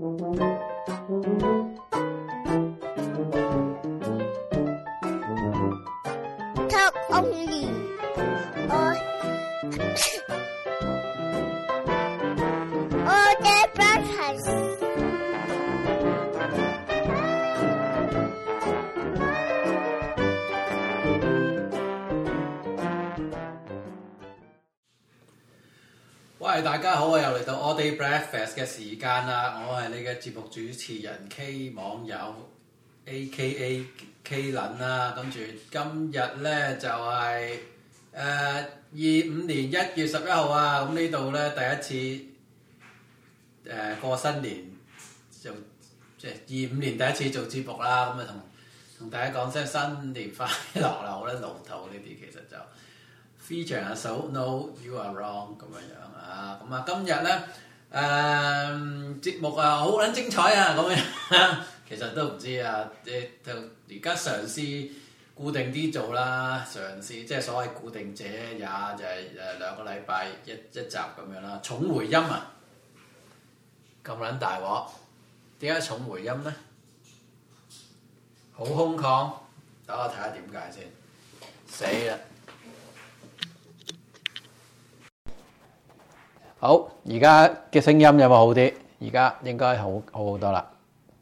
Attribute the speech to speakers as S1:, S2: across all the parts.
S1: Talk only. All day breakfast.
S2: 喂，大家好啊！又嚟到 All Day Breakfast 嘅時間啦，我係你嘅節目主持人 K 網友 A.K.A. K 撚啦，跟住今日咧就係25年1月11號啊，咁呢度咧第一次過新年就即係25年第一次做節目啦，咁啊同大家講聲新年快樂啦，好啦，老土呢啲其實就〜feature 啊，so no you are wrong 咁樣啊，咁啊今日咧節目啊好撚精彩啊咁樣，其實都唔知啊，就而家嘗試固定啲做啦，嘗試即係所謂固定者也就係2個禮拜一集咁樣啦。重回音啊，咁撚大鑊，點解重回音咧？好空曠，等我睇下點解先，死啦！好，而家嘅聲音有冇好啲？而家應該好多啦。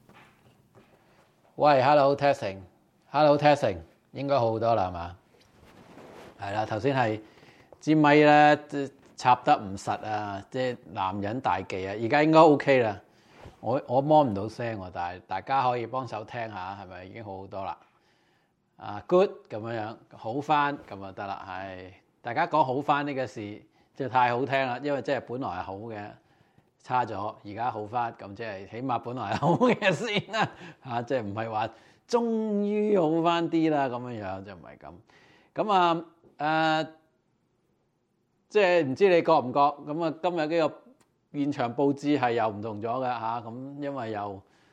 S2: 喂 ，hello testing，hello testing， 應該好多啦，係嘛？係啦，頭先係支咪咧插得唔實啊，即係男人大忌啊。而家應該 OK 啦。我摸唔到聲喎，但係大家可以幫手聽下，係咪已經好多啦？啊 ，good 咁樣好翻咁就得啦。係大家講好翻呢個事。就太好聽啦，因為即係本來係好嘅，差咗而家好翻，咁即係起碼本來係好嘅先啦嚇，即係唔係話終於好翻啲啦咁樣就唔係咁。咁即係唔知你覺唔覺？咁啊今日呢個現場佈置係又唔同咗嘅嚇，咁因為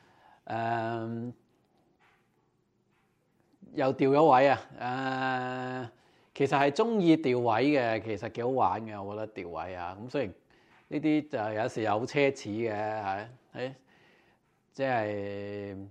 S2: 又調咗位啊其實係中意調位嘅，其實幾好玩嘅，我覺得調位啊。咁雖然呢啲就有時又好奢侈嘅，係即係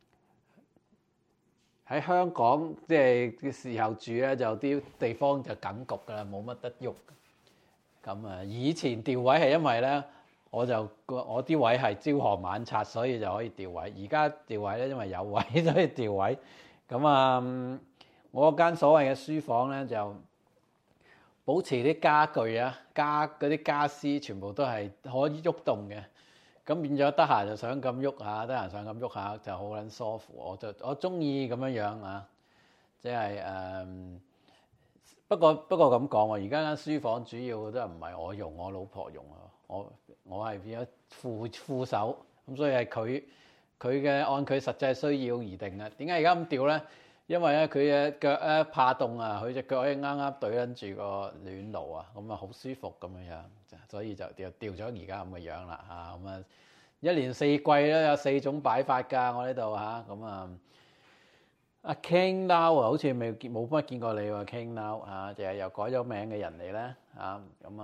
S2: 喺香港即係嘅時候住咧，就啲地方就緊焗㗎啦，冇乜得喐。咁啊，以前調位係因為咧，我啲位係朝行晚拆，所以就可以調位。而家調位咧，因為有位所以調位。咁啊〜我間所謂嘅書房咧，就保持啲家具啊、嗰啲家私全部都係可以喐動嘅，咁變咗得閒就想咁喐下，得閒想咁喐下就好撚舒服。我中意咁樣樣啊，即係不過咁講喎，而家間書房主要都唔係我用，我老婆用啊，我係變咗副手，咁所以係佢嘅按佢實際需要而定啊。點解而家咁調咧？因為咧佢嘅腳咧怕凍啊，佢隻腳可以啱啱對緊住個暖爐啊，咁啊好舒服咁樣，所以就調咗而家咁嘅樣啦嚇。咁啊一年四季都有4種擺法㗎，我呢度嚇。咁啊阿 King Now 啊，好似冇乜見過你喎 King Now 嚇，就係又改咗名嘅人嚟咧嚇。咁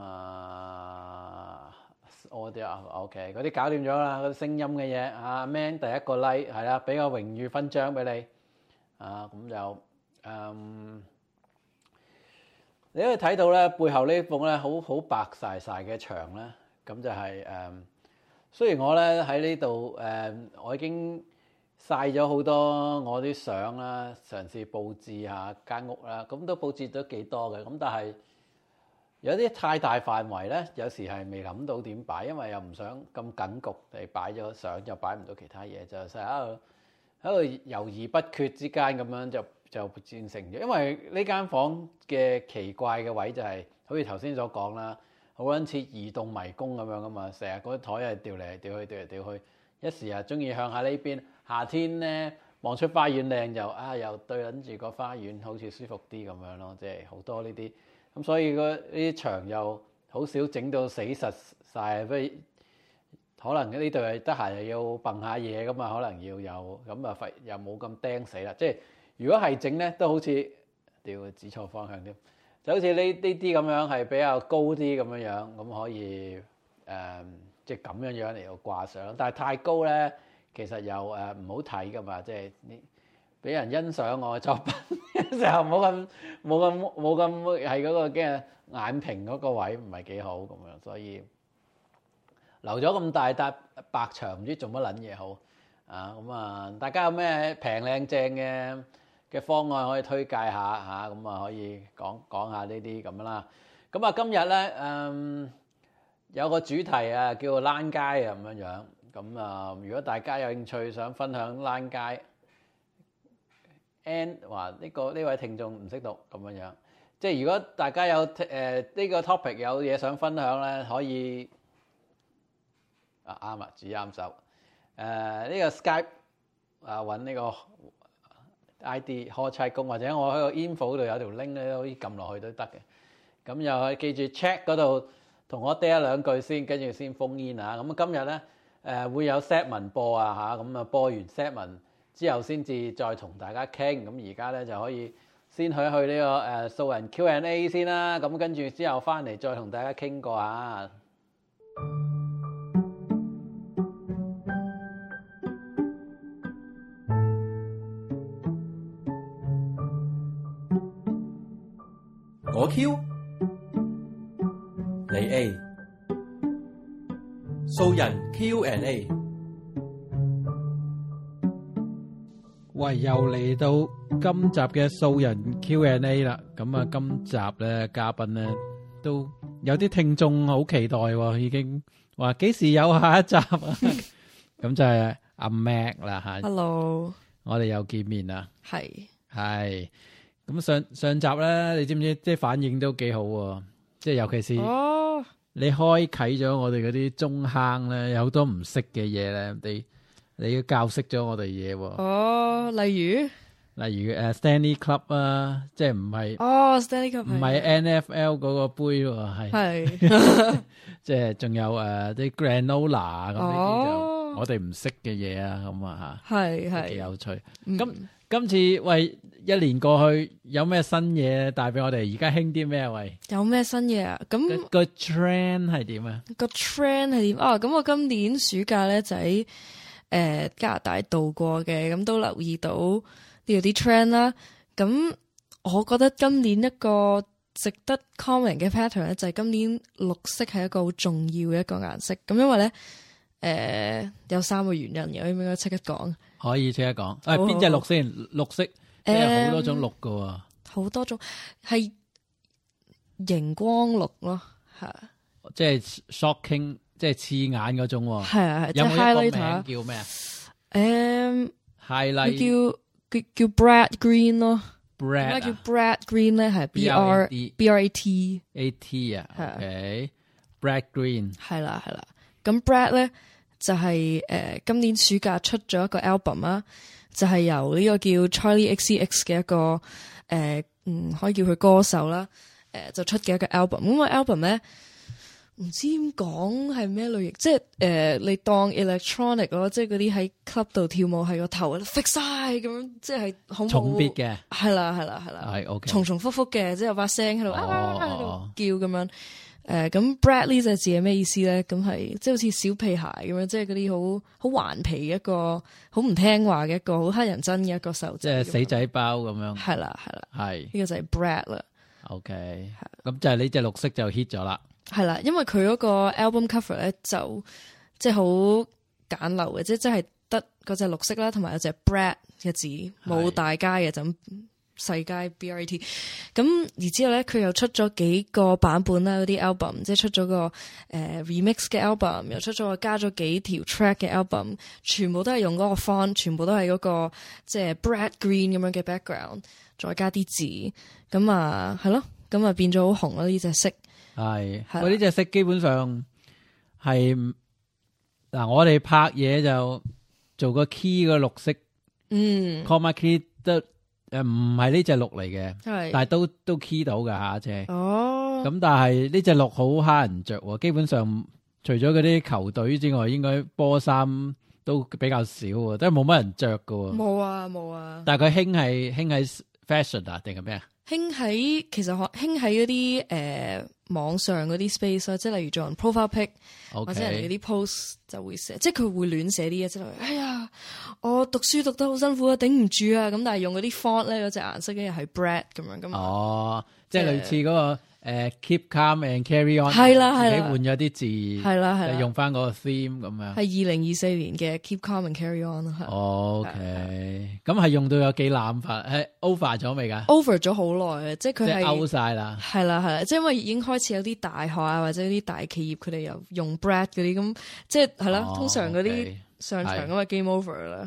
S2: 我啲OK 嗰啲搞掂咗啦，嗰啲聲音嘅嘢啊 Man 第一個 like 係啦，俾個榮譽勳章俾你。咁就你可以睇到咧，背後呢埲咧好白曬嘅牆咧，咁就係雖然我咧喺呢度我已經晒咗好多我啲相啦，嘗試佈置下間屋啦，咁都佈置咗幾多嘅，咁但係有啲太大範圍咧，有時係未諗到點擺，因為又唔想咁緊局地擺咗相，又擺唔到其他嘢，就成日喺度猶豫不決之間咁樣就變成咗，因為呢間房嘅奇怪嘅位就係，好似頭先所講啦，好撚似移動迷宮咁樣噶嘛，成日嗰啲台係調嚟調去，調嚟調去，一時又中意向下呢邊，夏天咧望出花園靚又對撚住個花園，好似舒服啲咁樣咯，即係好多呢啲，咁所以呢啲牆又好少整到死實晒，不如可能呢度係得閒又要掟下嘢咁啊，可能要有咁啊，又冇咁釘死啦。即係如果係整咧，都好似指錯方向添，就好似呢啲咁樣係比較高啲咁樣樣，咁可以即即係咁樣嚟到掛上，但係太高咧，其實又唔好睇噶嘛，即係你俾人欣賞我嘅作品嘅時候，冇咁係嗰個嘅眼平嗰個位唔係幾好咁樣，所以留咗咁大笪白牆，唔知做乜撚嘢好啊！咁啊，大家有咩平靚正嘅方案可以推介下嚇？咁啊可以講下呢啲咁啦。咁啊今日咧有個主題啊，叫做躝街啊咁樣。咁啊，如果大家有興趣想分享躝街 ，N 話呢位聽眾唔識讀咁樣，即係如果大家有呢個 topic 有嘢想分享咧，可以啱啊，指啱手。呢個 Skype 揾呢個 ID 開差工，或者我喺個 info 度有條 link 咧，可以撳落去都得嘅。咁又可以記住 check 嗰度同我嗲一兩句先，跟住先封煙啊！咁今日咧會有 set 文播啊嚇，咁啊播完 set 文之後先至再同大家傾。咁而家咧就可以先去呢個素人 Q&A 先啦。咁跟住之後翻嚟再同大家傾過啊！
S3: 我 Q 你 A 素人 Q&A。
S4: 喂，又嚟到今集嘅素人 Q&A 啦。咁啊，今集咧嘉賓咧都有啲聽眾好期待喎，已經話幾時有下一集啊？咁就係阿 Mac 啦吓。
S5: Hello，
S4: 我哋又見面啦。
S5: 係。
S4: 咁上集咧，你知唔知即係反應都幾好喎？即係尤其是你開啟咗我哋嗰啲中坑咧，有好多唔識嘅嘢咧，你要教識咗我哋嘢喎。
S5: 例如
S4: Stanley Cup 啊，即係唔係
S5: Stanley Cup
S4: 唔係 NFL 嗰個杯喎，
S5: 係
S4: 即係仲有啲 granola 咁呢啲就我哋唔識嘅嘢啊，咁啊嚇，係幾有趣。咁今次喂一年過去，有咩新嘢帶俾我哋？而家興啲咩？喂，
S5: 有咩新嘢啊？咁
S4: 個 trend 係點啊？
S5: 個 trend 係點啊？咁我今年暑假咧就喺加拿大度過嘅，咁都留意到呢度啲 trend 啦。咁我覺得今年一個值得 comment 嘅 pattern 咧，就係今年綠色係一個好重要嘅一個顏色。咁因為咧有3個原因嘅，我應該即刻講。
S4: 可以即刻講。邊隻綠先？綠色即係好多種綠㗎喎。好
S5: 多種係熒光綠咯，係。
S4: 即係 shocking， 即係刺眼嗰種喎。係
S5: 啊係。
S4: 有冇一個名叫咩啊？highlight
S5: 叫 Brad Green 咯。
S4: Brad
S5: 咩叫 Brad Green 咧？係 BRAT
S4: 啊。OK，Brad Green
S5: 係啦。咁 Brad 咧就係今年暑假出咗一個 album 啦，就係由呢個叫 Charlie XCX 嘅一個可以叫佢歌手啦，就出嘅一個 album。咁個 album 咧唔知點講係咩類型，即係你當 electronic 咯，即係嗰啲喺 club 度跳舞係個頭 fix 晒咁樣，即係好
S4: 重 beat 嘅，
S5: 係啦，
S4: 係 OK，
S5: 重複複嘅，即係有把聲喺度喺度叫咁樣。咁 Brad 呢隻字係咩意思咧？咁係即係好似小屁孩咁樣，即係嗰啲好頑皮嘅一個，好唔聽話嘅一個，好乞人憎嘅一個細路仔，即係
S4: 死仔包咁樣。係
S5: 啦，
S4: 係呢
S5: 個就係 Brad 啦。
S4: OK，咁就係呢隻綠色就 hit 咗啦。係
S5: 啦，因為佢嗰個 album cover 咧就即係好簡陋嘅，即係得嗰隻綠色啦，同埋有隻 Brad 嘅字，冇大街嘅就咁。世界 BRAT， 咁而之後咧，佢又出咗幾個版本啦，嗰啲 album， 即係出咗個remix 嘅 album， 又出咗個加咗幾條 track 嘅 album， 全部都係用嗰個 font， 全部都係嗰個即係 Brad Green 咁樣嘅 background， 再加啲字，咁啊係咯，咁啊變咗好紅啦呢隻色。係，
S4: 喂呢隻色基本上係嗱，我哋拍嘢就做個 key 個綠色，chroma key 得。唔係呢隻綠嚟嘅，但係都 key 到噶吓，即係。咁但係呢隻綠好蝦人着喎，基本上除咗嗰啲球隊之外，應該波衫都比較少喎，都係冇乜人着噶喎。冇啊。但係佢興喺 fashion 啊，定係咩啊？
S5: 其實興喺嗰啲網上嗰啲 space 啦，即係例如做人 profile pic， 或者人哋嗰啲 post 就會寫，即係佢會亂寫啲嘢，即係哎呀，我讀書讀得好辛苦啊，頂唔住啊，咁但係用嗰啲 font 咧，嗰隻顏色嘅係 Brad 咁樣噶嘛。哦，
S2: 即係類似嗰個keep calm and carry on，
S5: 係啦，
S2: 自己換咗啲字，
S5: 係啦，
S2: 用翻嗰個 theme 咁樣。
S5: 係2024年嘅 keep calm and carry on 係。
S2: OK，咁係用到有幾濫法？係 over 咗未㗎
S5: ？over 咗好耐嘅，即係佢係
S2: out 晒啦。
S5: 係啦，即係因為已經開始有啲大學啊或者啲大企業佢哋又用 Brad 嗰啲咁，即係啦，通常嗰啲上場咁嘅 game over 啦。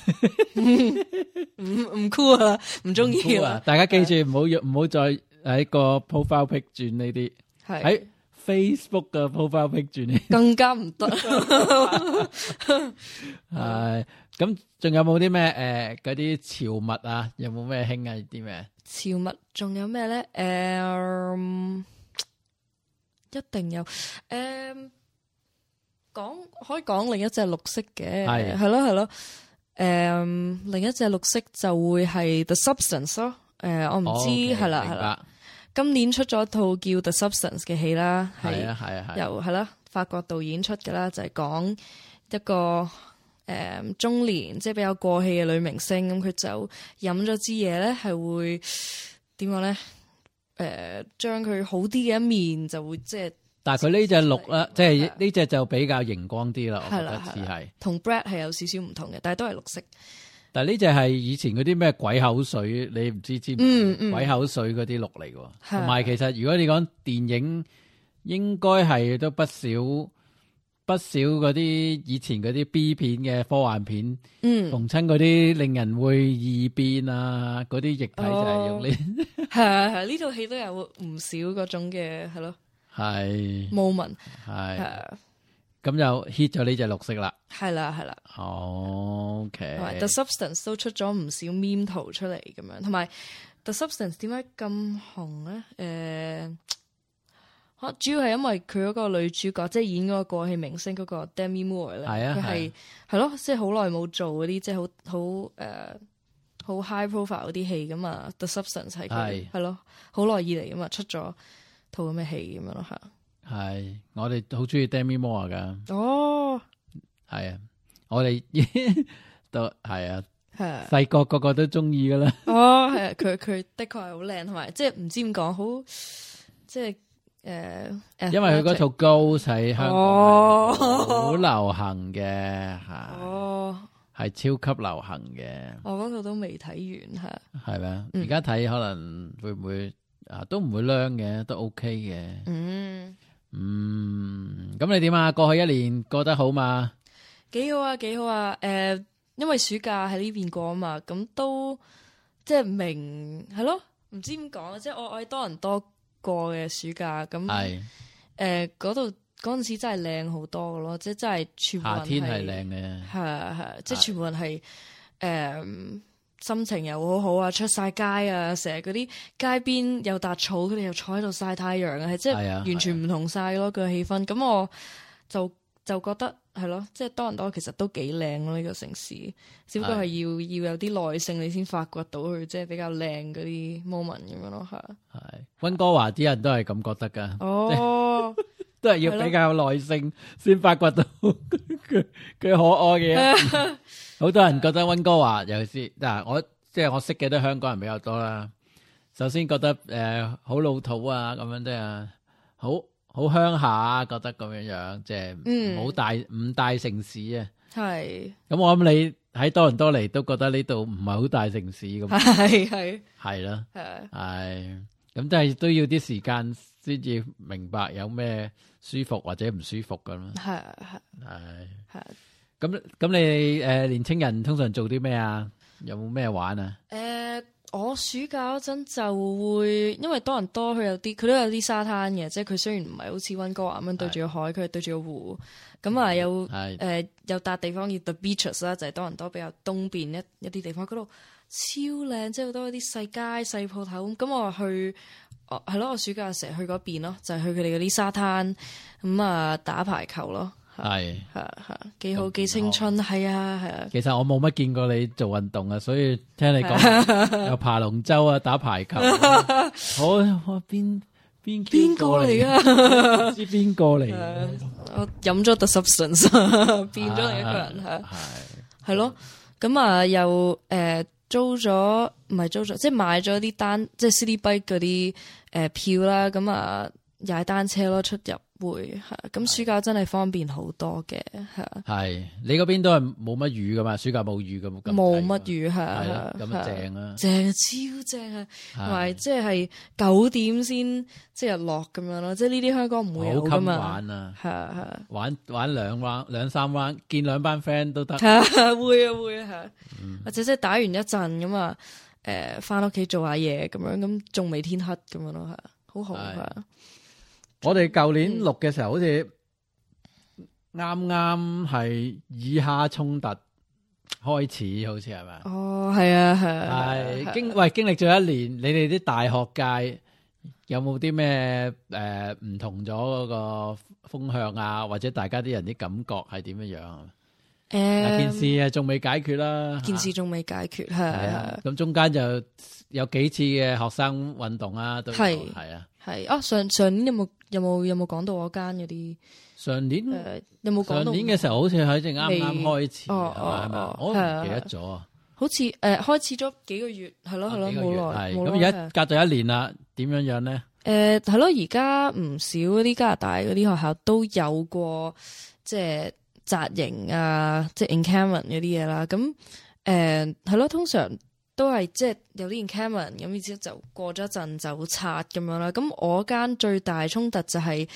S5: 唔 cool 啊，唔中意啦。
S2: 大家記住唔好再喺個 profile pic 轉呢啲，喺 Facebook 嘅 profile pic 轉呢，
S5: 更加唔得。
S2: 係咁，仲有冇啲咩嗰啲潮物啊？有冇咩興啊？啲咩
S5: 潮物？仲有咩咧？一定有。可以講另一隻綠色嘅，係咯。另一隻綠色就會係 The Substance 咯。我唔知係啦。今年出咗套叫 The Substance 嘅戲啦，係由法國導演出嘅啦，就係講一個中年即係比較過氣嘅女明星，咁佢就飲咗支嘢咧，係會點講咧？將佢好啲嘅一面就會即係。
S2: 但係佢呢隻綠啦，即係呢隻就比較熒光啲啦，我覺得似係。同
S5: Brad 係有少少唔同嘅，但係都係綠色。
S2: 但係呢隻係以前嗰啲咩鬼口水，你唔知唔知？鬼口水嗰啲綠嚟嘅，同埋其實如果你講電影，應該係都不少嗰啲以前嗰啲 B 片嘅科幻片，逢親嗰啲令人會異變啊，嗰啲液體就係用呢。
S5: 係呢套戲都有唔少嗰種嘅係咯。
S2: 係
S5: moment
S2: 係咁就 hit 咗呢隻綠色啦，
S5: 係啦。
S2: OK，
S5: 同埋 The Substance 都出咗唔少 meme 圖出嚟咁樣，同埋 The Substance 點解咁紅咧？主要係因為佢嗰個女主角即係演嗰個過氣明星嗰個 Demi Moore 咧，佢係咯，即係好耐冇做嗰啲即係好 high profile 嗰啲戲咁啊。The Substance 係佢係咯，好耐以嚟咁啊出咗套咁嘅戲咁樣咯，
S2: 係我哋好中意 Demi Moore 噶。
S5: 哦，
S2: 係啊，我哋都係啊，細個個都中意噶啦。
S5: 哦，係啊，佢的確係好靚，同埋即係唔知點講，好即係
S2: 因為佢嗰套 Ghost 喺香港好流行嘅，係超級流行嘅。
S5: 我嗰套都未睇完，
S2: 係咩？而家睇可能會唔會？都唔會靚嘅，都 OK 嘅。咁你點啊？過去一年過得好嘛？
S5: 幾好啊！因為暑假喺呢邊過啊嘛，咁都即係係咯，唔知點講，即係我喺多倫多過嘅暑假，咁嗰度嗰陣時真係靚好多嘅咯，即係真係全部人係夏天係靚嘅，係即係全部人係心情又好好啊，出晒街啊，成日嗰啲街邊有笪草，佢哋又坐喺度曬太陽啊，係即係完全唔同晒咯個氣氛。咁我就覺得係咯，即係多倫多其實都幾靚咯呢個城市，只不過係要有啲耐性你先發掘到佢即係比較靚嗰啲 moment 咁樣咯，係
S2: 溫哥華啲人都係咁覺得噶，都係要比較有耐性先發掘到佢可愛嘅。好多人覺得溫哥華，尤其是嗱，我識嘅都香港人比較多啦。首先覺得好老土啊，咁樣即係好鄉下啊，覺得咁樣即係唔大城市啊。係。咁我諗你喺多倫多嚟都覺得呢度唔係好大城市咁。係啦。係。咁但係都要啲時間先至明白有咩舒服或者唔舒服噶嘛。係。咁你年青人通常做啲咩啊？有冇咩玩啊？
S5: 我暑假嗰陣就會，因為多倫多佢都有啲沙灘嘅，即係佢雖然唔係好似溫哥華咁樣對住個海，佢係對住個湖。咁啊有笪地方叫 The Beaches 啦，就係多倫多比較東邊一啲地方，嗰度超靚，即係好多啲細街細鋪頭。咁我去係咯，我暑假成日去嗰邊咯，就係去佢哋嗰啲沙灘咁啊打排球咯。
S4: 係
S5: 幾好幾青春，係啊。
S4: 其實我冇乜見過你做運動啊，所以聽你講有爬龍舟啊，打排球，我邊個嚟噶？唔知邊個嚟？
S5: 我飲咗 the substance 變咗另一個人係咯。咁啊又租咗唔係租咗，即係買咗啲即係 City Bike 嗰啲票啦。咁啊踩單車咯，出入會係咁。暑假真係方便好多嘅
S4: 係你嗰邊都係冇乜雨噶嘛？暑假冇雨咁
S5: 冇乜雨係
S4: 咁正啊，
S5: 正超正啊！同埋即係9點先即日落咁樣咯，即係呢啲香港唔會有噶嘛。
S4: 玩啊，
S5: 係
S4: 玩兩三彎，見兩班 friend 都得。
S5: 會啊，或者即係打完一陣咁啊，翻屋企做下嘢咁樣，咁仲未天黑咁樣咯，係好好啊！
S4: 我哋舊年錄嘅時候，好似啱啱係以哈衝突開始，好似係咪？
S5: 哦，係啊，
S4: 係經歷咗一年，你哋啲大學界有冇啲咩唔同咗嗰個風向啊？或者大家啲人啲感覺係點樣樣？件事啊，仲未解決啦。
S5: 件事仲未解決，係啊。
S4: 咁中間就有幾次嘅學生運動啊，都係啊。
S5: 係啊，上年有冇講到我間嗰啲？
S4: 上年
S5: 有冇講到？
S4: 上年嘅時候好似係正啱開始，係咪？我唔記得咗啊。
S5: 好似開始咗幾個月，係咯，冇耐。
S4: 咁而家隔咗一年啦，點樣樣咧？
S5: 係咯，而家唔少嗰啲加拿大嗰啲學校都有過即係紮營啊，即係 encampment 嗰啲嘢啦。咁係咯，通常都係即係有啲 encampment 咁，然之後就過咗一陣就拆咁樣啦。咁我間最大衝突就係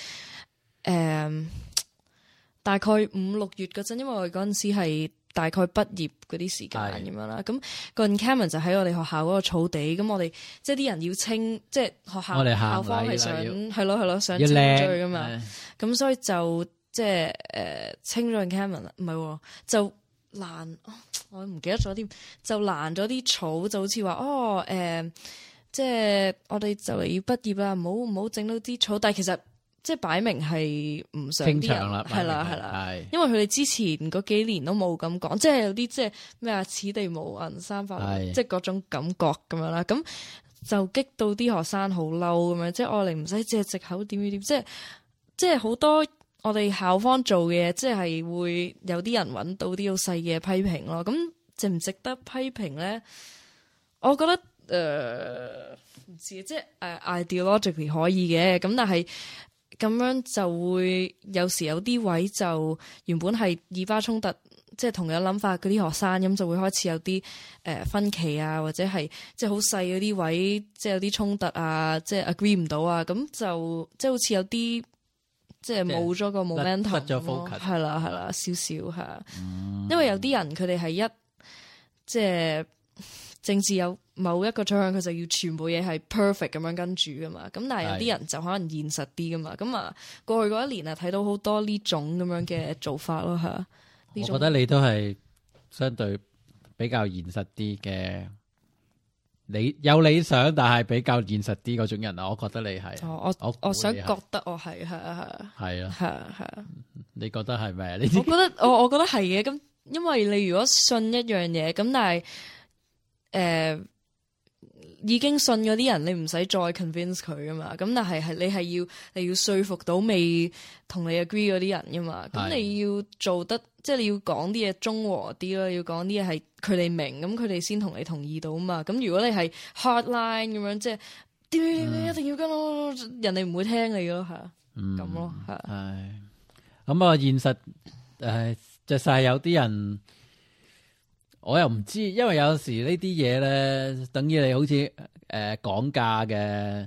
S5: 大概5-6月嗰陣，因為我哋嗰陣時係大概畢業嗰啲時間咁樣啦。咁個 encampment 就喺我哋學校嗰個草地，咁我哋即係啲人要清，即係學校校方係想係咯想清咗噶嘛。咁所以就即係清咗 encampment 啦，唔係就攔，我唔記得咗添，就攔咗啲草，就好似話即係我哋就嚟要畢業啦，唔好整到啲草，但係其實即係擺明係唔想啲人係啦，因為佢哋之前嗰幾年都冇咁講，即係有啲即係咩啊，此地無銀三百兩，即係嗰種感覺咁樣啦，咁就激到啲學生好嬲咁樣，即係我哋唔使借藉口點，即係好多我哋校方做嘅嘢，即係會有啲人揾到啲好細嘅批評咯。咁值唔值得批評咧？我覺得唔知，即係ideologically 可以嘅，咁但係咁樣就會有時有啲位就原本係以巴衝突，即係同樣諗法嗰啲學生，咁就會開始有啲分歧啊，或者係即係好細嗰啲位，即係有啲衝突啊，即係 agree 唔到啊，咁就即係好似有啲即係冇咗個 momentum 咯，係啦，少少係，因為有啲人佢哋係即係政治有某一個趨向，佢就要全部嘢係 perfect 咁樣跟住噶嘛。咁但係有啲人就可能現實啲噶嘛。咁啊，過去嗰一年啊，睇到好多呢種咁樣嘅做法咯，係。我
S4: 覺得你都係相對比較現實啲嘅，你有理想但係比較現實啲嗰種人啊。我覺得你係。
S5: 我想覺得我係係啊。
S4: 你覺得係咪？
S5: 我覺得係嘅。咁因為你如果信一樣嘢，咁但係已經信嗰啲人，你唔使再 convince 佢噶嘛。咁但係你要說服到未同你 agree 嗰啲人噶嘛。咁你要做得，即係你要講啲嘢中和啲咯，要講啲嘢係佢哋明，咁佢哋先同你同意到嘛。咁如果你係 hardline 咁樣，即係點一定要跟咯，人哋唔會聽你咯，係咁咯，係。
S4: 咁啊，現實就係有啲人。我又唔知，因為有時呢啲嘢咧，等於你好似講價嘅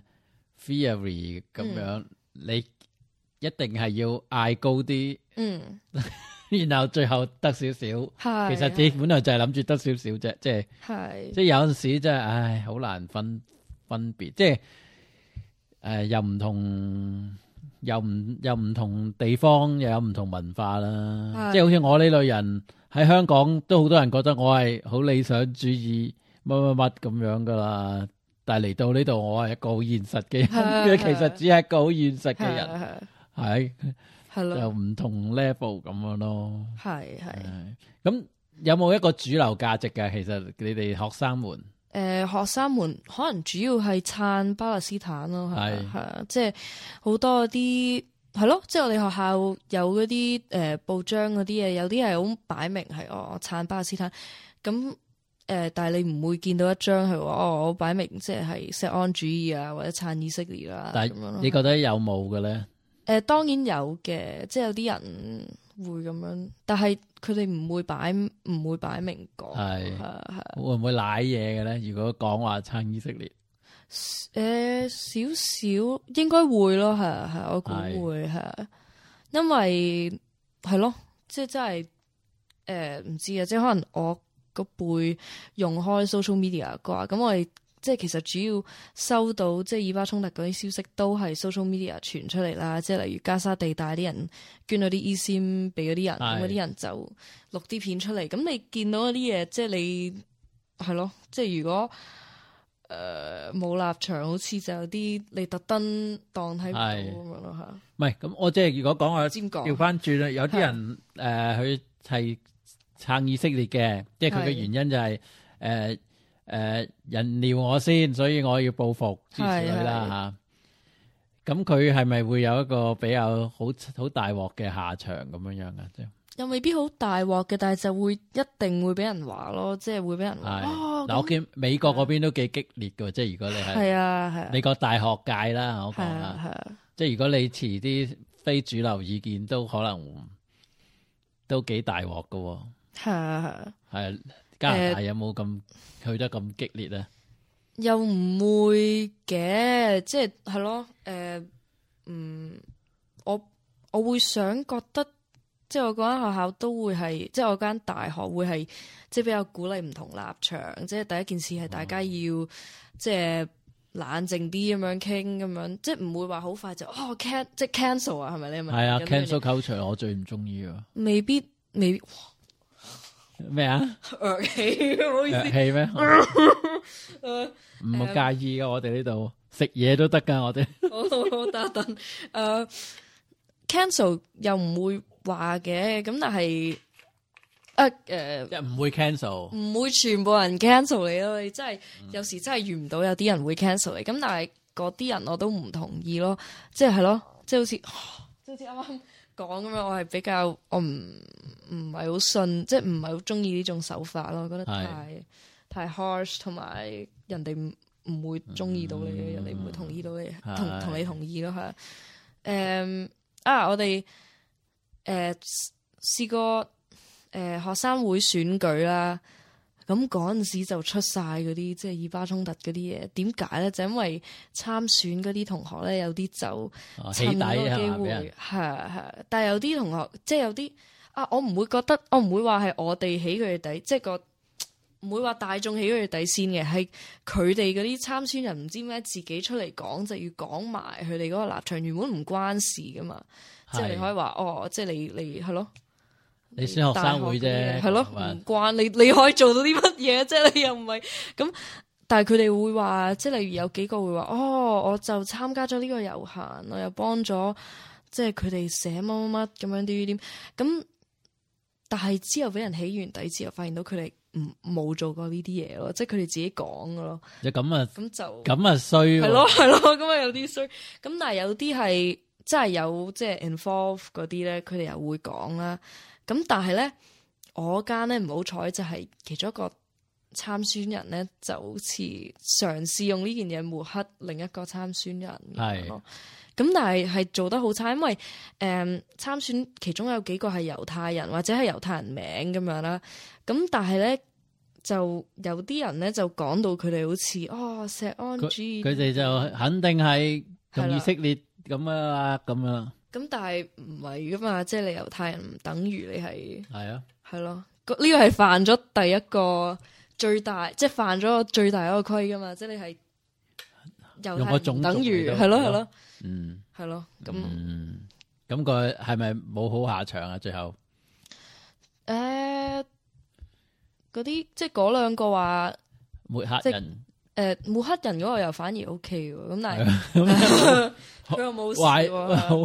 S4: theory 咁樣，你一定係要嗌高啲，然後最後得少少。其實自己本來就係諗住得少少啫，即係有陣時真係，好難分別，即係又唔同，又唔同地方，又有唔同文化啦。即係好似我呢類人。喺香港都好多人覺得我係好理想主義乜咁樣噶啦，但係嚟到呢度我係一個好現實嘅人，其實只係一個好現實嘅人，
S5: 係咯，
S4: 就唔同 level 咁樣咯。
S5: 係。
S4: 咁有冇一個主流價值嘅？其實你哋學生們，
S5: 學生們可能主要係撐巴勒斯坦咯，係啊，即係好多啲係咯，即係我哋學校有嗰啲報章嗰啲嘢，有啲係好擺明係我撐巴勒斯坦咁。但係你唔會見到一張係話我擺明即係錫安主義啊，或者撐以色列啦。
S4: 但係你覺得有冇嘅咧？
S5: 當然有嘅，即係有啲人會咁樣，但係佢哋唔會擺明講。係
S4: 會唔會賴嘢嘅咧？如果講話撐以色列，
S5: 少少應該會咯，係我估會係，因為係咯，即係真係唔知啊，即係可能我個輩用開 social media 啩，咁我哋即係其實主要收到即係以巴衝突嗰啲消息都係 social media 傳出嚟啦，即係例如加沙地帶啲人捐咗啲伊斯俾嗰啲人，咁嗰啲人就錄啲片出嚟，咁你見到嗰啲嘢，即係你係咯，即係如果冇立場，好似就有啲你特登當睇唔到咁樣咯嚇。
S4: 唔係咁，我即係如果講話調翻轉啦，有啲人佢係撐以色列嘅，即係佢嘅原因就係人撩我先，所以我要報復之類啦嚇。咁佢係咪會有一個比較好大鑊嘅下場咁樣樣啊？即係
S5: 又未必好大鑊嘅，但係就會一定會俾人話咯，即係會俾人話。
S4: 嗱，我見美國嗰邊都幾激烈嘅，即係如果你係美國大學界啦，我講啦，即係如果你持啲非主流意見，都可能都幾大鑊嘅。係加拿大有冇咁去得咁激烈咧？
S5: 又唔會嘅，即係咯，我會想覺得，即係我嗰間學校都會係，即係我間大學會係，即係比較鼓勵唔同立場。即係第一件事係大家要即係冷靜啲咁樣傾，咁樣即係唔會話好快就即係 cancel 啊，係咪你係咪？
S4: 係啊 ，cancel culture 我最唔中意啊。
S5: 未必。
S4: 咩啊？
S5: 惡氣，唔好意思。
S4: 惡氣咩？唔好介意噶，我哋呢度食嘢都得噶，我哋。
S5: 好等。cancel 又唔會話嘅，咁但係
S4: 即係唔會 cancel，
S5: 唔會全部人 cancel 你咯。你真係有時真係遇唔到有啲人會 cancel 你，咁但係嗰啲人我都唔同意咯。即係咯，即係好似啱啱講咁樣，我係比較我唔係好信，即係唔係好中意呢種手法咯，覺得太 harsh， 同埋人哋唔會中意到你嘅，人哋唔會同意到你，同你同意咯，係我哋試過學生會選舉啦，咁嗰陣時就出晒嗰啲即係以巴衝突嗰啲嘢，點解咧？就因為參選嗰啲同學咧，有啲就趁嗰個機會係，但係有啲同學即係有啲我唔會覺得，我唔會話係我哋起佢哋底，即係唔會話大眾起佢哋底線嘅，係佢哋嗰啲參選人唔知咩自己出嚟講，就要講埋佢哋嗰個立場，原本唔關事噶嘛，即係你可以話即係你係咯。
S4: 你先學生會啫，
S5: 係咯，唔關你可以做到啲乜嘢？即係你又唔係咁，但係佢哋會話，即係例如有幾個會話，我就參加咗呢個遊行，我又幫咗，即係佢哋寫乜乜乜咁樣點，咁但係之後俾人起完底之後，發現到佢哋冇做過呢啲嘢咯，即係佢哋自己講噶咯。就咁啊，咁啊衰，係咯，咁啊有啲衰。咁但係有啲係真係有即係 involve 嗰啲咧，佢哋又會講啦。咁但係咧，我間咧唔好彩就係其中一個參選人咧，就好似嘗試用呢件嘢抹黑另一個參選人咁咯。咁但係做得好差，因為參選其中有幾個係猶太人或者係猶太人名咁樣啦。咁但係咧就有啲人咧就講到佢哋好似錫安主義，
S4: 佢哋就肯定係同以色列咁啊咁樣。咁
S5: 但係唔係噶嘛，即係你猶太人唔等於你係係咯，呢個係犯咗第一個最大，即係犯咗最大一個規噶嘛，即係你係猶太人唔等於係咯，係咯，
S4: 咁佢係咪冇好下場啊？最後
S5: 嗰啲即係嗰兩個話
S4: 抹黑人。
S5: 抹黑人嗰個又反而 OK 喎，咁但係佢又冇事喎，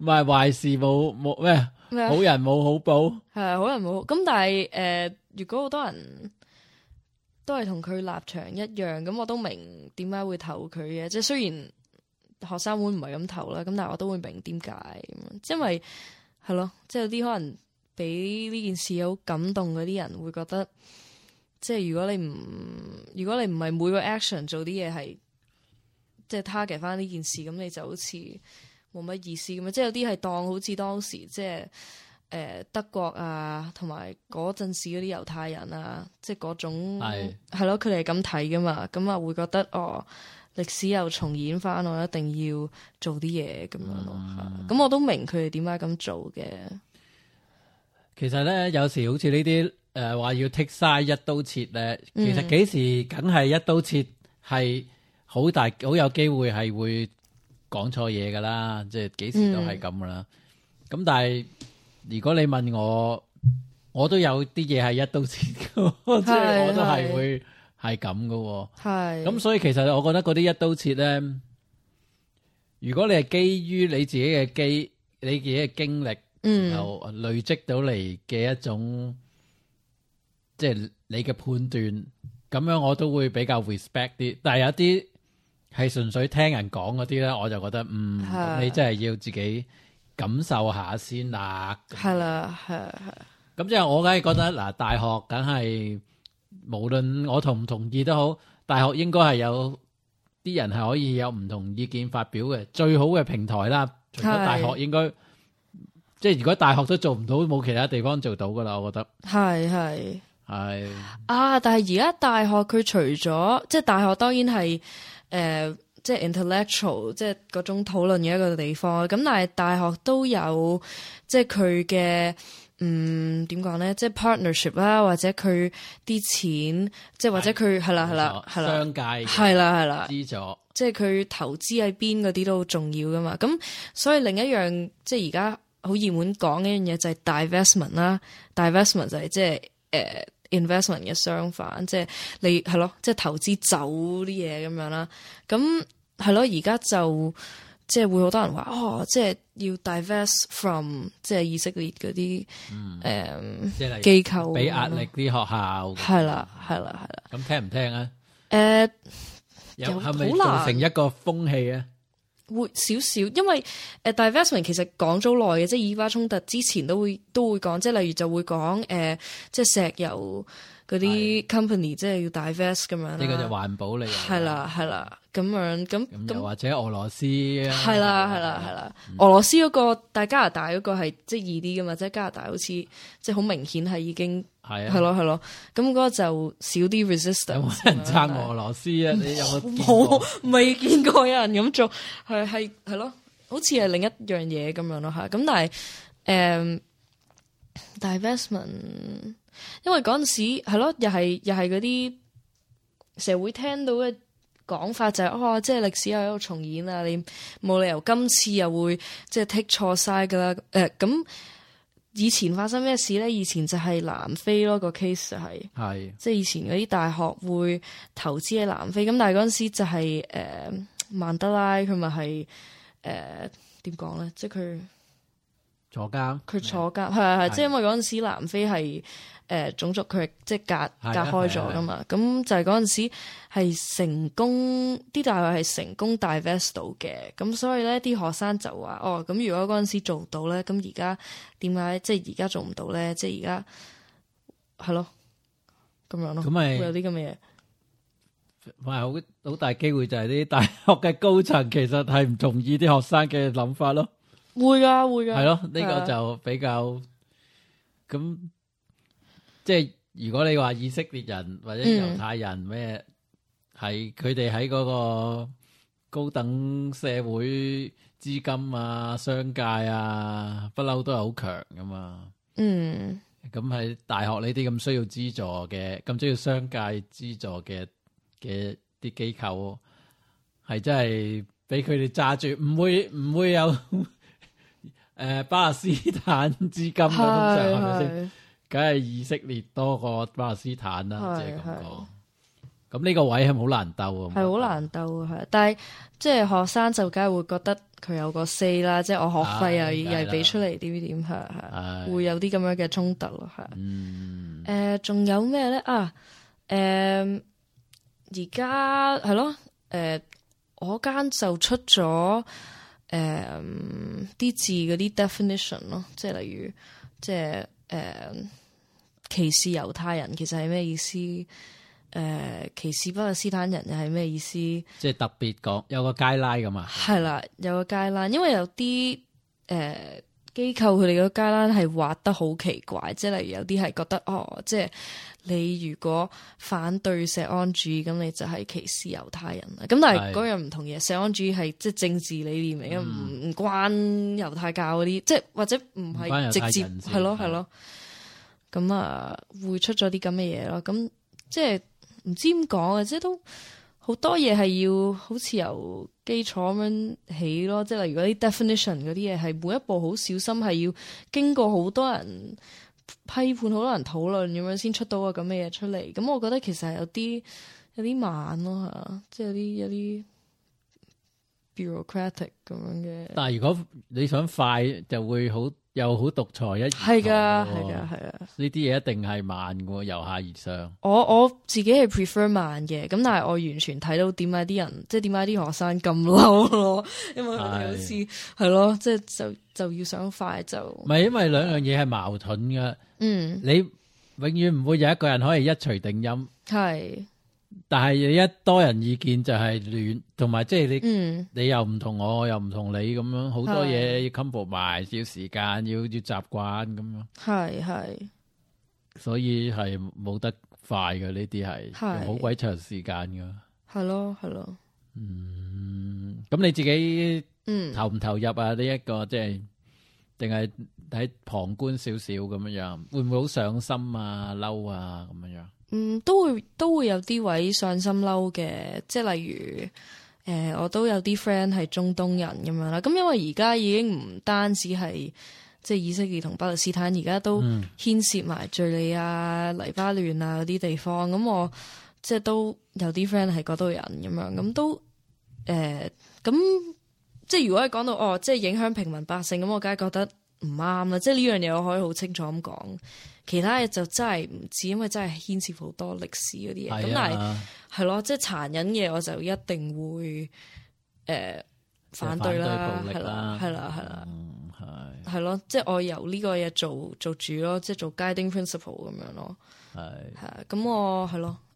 S4: 唔係壞事冇咩，
S5: 咩
S4: 好人冇好報。
S5: 係啊，好人冇好。咁但係如果好多人都係同佢立場一樣，咁我都明點解會投佢嘅。即係雖然學生會唔係咁投啦，咁但係我都會明點解。因為係咯，即係有啲可能俾呢件事好感動嗰啲人會覺得，即係如果你唔係每個 action 做啲嘢係即係 target 翻呢件事，咁你就好似冇乜意思咁樣。即係有啲係當好似當時即係德國啊，同埋嗰陣時嗰啲猶太人啊，即係嗰種係咯，佢哋係咁睇噶嘛，咁啊會覺得歷史又重演翻，我一定要做啲嘢咁樣咯。咁我都明佢哋點解咁做嘅。
S4: 其實咧，有時好似呢啲話要剔晒一刀切咧，其實幾時梗係一刀切係好有機會係會講錯嘢噶啦，即係幾時都係咁噶啦。咁但係如果你問我都有啲嘢係一刀切嘅，即係我都係會係咁嘅。係咁，所以其實我覺得嗰啲一刀切咧，如果你係基於你自己嘅經歷。然後累積到嚟嘅一種，即係你嘅判斷，咁樣我都會比較 respect 啲。但係有啲係純粹聽人講嗰啲咧，我就覺得你真係要自己感受下先啦。係啦，係。咁即係我梗係覺得嗱，大學梗係無論我同唔同意都好，大學應該係有啲人係可以有唔同意見發表嘅，最好嘅平台啦。除咗大學應該。即係如果大學都做唔到，冇其他地方做到噶啦，我覺得係啊！但係而家大學佢除咗即係大學，當然係即係 intellectual， 即係嗰種討論嘅一個地方。咁但係大學都有即係佢嘅點講咧？即係 partnership 啦，或者佢啲錢，即係或者佢係啦，商界係啦資助，即係佢投資喺邊嗰啲都好重要噶嘛。咁所以另一樣即係而家。好熱門講嘅一樣嘢就係 divestment 啦 ，divestment 就係即係investment 嘅相反，即係你係咯，即係投資走啲嘢咁樣啦。咁係咯，而家就即係會好多人話即係要 divest from 即係以色列嗰啲機構，俾壓力啲學校。係啦。咁聽唔聽啊？有係咪造成一個風氣啊？會少少，因為divestment 其實講咗耐嘅，即係以巴衝突之前都會講，即係例如就會講即係石油嗰啲 company 即係要 divest 咁樣啦。呢個就環保嚟。係啦，咁樣咁又或者俄羅斯係啦，俄羅斯嗰個但係加拿大嗰個係即係易啲噶嘛，即係加拿大好似即係好明顯係已經係咯，咁嗰個就少啲 resistance。有冇人撐俄羅斯啊？你有冇見過？未見過有人咁做，係咯，好似係另一樣嘢咁樣咯嚇。咁但係divestment，因為嗰陣時係咯，又係嗰啲成日會聽到嘅講法就係即係歷史又喺度重演啊！你冇理由今次又會即係 take 錯 side 噶啦。咁以前發生咩事咧？以前就係南非咯，個 case 就係即係以前嗰啲大學會投資喺南非。咁但係嗰陣時就係曼德拉佢咪係點講咧？即係佢坐監，係即係因為嗰陣時南非係種族佢即係隔開咗噶嘛。咁就係嗰陣時係成功啲大學係成功 divest 到嘅。咁所以咧啲學生就話咁如果嗰陣時做到咧，咁而家點解即係而家做唔到咧？即係而家係咯咁樣咯，咁咪會有啲咁嘅嘢。好大機會就係啲大學嘅高層其實係唔同意啲學生嘅諗法咯。會噶，係咯，呢個就比較咁，即係如果你話以色列人或者猶太人咩，係佢哋喺嗰個高等社會資金啊、商界啊，不嬲都係好強噶嘛。咁喺大學呢啲咁需要資助嘅、咁需要商界資助嘅啲機構，係真係俾佢哋揸住，唔會有。巴勒斯坦資金通常係咪先？梗係以色列多過巴勒斯坦啦，即係咁講。咁呢個位係好難鬥啊，係好難鬥啊，係。但係即係學生就梗係會覺得
S5: 佢有個 say 啦，即係我學費又係俾出嚟點係會有啲咁樣嘅衝突咯，係。仲有咩咧啊？而家係咯，我間就出咗啲字嗰啲 definition 咯，即係例如即係歧視猶太人其實係咩意思？歧視巴勒斯坦人又係咩意思？即
S4: 係特別講有個 guideline 咁啊。係
S5: 啦，有個 guideline，因為有啲機構佢哋個 guideline係畫得好奇怪，即係例如有啲係覺得即係你如果反對錫安主義，咁你就係歧視猶太人啦。咁但係嗰樣唔同嘢，錫安主義係即係政治理念嚟嘅，唔關猶太教嗰啲，即係或者唔係直接係咯。咁啊，會出咗啲咁嘅嘢咯。咁即係唔知點講啊，即係都好多嘢係要好似由基礎咁樣起咯。即係例如嗰啲 definition 嗰啲嘢，係每一步好小心，係要經過好多人批判，好多人討論咁樣先出到個咁嘅嘢出嚟。咁我覺得其實係有啲慢咯嚇，即係有啲 bureaucratic 咁樣嘅。
S4: 但係如果你想快，就會又好獨裁一言堂。係㗎。呢啲嘢一定係慢嘅，由下而上。我
S5: 自己係 prefer 慢嘅，咁但係我完全睇到點解啲人，即係點解啲學生咁嬲咯？因為佢哋好似係咯，即係就要想快就。唔係，
S4: 因為兩樣嘢係矛盾嘅。你永遠唔會有一個人可以一錘定音。係。但係你一多人意見就係亂，同埋即係你又唔同我又唔同你咁樣，好多嘢要 compromise，要時間，要習慣咁樣。係。所以係冇得快嘅，呢啲係好鬼長時間噶。係咯。咁你自己投唔投入啊？呢一個即係定係喺旁觀少少咁樣，會唔會好上心啊、嬲啊咁樣？
S5: 都會有啲位上心嬲嘅，即係例如我都有啲 friend 係中東人咁樣啦。咁因為而家已經唔單止係即係以色列同巴勒斯坦，而家都牽涉埋敘利亞、黎巴嫩啊嗰啲地方。咁我即係都有啲 friend 係嗰度人咁樣，咁都咁即係如果係講到即係影響平民百姓，咁我梗係覺得唔啱啦。即係呢樣嘢我可以好清楚咁講。其他嘢就真係唔知，因為真係牽涉好多歷史嗰啲嘢。咁但係係咯，即係殘忍嘅我就一定會反對啦，係啦，係咯，即係我由呢個嘢做主咯，即係做 guiding principle 咁樣咯。係咁我係咯，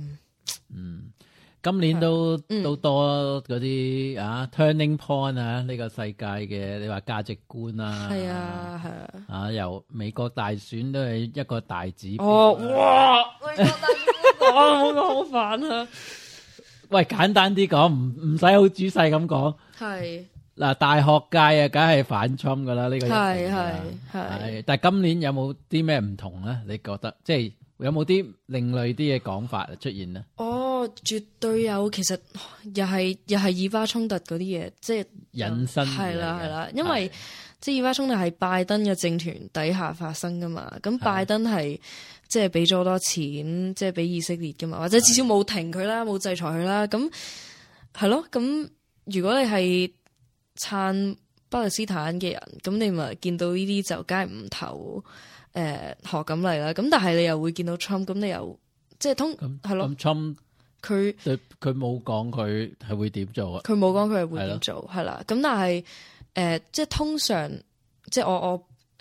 S4: 今年都多嗰啲turning point 啊，呢個世界嘅你話價值觀啊，
S5: 係啊，
S4: 由美國大選都係一個大指標。
S5: 哇！美國大選好煩啊！
S4: 喂，簡單啲講，唔使好仔細咁講。係嗱，大學界啊，梗係反 Trump 噶啦，呢個係。但係今年有冇啲咩唔同咧？你覺得即係有冇啲另類啲嘅講法出現咧？
S5: 絕對有，其實又係以巴衝突嗰啲嘢，即係
S4: 引申
S5: 係啦，因為即係以巴衝突係拜登嘅政團底下發生噶嘛，咁拜登係即係俾咗好多錢，即係俾以色列噶嘛，或者至少冇停佢啦，冇制裁佢啦，咁係咯，咁如果你係撐巴勒斯坦嘅人，咁你咪見到呢啲就梗係唔投賀錦麗啦，咁但係你又會見到 Trump， 咁你又即係係咯。佢
S4: 冇講佢係會點做啊？
S5: 佢冇講佢係會點做，係啦。咁但係即係通常，即係我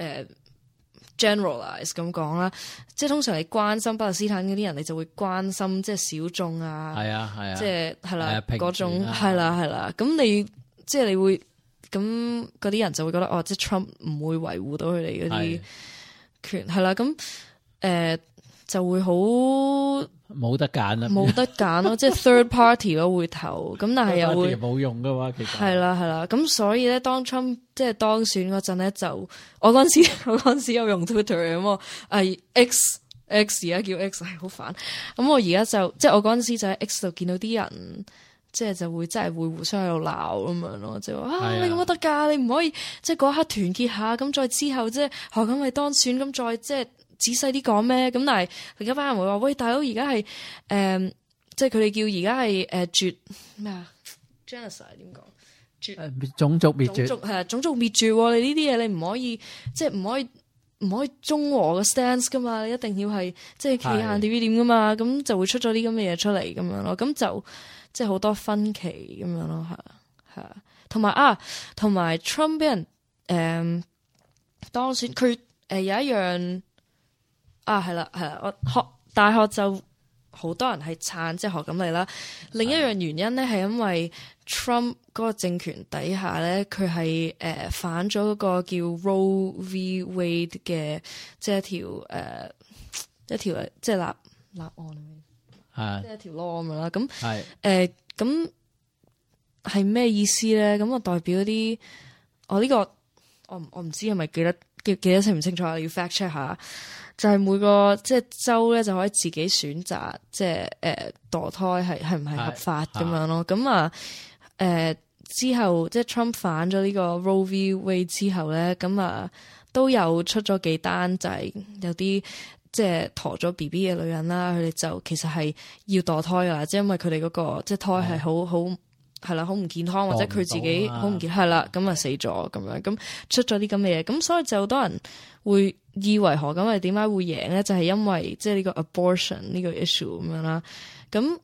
S5: generalize 咁講啦。即係通常你關心巴勒斯坦嗰啲人，你就會關心即係小眾啊，係啊，即係係啦嗰種係啦。咁你即係你會咁嗰啲人就會覺得即係 Trump 唔會維護到佢哋嗰啲權係啦。咁就會好
S4: 冇得揀啦，
S5: 冇得揀咯，即係 third party 咯會投，咁但係又會
S4: 冇用噶嘛，其實
S5: 係啦，咁所以咧，當 Trump 即係當選嗰陣咧，就我嗰陣時有用 Twitter 咁X 而家叫 X 係好煩，咁我而家就即係我嗰陣時就喺 X 度見到啲人，即係就會真係會互相喺度鬧咁樣咯，即係話你咁樣得㗎，你唔可以即係嗰一刻團結下，咁再之後即係賀錦麗當選，咁再即係。仔細啲講咩？咁但係另一班人會話：喂，大佬而家係即係佢哋叫而家係絕咩啊 ？genocide 點講？
S4: 種族滅絕，
S5: 係種族滅絕喎。你呢啲嘢你唔可以即係唔可以中和嘅 stance 噶嘛，你一定要係即係企硬點點噶嘛，咁就會出咗啲咁嘅嘢出嚟咁樣咯，咁就即係好多分歧咁樣咯，係啊，同埋 Trump 俾人當選，佢有一樣係啦，我大學就好多人係撐即係學咁嚟啦，另一樣原因咧係因為 Trump 嗰個政權底下咧，佢係反咗嗰個叫 Roe v Wade 嘅，即係一條即係立案係即係一條 law 咁樣啦。咁咁係咩意思咧？咁我代表啲我呢個我唔知係咪記得清唔清楚，要 fact check 下。就係每個即係州咧就可以自己選擇，即係墮胎係唔係合法咁樣咯。咁之後即係 Trump 反咗呢個 Roe v Wade 之後咧，咁都有出咗幾單，就係有啲即係陀咗 BB 嘅女人啦，佢哋就其實係要墮胎噶啦，即係因為佢哋嗰個即係胎係好係啦，好唔健康，或者佢自己好唔健康係啦，咁死咗咁樣，咁出咗啲咁嘅嘢，咁所以就好多人會以為何咁係點解會贏咧？就係因為即係呢個 abortion 呢個 issue 咁樣啦。咁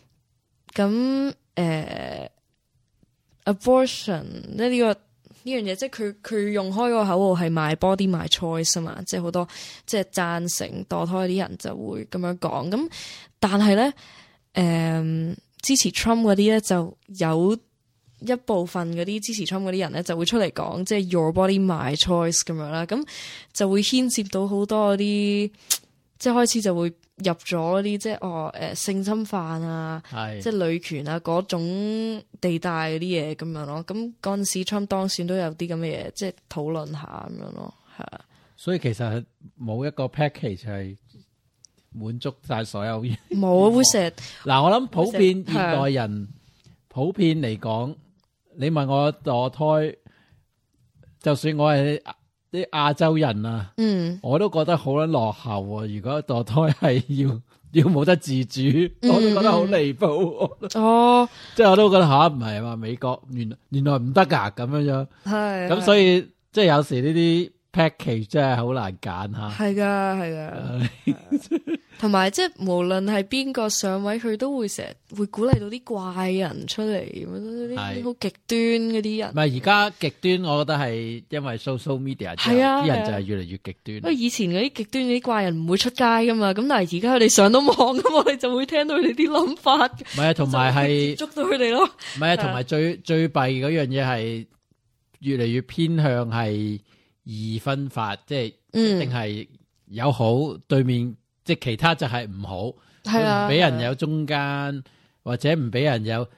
S5: abortion 咧呢樣嘢，即係佢用開個口號係 my body my choice 啊嘛，即係好多即係贊成墮胎啲人就會咁樣講。咁但係咧支持 Trump 嗰啲咧，就有一部分嗰啲支持 Trump 嗰啲人咧，就會出嚟講，即係 Your body my choice 咁樣啦。咁就會牽涉到好多嗰啲，即係開始就會入咗嗰啲，即係性侵犯啊，即係女權啊嗰種地帶嗰啲嘢咁樣咯。咁嗰陣時 Trump 當選都有啲咁嘅嘢，即係討論下咁樣咯，係啊。
S4: 所以其實冇一個 package 係滿足晒所有嘢，
S5: 冇會成日
S4: 嗱，我諗普遍現代人普遍嚟講，你問我墮胎，就算我係啲亞洲人啊，我都覺得好撚落後啊！如果墮胎係要冇得自主，我都覺得好離譜。哦，即係我都覺得唔係話美國原來唔得噶咁樣，係咁所以即係有時呢啲 package 真係好難揀吓，係噶，同埋即係無論係邊個上位，佢都會成日會鼓勵到啲怪人出嚟，啲好極端嗰啲人。唔係而家極端，我覺得係因為 social media 之後，啲人就係越嚟越極端。因為以前嗰啲極端嗰啲怪人唔會出街噶嘛，咁但係而家佢哋上到網咁，我哋就會聽到佢哋啲諗法。唔係啊，同埋係捉到佢哋咯。唔係啊，同埋最弊嗰樣嘢係越嚟越偏向係二分法，即係一定係有好對面。即係其他就係唔好，係啊，唔俾人有中間，或者唔俾人有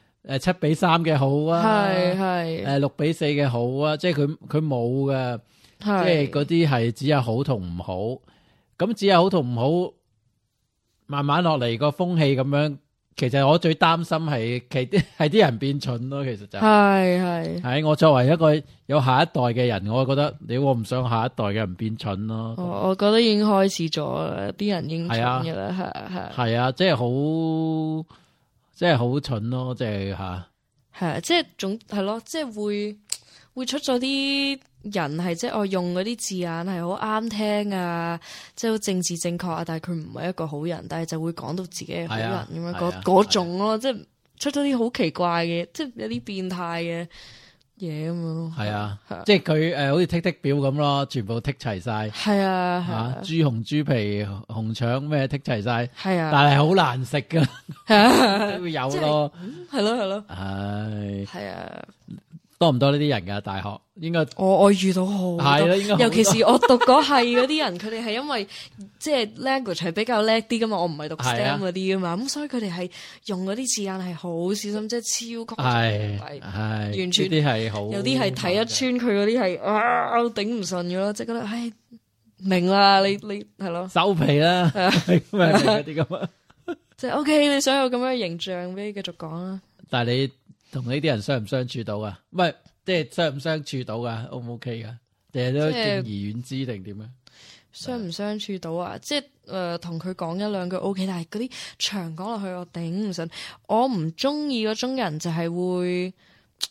S4: 7-3嘅好啊，係6-4嘅好啊，即係佢冇噶，即係嗰啲係只有好同唔好，咁只有好同唔好，慢慢落嚟個風氣咁樣。其實我最擔心係啲人變蠢咯，其實就係我作為一個有下一代嘅人，我覺得我唔想下一代嘅人變蠢咯。我覺得已經開始咗啦，啲人已經蠢嘅啦，係啊，即係好蠢咯，即係吓，係啊，即係總係咯，即係會出咗啲人係即係我用嗰啲字眼係好啱聽啊，即係好政治正確啊，但係佢唔係一個好人，但係就會講到自己係好人咁樣嗰種咯，即係出咗啲好奇怪嘅，即係有啲變態嘅嘢咁樣咯。係啊，即係佢好似剔剔表咁咯，全部剔齊晒。係啊，豬紅豬皮紅腸咩剔齊晒。係啊，但係好難食噶，會有咯。係咯，係啊。多唔多呢啲人㗎？大學應該我遇到好多，係啦，應該尤其是我讀嗰係嗰啲人，佢哋係因為即係 language 係比較叻啲噶嘛，我唔係讀 STEM 嗰啲噶嘛，咁所以佢哋係用嗰啲字眼係好小心，即係超級係完全啲係好，有啲係睇一穿佢嗰啲係頂唔順嘅咯，即係覺得唉明啦，你係咯收皮啦，係咁嗰啲咁啊，即係 OK， 你想有咁樣嘅形象，俾你繼續講啦。但係你同呢啲人相唔相處到啊？唔係，即係相唔相處到噶 ？O 唔 OK 噶？定係都敬而遠之定點樣？相唔相處到啊？即係同佢講一兩句 OK， 但係嗰啲長講落去我頂唔順。我唔中意嗰種人就係會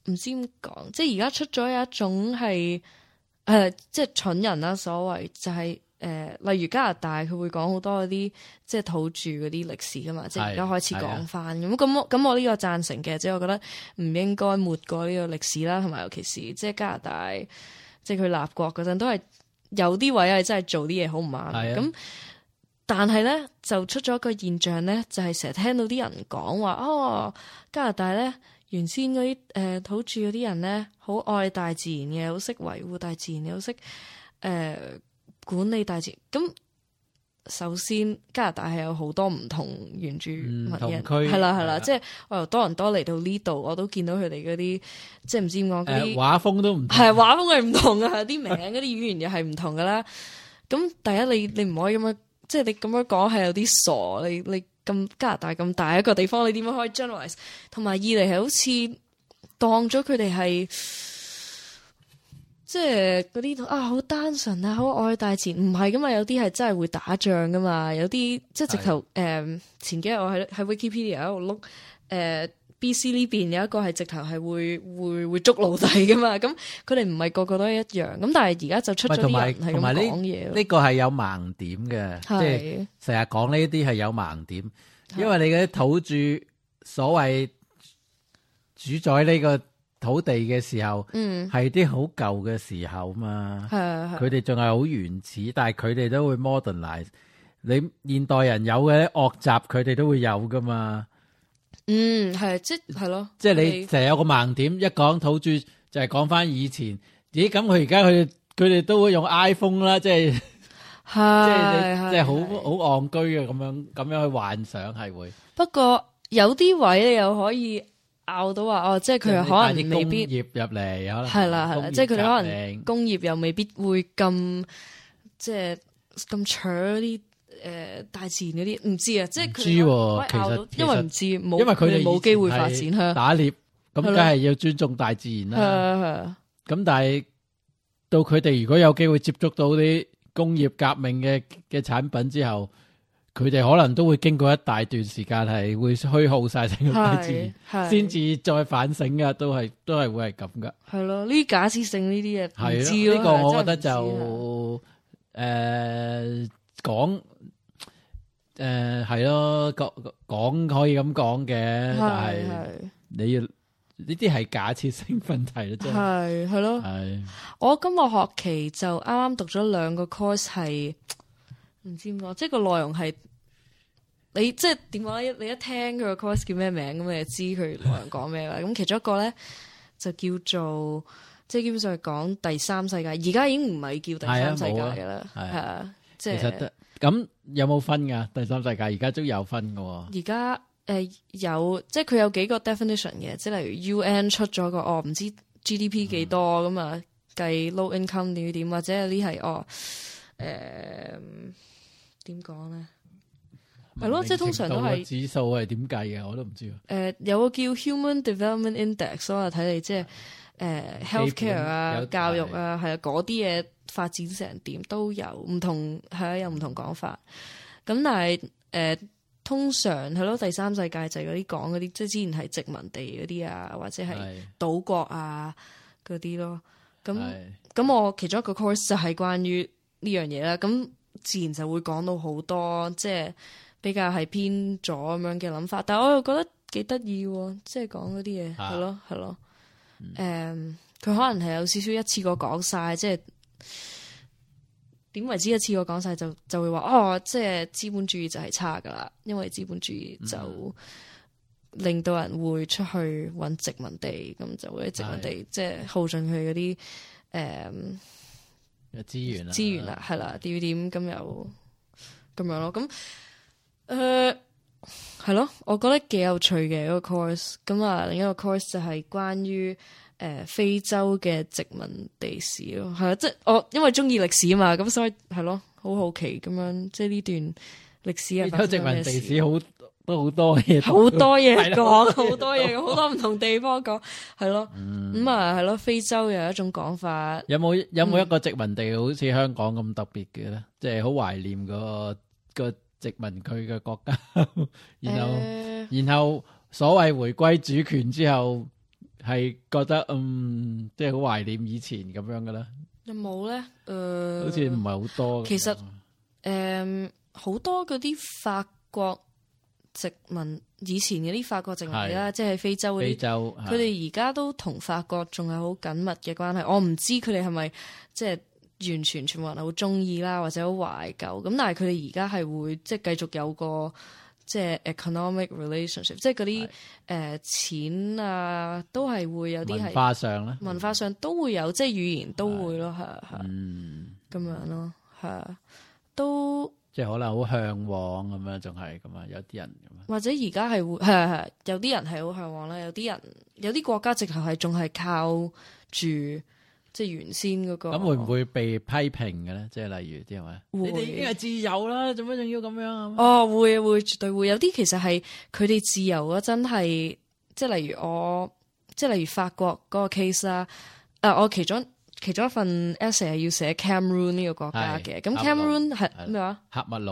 S5: 唔知點講，即係而家出咗有一種係即係蠢人啦，所謂就係、例如加拿大佢會講好多嗰啲即係土著嗰啲歷史噶嘛，即係而家開始講翻咁我呢個贊成嘅，即係我覺得唔應該抹過呢個歷史啦，同埋尤其是即係加拿大即係佢立國嗰陣都係有啲位係真係做啲嘢好唔啱咁。但係咧就出咗一個現象咧，就係成日聽到啲人講話哦，加拿大咧原先嗰啲土著嗰啲人咧好愛大自然嘅，好識維護大自然嘅，好識管理大自然。咁首先加拿大係有好多唔同原住民嘅，係啦，即係我由多倫多嚟到呢度，我都見到佢哋嗰啲即係唔知點講嗰啲
S2: 畫風都唔同，
S5: 係畫風係唔同啊，啲名嗰啲語言又係唔同噶啦。咁第一你唔可以咁樣。即係你咁樣講係有啲傻，你咁加拿大咁大一個地方，你點樣可以 generalize？ 同埋二嚟係好似當咗佢哋係即係嗰啲好單純啊，好愛大自然，唔係噶嘛？有啲係真係會打仗噶嘛？有啲即係直頭前幾日我喺 Wikipedia 喺度碌BC 呢邊有一個係直頭係會捉奴隸噶嘛，咁佢哋唔係個個都一樣，咁但係而家就出咗啲人係咁講嘢。
S4: 呢個係有盲點嘅，即係成日講呢啲係有盲點，因為你嗰啲土著所謂主宰呢個土地嘅時候，係啲好舊嘅時候嘛，佢哋仲係好原始，但係佢哋都會 modernize。你現代人有嘅惡習，佢哋都會有噶嘛。
S5: 係即係咯，
S4: 即係你成日有個盲點，一講土著就係講翻以前。咦？咁佢而家佢哋都會用 iPhone 啦，即係即係好戇居嘅咁樣去幻想係會。
S5: 不過有啲位你又可以拗到話即係佢可能未必
S4: 工業入嚟，可能
S5: 係啦，即係佢哋可能工業又未必會咁即係咁搶啲。大自然嗰啲唔知啊，即係佢
S4: 其實
S5: 因為唔知冇，
S4: 因為佢哋
S5: 冇機會發展
S4: 打獵，咁梗係要尊重大自然啦。咁但係到佢哋如果有機會接觸到啲工業革命嘅產品之後，佢哋可能都會經過一大段時間係會虛耗晒成個大自然，先至再反省噶，都係會係咁噶。係
S5: 咯，呢啲假設性呢啲嘢唔知咯。
S4: 呢個我覺得就講。係咯，講可以咁講嘅，但係你要呢啲係假設性問題咯，真
S5: 係咯。我今個學期就啱啱讀咗2個 course， 係唔知點講，即係個內容係你即係點講咧？你一聽佢個 course 叫咩名咁，你就知佢內容講咩啦。咁其中一個咧就叫做即係基本上係講第三世界，而家已經唔係叫第三世界噶啦，係啊，即係。
S4: 咁有冇分噶？第三世界而家都有分噶。
S5: 而家有，即係佢有幾個 definition 嘅，即係例如 UN 出咗個唔知 GDP 幾多咁啊，計 low income 點，或者有啲係點講咧？係咯，即係通常都係
S4: 指數係點計嘅，我都唔知。
S5: 有個叫 Human Development Index， 我睇你即係healthcare 啊、教育啊，係啊嗰啲嘢。發展成點都有唔同，係啊，有唔同講法。咁但係通常係咯，第三世界就係嗰啲講嗰啲，即係之前係殖民地嗰啲啊，或者係島國啊嗰啲咯。咁我其中一個 course 就係關於呢樣嘢啦。咁自然就會講到好多，即係比較係偏左咁樣嘅諗法。但係我又覺得幾得意喎，即係講嗰啲嘢係咯。佢可能係有少少一次過講晒，即係。點為之一次過講晒就會話即係資本主義就係差噶啦，因為資本主義就令到人會出去搵殖民地，咁就會喺殖民地即係耗盡佢嗰啲資源啦，係啦，點咁又咁樣咯，咁係咯，我覺得幾有趣嘅一個 course。咁啊，另一個 course 就係關於非洲嘅殖民地史咯，係啊，即係我因為中意歷史啊嘛，咁所以係咯，好好奇咁樣，即係呢段歷史啊，
S4: 非洲殖民地史都好多嘢，
S5: 好多嘢講，好多嘢，好多唔同地方講，係咯，咁啊係咯，非洲有一種講法。有冇
S4: 一個殖民地好似香港咁特別嘅咧？即係好懷念個殖民區嘅國家，然後所謂回歸主權之後。 係覺得即係好懷念以前咁樣嘅啦。
S5: 有冇咧？
S4: 好似唔係好多。
S5: 其實好多嗰啲法國殖民以前嗰啲法國殖民地啦，即係非洲嗰啲，佢哋而家都同法國仲係好緊密嘅關係。我唔知佢哋係咪即係完全全部人好中意啦，或者好懷舊咁，但係佢哋而家係會即係繼續有個即係 economic relationship， 即係嗰啲錢啊，都係會有啲係文化上都會有，即係語言都會咯，係咁樣咯，係都。
S4: 即係可能好向往咁樣，仲係咁啊！有啲人咁，
S5: 或者而家係會係有啲人係好向往啦，有啲國家直頭係仲係靠住即係原先嗰個。咁會唔會被批評嘅咧？即係例如啲係咪？你哋已經係自由啦，做乜仲要咁樣啊？哦，會絕對會有啲其實係佢哋自由嗰陣係，即係例如法國嗰個 case 啦。我其中一份 essay 係要寫 Cameroon 呢個國家嘅，咁 Cameroon 係咩話？喀麥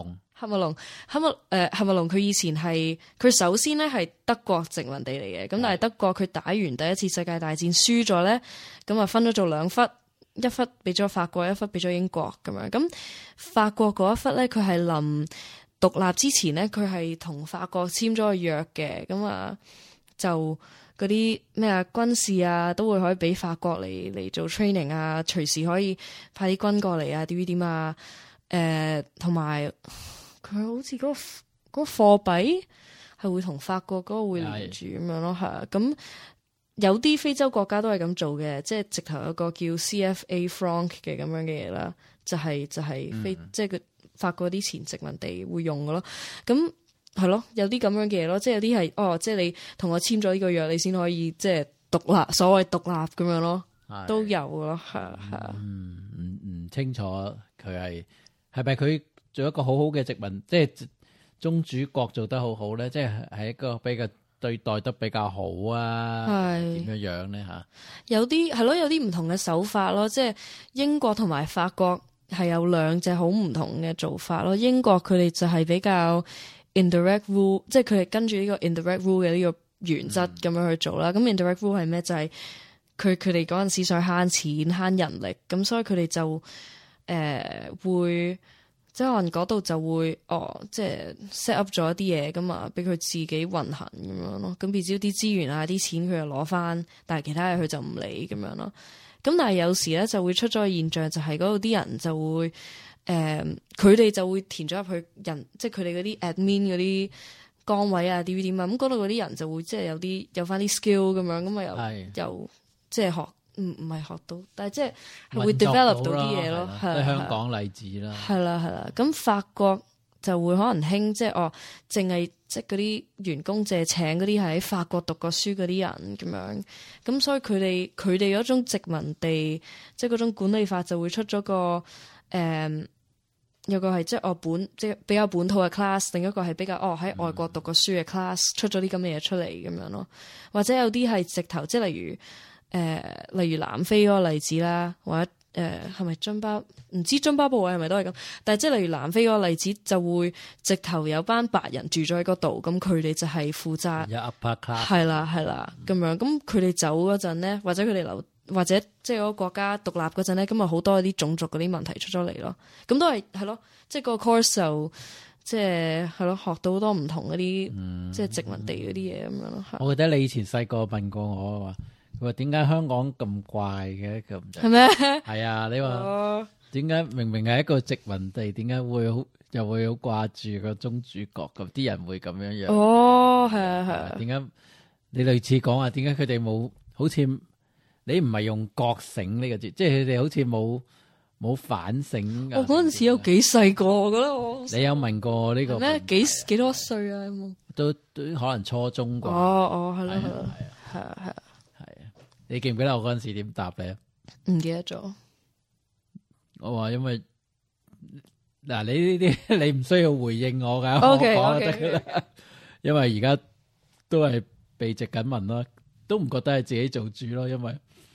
S5: 隆佢以前係佢首先咧係德國殖民地嚟嘅，咁但係德國佢打完第一次世界大戰輸咗咧，咁啊分咗做兩忽，一忽俾咗法國，一忽俾咗英國咁樣。咁法國嗰一忽咧，佢係臨獨立之前咧，佢係同法國簽咗個約嘅，咁啊就。嗰啲咩啊軍事啊都會可以俾法國嚟做 training 啊，隨時可以派啲軍過嚟啊，點啊，同埋佢好似嗰個貨幣係會同法國嗰個會連住咁樣咯，係啊。咁有啲非洲國家都係咁做嘅，即係直頭有個叫 CFA franc 嘅咁樣嘅嘢啦，就係即係佢法國啲前殖民地會用嘅咯，咁。係咯，有啲咁樣嘅嘢咯，即係有啲係即係你同我簽咗呢個約，你先可以即係獨立，所謂獨立咁樣咯，都有咯，係啊。唔清楚佢係咪佢做一個好好嘅殖民，即係宗主國做得好好咧，即係一個比較對待得比較好啊，點樣咧吓？有啲係咯，有啲唔同嘅手法咯，即係英國同埋法國係有兩隻好唔同嘅做法咯。英國佢哋就係比較。indirect rule 即係佢係跟住呢個 indirect rule 嘅呢個原則咁樣去做啦。咁 indirect rule 係咩？就係佢哋嗰陣時想慳錢慳人力，咁所以佢哋就會即係可能嗰度就會即係 set up 咗一啲嘢咁啊，俾佢自己運行咁樣咯。咁變咗啲資源啊、啲錢佢就攞翻，但係其他嘢佢就唔理咁樣咯。咁但係有時咧就會出咗個現象，就係嗰度啲人就會。佢哋就會填咗入去人，即係佢哋嗰啲 admin 嗰啲崗位啊 DVD 啊，咁嗰度嗰啲人就會即係有翻啲 skill 咁樣，咁啊又即係學唔係學到，但係即係會 develop 到啲嘢咯。係香港例子啦，係啦。咁法國就會可能興即係淨係即係嗰啲員工淨係請嗰啲係喺法國讀過書嗰啲人咁樣，咁所以佢哋嗰種殖民地即係嗰種管理法就會出咗個有個係即係即係比較本土嘅 class， 另一個係比較喺外國讀過書嘅 class，出咗啲咁嘅嘢出嚟咁樣咯。或者有啲係直頭即係例如南非嗰個例子啦，或者係咪唔知津巴布韋係咪都係咁？但係即係例如南非嗰個例子就會直頭有班白人住咗喺嗰度，咁佢哋就係負責upper class，係啦咁樣。咁佢哋走嗰陣咧，或者佢哋留。或者即係嗰個國家獨立嗰陣咧，咁啊好多啲種族嗰啲問題出咗嚟咯。咁都係咯，即係個 course 就即係咯，學到好多唔同嗰啲即係殖民地嗰啲嘢咁樣咯。我記得你以前細個問過我話，佢話點解香港咁怪嘅咁？係咩？係啊，你話點解明明係一個殖民地，點解又會好掛住個宗主國咁？啲人會咁樣樣？係啊。點解你類似講話點解佢哋冇好似？你唔係用覺醒呢個字，即係佢哋好似冇反省。我嗰陣時有幾細個，我覺得你有問過呢個咩？幾多歲啊？有冇？都可能初中啩。係咯，係啊。你記唔記得我嗰陣時點答你啊？唔記得咗。我話因為嗱，你呢啲你唔需要回應我噶，我講就得噶啦。因為而家都係被殖緊民啦，都唔覺得係自己做主咯，因為。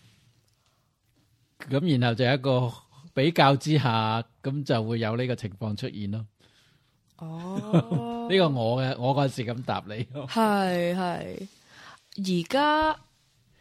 S5: 咁然後就一個比較之下，咁就會有呢個情況出現咯。呢個我嗰陣時咁答你。係而家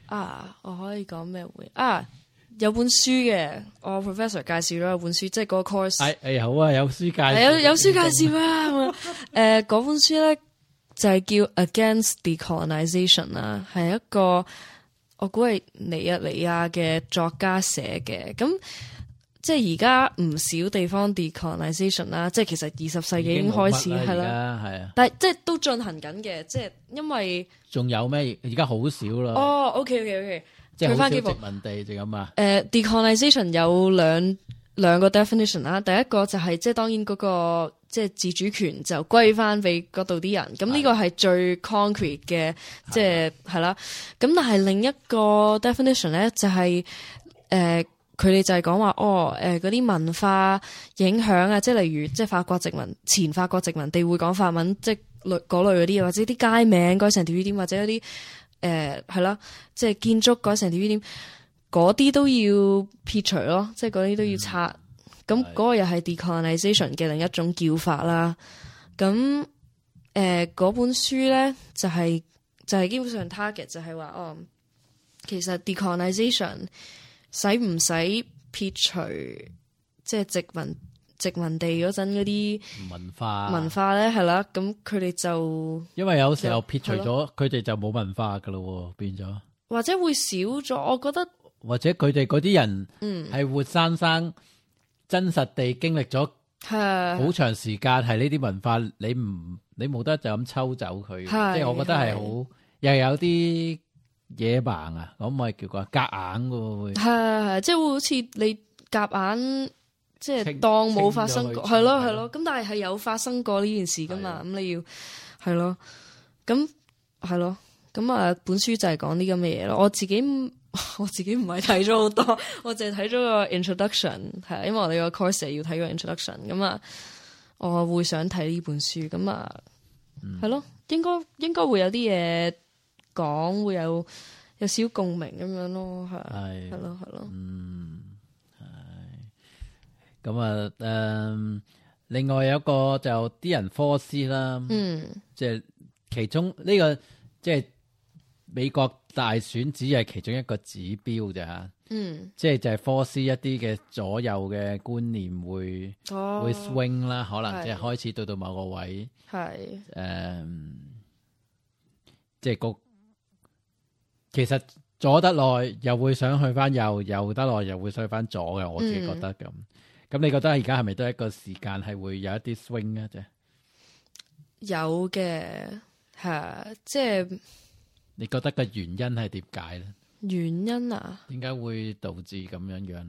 S5: 我可以講咩會有本書嘅，我 professor 介紹咗有本書，即係嗰個 course。
S4: 好啊，有書介紹。
S5: 有書介紹啊！嗰本書咧就係叫 Against Decolonization 啦，係一個我估係尼日利亞嘅作家寫嘅。咁即係而家唔少地方 decolonization 啦，即係其實20世紀已經開始係啦，係啊，但係即係都進行緊嘅，即係因為仲有咩？而家好少啦。OK。即係好少殖民地就咁啊。decolonization 有兩個 definition 啦。第一個就係即係當然嗰個即係自主權就歸翻俾嗰度啲人。咁呢個係最 concrete 嘅，即係係啦。咁但係另一個 definition 咧就係佢哋就係講話嗰啲文化影響啊，即係例如即係前法國殖民地會講法文，即係嗰類嗰啲，或者啲街名改成 TV 點，或者一啲係啦，即係建築改成 TV 點，嗰啲都要撇除咯，即係嗰啲都要拆。咁嗰個又係 decolonization 嘅另一種叫法啦。咁嗰本書咧就係基本上 target 就係話其實 decolonization 使唔使撇除即係殖民地嗰陣嗰啲文化咧？係啦，咁佢哋就因為有時候撇除咗，佢哋就冇文化噶咯，變咗或者會少咗。我覺得或者佢哋嗰啲人係活生生真實地經歷咗好長時間，係呢啲文化，你冇得就咁抽走佢，即係我覺得係好又有啲野蠻啊，可唔可以叫佢夾硬嘅會？係，即係會好似你夾硬，即係當冇發生過，係咯。咁但係有發生過呢件事噶嘛？咁你要係咯，咁係咯，咁本書就係講啲咁嘅嘢咯。我自己唔係睇咗好多，我淨係睇咗個 introduction， 係因為我哋個 course 要睇個 introduction， 咁我會想睇呢本書，咁係咯，應該會有啲嘢講，會有少共鳴咁樣咯，係咯，咁另外有一個就啲人科斯啦，即係其中呢個即係美國大選只係其中一個指標啫吓，即係就係科斯一啲嘅左右嘅觀念會 swing 啦，可能即係開始到某個位，即係其實左得耐又會想去翻右，右得耐又會想去翻左嘅，我自己覺得咁。咁你覺得而家係咪都係一個時間係會有一啲 swing 啊？啫，有嘅，係即係。你覺得個原因係點解咧？原因啊？點解會導致咁樣樣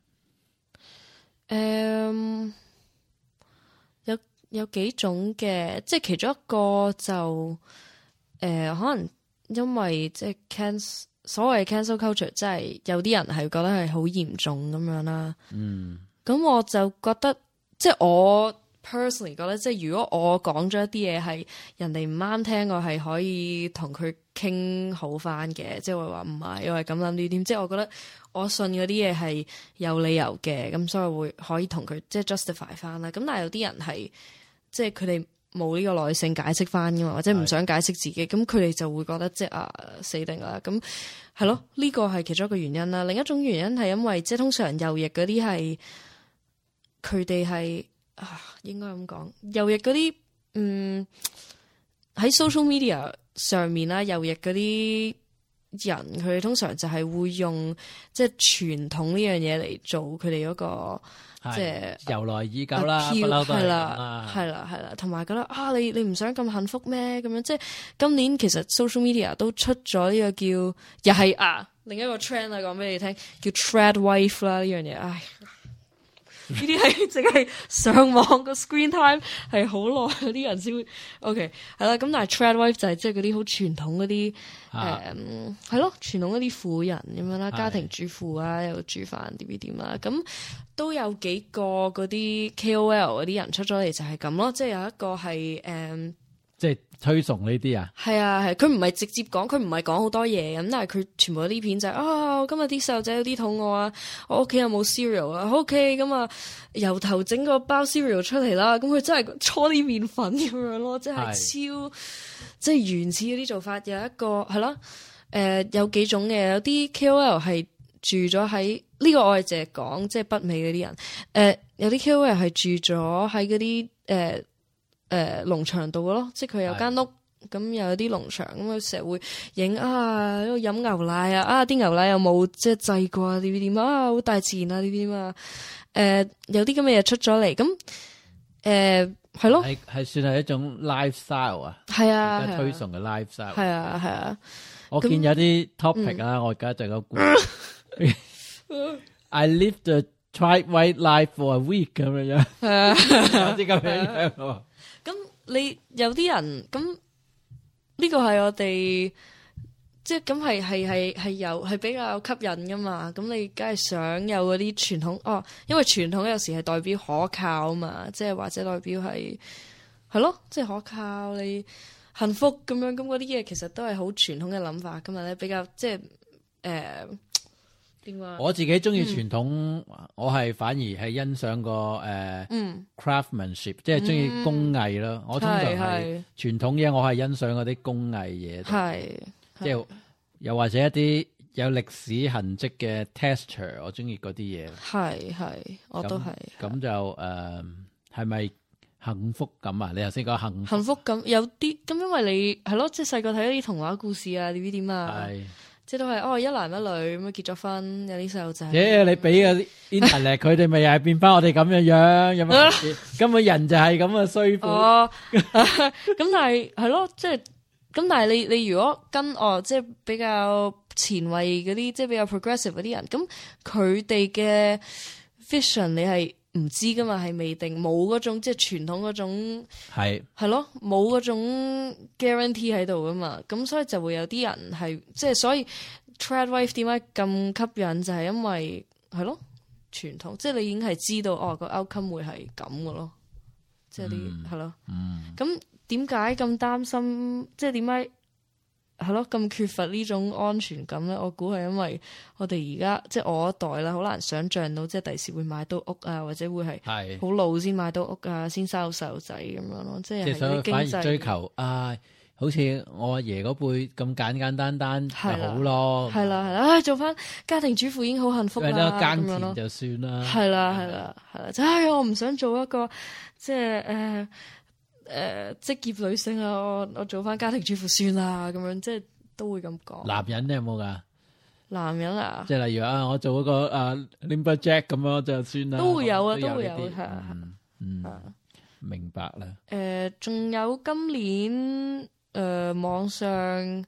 S5: 咧？有幾種嘅，即係其中一個就可能因為即係所謂 cancel culture，即係有啲人係覺得係好嚴重咁樣啦。咁我就覺得，即係我 personally 覺得，即係如果我講咗一啲嘢係人哋唔啱聽，我係可以同佢傾好翻嘅，即係會話唔係，我係咁諗呢啲，即係我覺得我信嗰啲嘢係有理由嘅，咁所以會可以同佢即係 justify 翻啦。咁但係有啲人係即係佢哋冇呢個耐性解釋翻噶嘛，或者唔想解釋自己，咁佢哋就會覺得即係死定啦。咁係咯，呢個係其中一個原因啦。另一種原因係因為即係通常右翼嗰啲係佢哋係應該咁講，右翼嗰啲喺 social media 上面啦，右翼嗰啲人佢哋通常就係會用即係傳統呢樣嘢嚟做佢哋嗰個即係由來已久啦，不嬲都係啦，同埋覺得你唔想咁幸福咩？咁樣即係今年其實 social media 都出咗呢個叫又係另一個 trend 啊，講俾你聽叫 trad wife 啦，呢樣嘢，呢啲係淨係上網個 screen time 係好耐嗰啲人先會 OK 係啦。咁但係 trad wife 就係即係嗰啲好傳統嗰啲係咯，傳統嗰啲婦人咁樣啦，家庭主婦啊，又煮飯點啦。咁都有幾個嗰啲 KOL 嗰啲人出咗嚟就係咁咯，即係有一個係即係推崇呢啲啊，係佢唔係直接講，佢唔係講好多嘢咁，但係佢全部啲片就係今日啲細路仔有啲肚餓啊，我屋企有冇 cereal 啊 ，OK 咁由頭整個包 cereal 出嚟啦，咁佢真係搓啲麵粉咁樣咯，即係超即係原始嗰啲做法。有一個係啦， 有幾種嘅，有啲 KOL 係住咗喺呢個，我係淨係講即係北美嗰啲人。有啲 KOL 係住咗喺嗰啲農場度嘅咯，即係佢有間屋。咁又有啲農場，咁佢成日會影喺度飲牛奶啊，啲牛奶有冇即係製過啊？點點啊，好大自然啊！點點啊，有啲咁嘅嘢出咗嚟，咁係咯，
S4: 係算係一種 lifestyle 啊，
S5: 係啊，
S4: 而家推崇嘅 lifestyle，
S5: 係啊，
S4: 我見有啲 topic 啊，我而家就有估，I live the tried white life for a week 咁樣，係啊，有啲咁樣喎。
S5: 咁你有啲人咁。呢個係我哋即係咁係比較吸引噶嘛，咁你梗係想有嗰啲傳統因為傳統有時係代表可靠啊嘛，即係或者代表係咯，即係可靠你幸福咁樣，咁嗰啲嘢其實都係好傳統嘅諗法噶嘛咧，比較即係點話？我
S4: 自己中意傳統，我係反而係欣賞個craftsmanship，即係中意工藝咯。我通常係傳統嘢，我係欣賞嗰啲工藝嘢，係即係又或者一啲有歷史痕跡嘅 texture，我中意嗰啲嘢。
S5: 係，我都係。咁
S4: 就係咪幸福感啊？你頭先講幸福
S5: 感有啲咁，因為你係咯，即係細個睇一啲童話故事啊，點啊。即係都係一男一女咁樣結咗婚，有啲細路仔。
S4: 你俾個 internet 佢哋咪又係變翻我哋咁樣，有乜根本人就係咁嘅衰款。
S5: 咁但係咯，即係咁，但係你如果跟即係比較前衛嗰啲，即係比較 progressive 嗰啲人，咁佢哋嘅 vision 你係唔知噶嘛，係未定，冇嗰種即係傳統嗰種係咯，冇嗰種 guarantee 喺度噶嘛，咁所以就會有啲人係即係，所以 trad wife 點解咁吸引就係因為係咯傳統，即係你已經係知道個 outcome 會係咁嘅咯，即係啲係咯，咁點解咁擔心？即係點解？係咯，咁缺乏呢種安全感咧，我估係因為我哋而家即係我一代啦，好難想像到即係第時會買到屋啊，或者會係好老先買到屋啊，先生到細路仔咁樣咯，即係啲經濟反而
S4: 追求好似我阿爺嗰輩咁簡單就好咯。
S5: 係啦，做翻家庭主婦已經好幸福啦，
S4: 耕田就算啦。
S5: 係啦，就我唔想做一個即係職業女性啊，我做翻家庭主婦算啦，咁樣即係都會咁講。
S4: 男人你有冇噶？
S5: 男人啊，
S4: 即係例如我做嗰個Limberjack 咁樣就算啦。
S5: 都會有啊，都會有係
S4: 明白啦。
S5: 仲有今年網上呢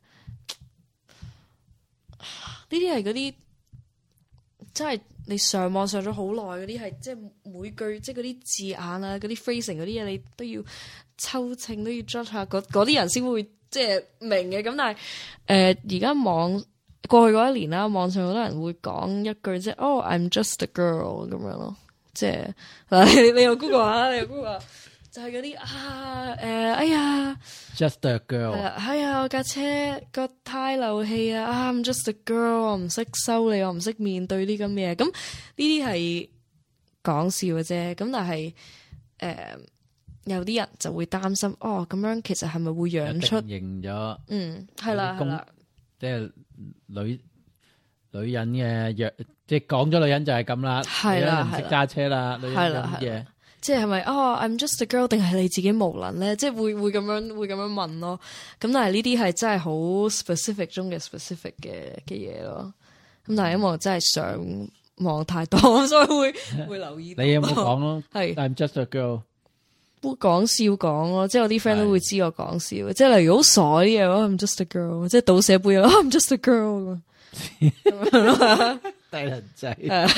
S5: 啲係嗰啲，即係你上網上咗好耐嗰啲，係即係每句即係嗰啲字眼啊，嗰啲 phrasing 嗰啲嘢，你都要抽稱，都要 judge 下嗰啲人先會即係明嘅。咁但係而家過去嗰一年啦，網上好多人會講一句即係I'm just a girl 咁樣咯，即係嗱你又 Google 下，你又 Google 下。就係嗰啲哎呀
S4: ，just a girl，
S5: 係啊，我架車個胎漏氣啊，I'm just a girl，我唔識修理，我唔識面對啲咁嘅嘢，咁呢啲係講笑嘅啫。咁但係有啲人就會擔心，咁樣其實係咪會養出
S4: 認咗？
S5: 係啦，
S4: 即係女人嘅弱，即係講咗女人就係咁啦，
S5: 係啦，
S4: 唔識揸車啦，女人咁嘢。
S5: 即係咪I'm just a girl 定係你自己無能咧？即係會咁樣問咯。咁但係呢啲係真係好 specific 中嘅 specific 嘅嘢咯。咁但係因為我真係上網太多，所以會留意。
S4: 你有冇講咯？
S5: 係
S4: I'm just a girl。
S5: 會講笑講咯，即係我啲 friend 都會知我講笑。即係例如好傻啲嘢，I'm just a girl。即係倒瀉杯，I'm just a girl。咁樣咯，
S4: 低能仔，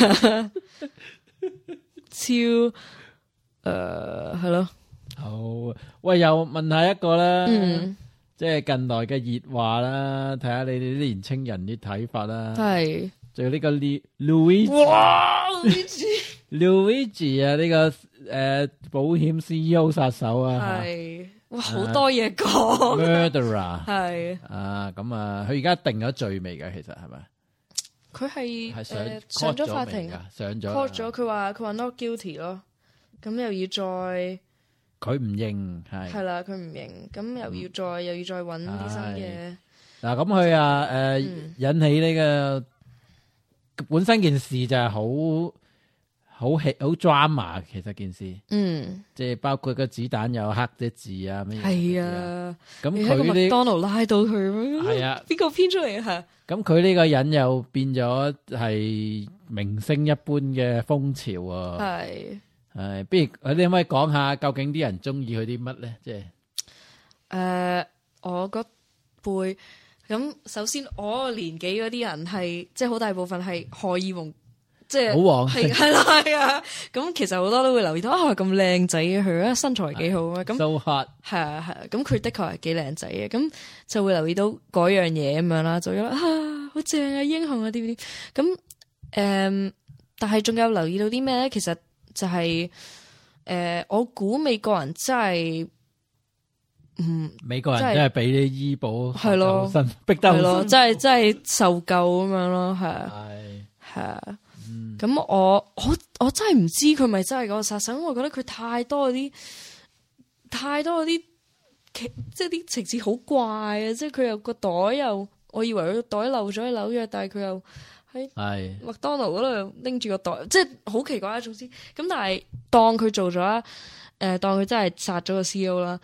S5: 超。係咯，
S4: 好，喂，又問下一個啦，即係近來嘅熱話啦，睇下你哋啲年青人啲睇法啦。係，仲有呢個 Luigi，
S5: 哇
S4: ，Luigi 啊，呢個保險 CEO 殺手啊，
S5: 係，哇，好多嘢講
S4: ，Murderer，
S5: 係，
S4: 咁佢而家定咗罪未㗎？其實係咪？
S5: 佢係
S4: 上
S5: 咗法庭，
S4: 上咗
S5: court 咗，佢話 not guilty 咯。咁又要再，
S4: 佢唔認係啦，
S5: 佢唔認，咁又要再揾啲新嘅。
S4: 嗱，咁佢引起呢個本身件事就係好 drama， 其實件事，即係包括個子彈有黑隻字啊，咩
S5: 係啊，
S4: 咁佢呢
S5: 麥當勞拉到佢，
S4: 係啊，
S5: 邊個編出嚟啊？
S4: 咁佢呢個人又變咗係明星一般嘅風潮啊，係，不如你可唔可以講下究竟啲人中意佢啲乜咧？即係
S5: 我嗰輩咁，首先我個年紀嗰啲人係即係好大部分係荷爾蒙。即係
S4: 好旺
S5: 係啦，係啊！咁其實好多都會留意到咁靚仔嘅佢啊，身材幾好啊！咁
S4: so hot
S5: 係啊，咁佢的確係幾靚仔嘅，咁就會留意到嗰樣嘢咁樣啦，就覺得好正啊，英雄啊點點咁但係仲有留意到啲咩咧？其實就係我估美國人真係
S4: 美國人真係俾啲醫保
S5: 係咯，
S4: 逼得好辛苦，
S5: 真係受夠咁樣咯，係啊。咁我真係唔知佢咪真係嗰個殺手，因為我覺得佢太多嗰啲即係啲情節好怪啊！即係佢又個袋又，我以為佢個袋漏咗喺紐約，但係佢又喺麥當勞嗰度拎住個袋，即係好奇怪啊！總之咁，但係當佢做咗當佢真係殺咗個 CEO 啦，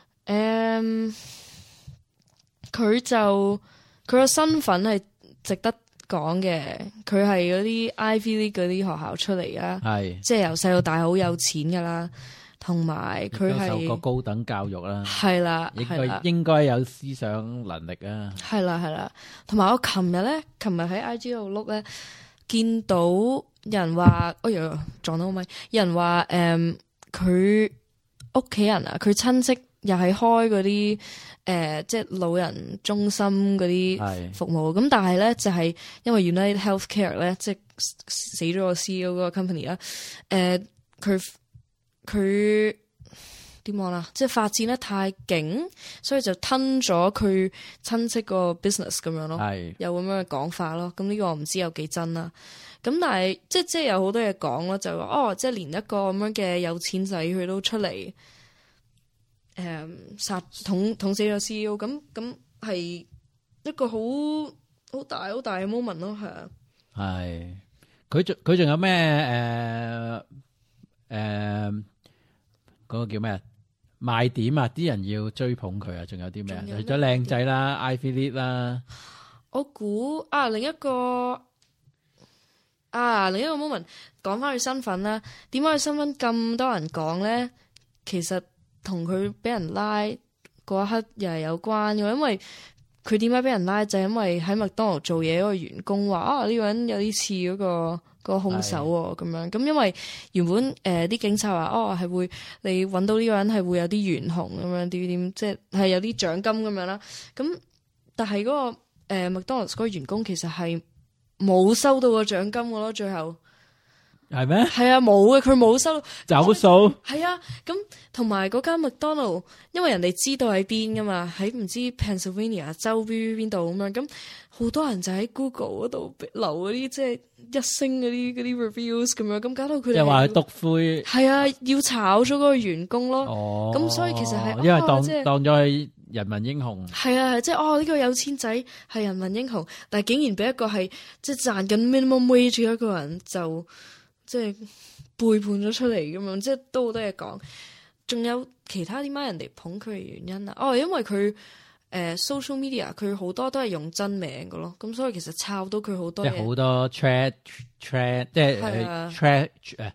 S5: 佢個身份係值得講嘅，佢係嗰啲 Ivy League 嗰啲學校出嚟啊，即係由細到大好有錢噶啦，同埋佢係
S4: 受過高等教育啦，
S5: 係啦，
S4: 應該有思想能力啊，係
S5: 啦，同埋我琴日喺 IG 度碌咧，見到人話，哎呀撞到咪，有人話佢屋企人啊，佢親戚又係開嗰啲。即係老人中心嗰啲服務，咁但係咧就係因為 United Healthcare 咧，即係死咗個 CEO 嗰個 company 啦，佢點講啦？即係發展得太勁，所以就吞咗佢親戚個 business 咁樣咯，有咁樣嘅講法咯。咁呢個我唔知有幾真啦。咁但係即係有好多嘢講咯，就話即係連一個咁樣嘅有錢仔佢都出嚟。殺捅死咗 CEO， 咁係一個好大嘅 moment 咯，係啊。
S4: 係佢仲有咩嗰個叫咩賣點啊？啲人要追捧佢啊？仲有啲咩？除咗靚仔啦 ，Ivy League 啦。
S5: 我估另一個 moment 講翻佢身份啦。點解佢身份咁多人講咧？其實同佢俾人拉嗰一刻又係有關嘅，因為佢點解俾人拉就係因為喺麥當勞做嘢嗰個員工話呢個人有啲似嗰個兇手喎咁樣。咁因為原本啲警察話係會你揾到呢個人係會有啲懸紅咁樣點即係有啲獎金咁樣啦。咁但係嗰個麥當勞嗰個員工其實係冇收到個獎金嘅咯，最後。
S4: 係咩？係
S5: 啊，冇嘅，佢冇收到
S4: 走數。
S5: 係啊，咁同埋嗰間麥當勞，因為人哋知道喺邊噶嘛，喺唔知 Pennsylvania 州邊度咁樣，咁好多人就喺 Google 嗰度留嗰啲即係一星嗰啲 reviews 咁樣，咁搞到佢哋
S4: 即係話佢篤灰。係
S5: 啊，要炒咗嗰個員工咯。咁所以其實係
S4: 因為當咗係人民英雄。係
S5: 啊，即係呢個有錢仔係人民英雄，但係竟然俾一個係即係賺緊 minimum wage 嘅一個人就。即係背叛咗出嚟咁樣，即係都好多嘢講。仲有其他點解人哋捧佢嘅原因啊？因為佢social media 佢好多都係用真名嘅咯，咁所以其實抄到佢好多嘢。即係好多 track 即係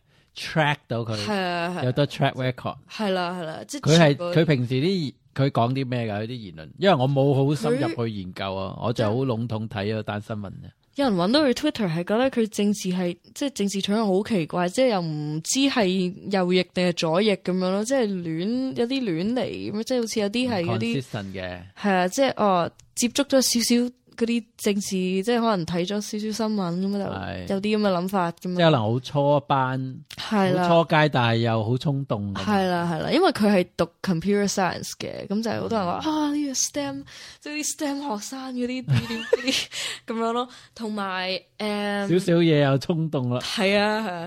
S5: track 到佢，有得 track record。係啦，即係佢平時佢講啲咩㗎？佢啲言論，因為我冇好深入去研究啊，我就好籠統睇嗰單新聞啫。有人揾到佢 Twitter 係覺得佢政治係即係政治取向好奇怪，即係又唔知係右翼定係左翼咁樣咯，即係有啲亂嚟咁，即係好似有啲係嗰啲係啊，即係接觸咗少少嗰啲政治，即係可能睇咗少少新聞咁就有啲咁嘅諗法咁樣。即係可能好初班，係啦，好初階，但係又好衝動。係啦，因為佢係讀 computer science 嘅，咁就係好多人話呢個 STEM， 即係啲 STEM 學生嗰啲咁樣咯。同埋少少嘢又衝動啦。係啊，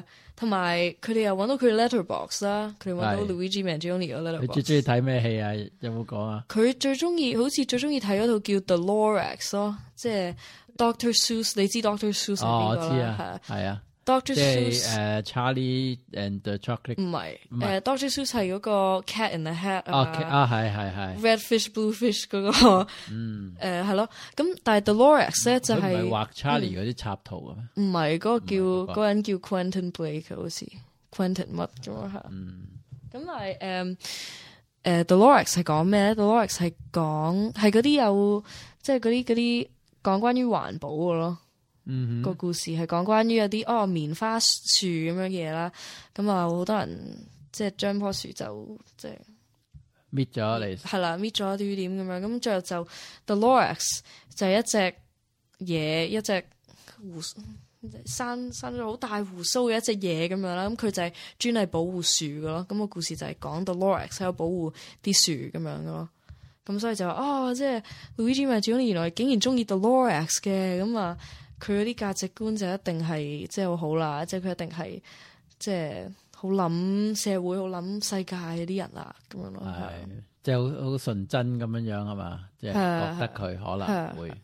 S5: 同埋佢哋又揾到佢 letterbox 啦，佢哋揾到
S4: 係
S5: Luigi Mangione 嘅
S4: 你最
S5: letterbox。
S4: 中意睇咩戲啊？有冇講啊？
S5: 佢好似最中意睇嗰套叫 The Lorax 咯，即係 Dr. Seuss。你知 Dr. Seuss 係邊個
S4: 我知
S5: 啦？
S4: 係啊。
S5: Dr.
S4: 即係
S5: Seuss
S4: Charlie and the Chocolate
S5: 唔係
S4: 唔係
S5: Dr. Seuss 係嗰個 Cat in the Hat
S4: 係
S5: Red Fish Blue Fish 嗰個係咯。咁但係 The Lorax 咧就
S4: 佢唔
S5: 係
S4: 係畫 Charlie 嗰啲插圖嘅咩？
S5: 唔係嗰個叫
S4: 唔係嗰個
S5: 嗰個人叫 Quentin Blake 好似 Quentin 乜咁啊嚇。咁但係The Lorax 係講咩咧？The Lorax 係講係嗰啲有即係嗰啲講關於環保嘅咯。個故事係講關於有啲棉花樹咁樣嘢啦。咁啊好多人即係將棵樹就即係
S4: 搣咗嚟
S5: 係啦，搣咗點點咁樣。咁最後就 The Lorax 就係一隻嘢，一隻生咗好大胡鬚嘅一隻嘢咁樣啦。咁佢就係專係保護樹嘅咯。咁個故事就係講 The Lorax 喺度保護啲樹咁樣嘅咯。咁所以就即係 Luigi Mangione 原來竟然中意 The Lorax 嘅。咁啊佢嗰啲價值觀就一定係即係好好啦，即係佢一定係即係好諗社會、好諗世界嗰啲人啦咁樣咯。
S4: 係即係好純真咁樣樣係嘛？即係覺得佢可能會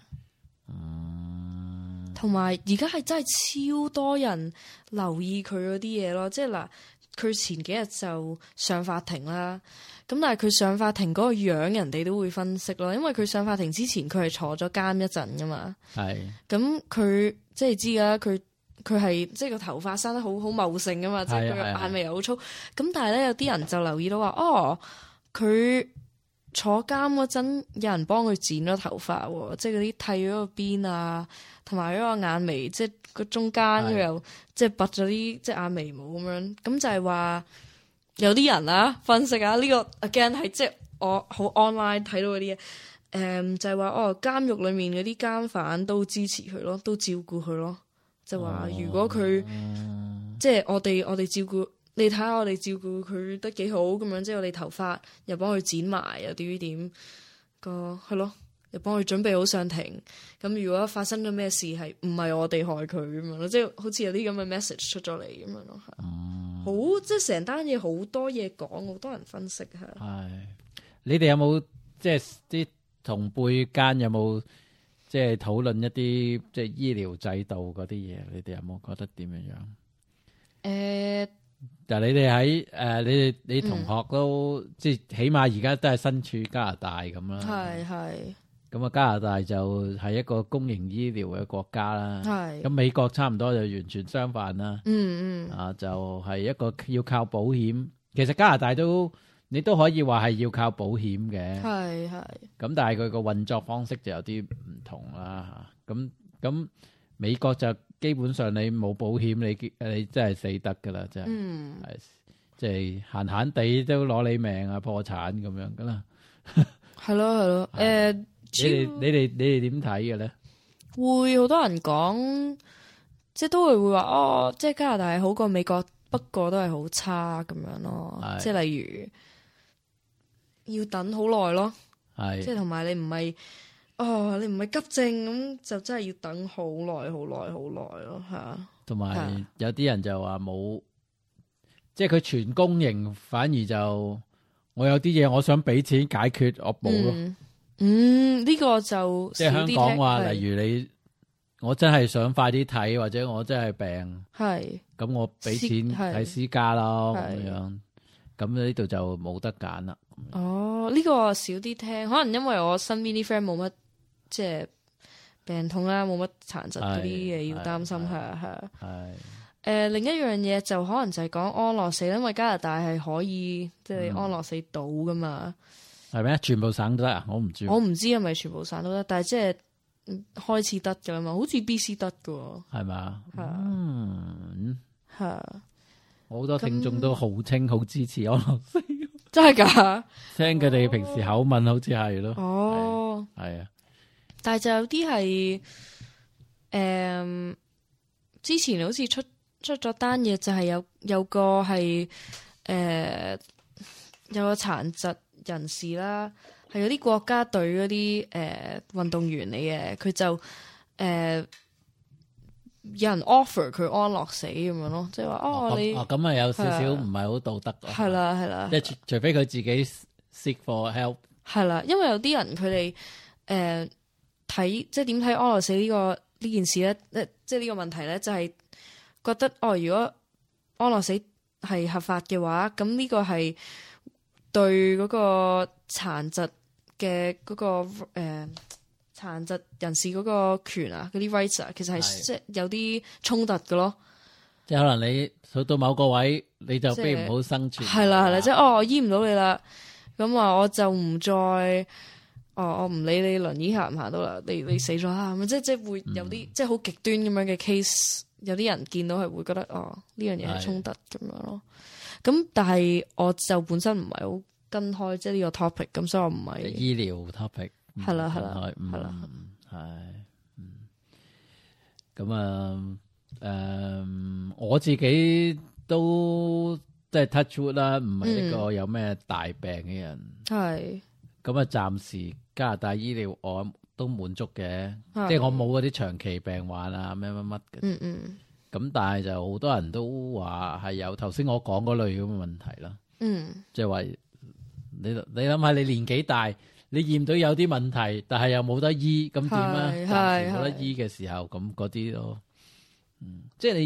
S5: 同埋而家係真係超多人留意佢嗰啲嘢咯。即係嗱，佢前幾日就上法庭啦。咁但係佢上法庭嗰個樣，人哋都會分析咯。因為佢上法庭之前，佢係坐咗監一陣噶嘛。
S4: 係
S5: 咁佢即係知㗎啦，佢係即係個頭髮生得好茂盛噶嘛，即係佢個眼眉又好粗。咁但係咧有啲人就留意到話，佢坐監嗰陣有人幫佢剪咗頭髮喎，即係嗰啲剃咗個邊啊，同埋嗰個眼眉即係個中間佢又即係拔咗啲即係眼眉毛咁樣。咁就係話。有啲人啊，分析啊，呢個 again 係即係我好 online 睇到嗰啲嘢，就係話監獄裡面嗰啲監犯都支持佢咯，都照顧佢咯，就話如果佢即係我哋照顧，你睇下我哋照顧佢得幾好咁樣，即係我哋頭髮又幫佢剪埋，又點個係咯，又幫佢準備好上庭。咁如果發生咗咩事係唔係我哋害佢咁樣咯，即係好似有啲咁嘅 message 出咗嚟咁樣咯。好即係成單嘢好多嘢講，好多人分析係。
S4: 係你哋有冇即係啲同輩間有冇即係討論一啲即係醫療制度嗰啲嘢？你哋有冇覺得點樣樣？但係你哋喺你同學都即係起碼而家都係身處加拿大咁啦。
S5: 係。
S4: 咁啊，加拿大就係一個公營醫療嘅國家啦。
S5: 係。
S4: 咁美國差唔多就完全相反啦。就係一個要靠保險。其實加拿大你都可以話係要靠保險嘅。係。咁但係佢個運作方式就有啲唔同啦。咁美國就基本上你冇保險，你真係死得噶啦，真係。係即係閒閒地都攞你命啊，破產咁樣噶啦。
S5: 係咯。
S4: 你哋點睇嘅咧？
S5: 會好多人講，即係都會話即係加拿大係好過美國，不過都係好差咁樣咯。即係例如要等好耐咯，即係同埋你唔係急症咁，就真係要等好耐咯，係啊。同
S4: 埋有啲人就話冇，即係佢全公營，反而就我有啲嘢我想俾錢解決，我冇咯。
S5: 呢個就
S4: 即係香港話，例如我真係想快啲睇，或者我真係病，咁我俾錢睇私家咯，咁樣，咁呢度就冇得揀啦。
S5: 呢個少啲聽，可能因為我身邊啲 friend 冇乜即係病痛啦，冇乜殘疾嗰啲嘢要擔心，係。另一樣嘢就可能就係講安樂死，因為加拿大係可以即係安樂死到噶嘛。
S4: 係咩？全部省都得啊？我唔知
S5: 係咪全部省都得，但係即係開始得噶啦嘛，好似 BC 得噶，
S4: 係嘛？
S5: 係。
S4: 好多聽眾都好支持安樂死，
S5: 真係噶？
S4: 聽佢哋平時口吻好似係咯。係啊。
S5: 但係就有啲係之前好似出咗單嘢，就係有個係有個殘疾人士啦，係嗰啲國家隊嗰啲運動員嚟嘅，佢就有人 offer 佢安樂死咁樣咯，即係話你
S4: 咁啊有少少唔係好道德㗎。
S5: 係啦，
S4: 即係除非佢自己 seek for help。
S5: 係啦，因為有啲人佢哋睇即係點睇安樂死呢件事咧，即係呢個問題咧，就係覺得如果安樂死係合法嘅話，咁呢個係對嗰個殘疾嘅嗰個殘疾人士嗰個權啊，嗰啲 rights 啊，其實係即係有啲衝突嘅咯。
S4: 即係可能你去到某個位，你就非唔好生存。
S5: 係啦，即係我醫唔到你啦，咁我就唔再我唔理你輪椅行唔行到啦，你死咗啦，咁即係會有啲即係好極端咁樣嘅 case，有啲人見到係會覺得呢樣嘢係衝突咁樣咯。咁但係我就本身唔係好跟開即係呢個 topic， 咁所以我唔係
S4: 醫療 topic。
S5: 係啦，
S4: 咁我自己都即係 touch wood 啦，唔係一個有咩大病嘅人。
S5: 係
S4: 咁啊，暫時加拿大醫療我都滿足嘅，即係我冇嗰啲長期病患啊，咩乜乜嘅。咁但係就好多人都話係有頭先我講嗰類咁嘅問題啦。即係話你諗下，你年紀大。你驗到有啲問題，但係又冇得醫，咁點啊？暫時冇得醫嘅時候，咁嗰啲咯，即係你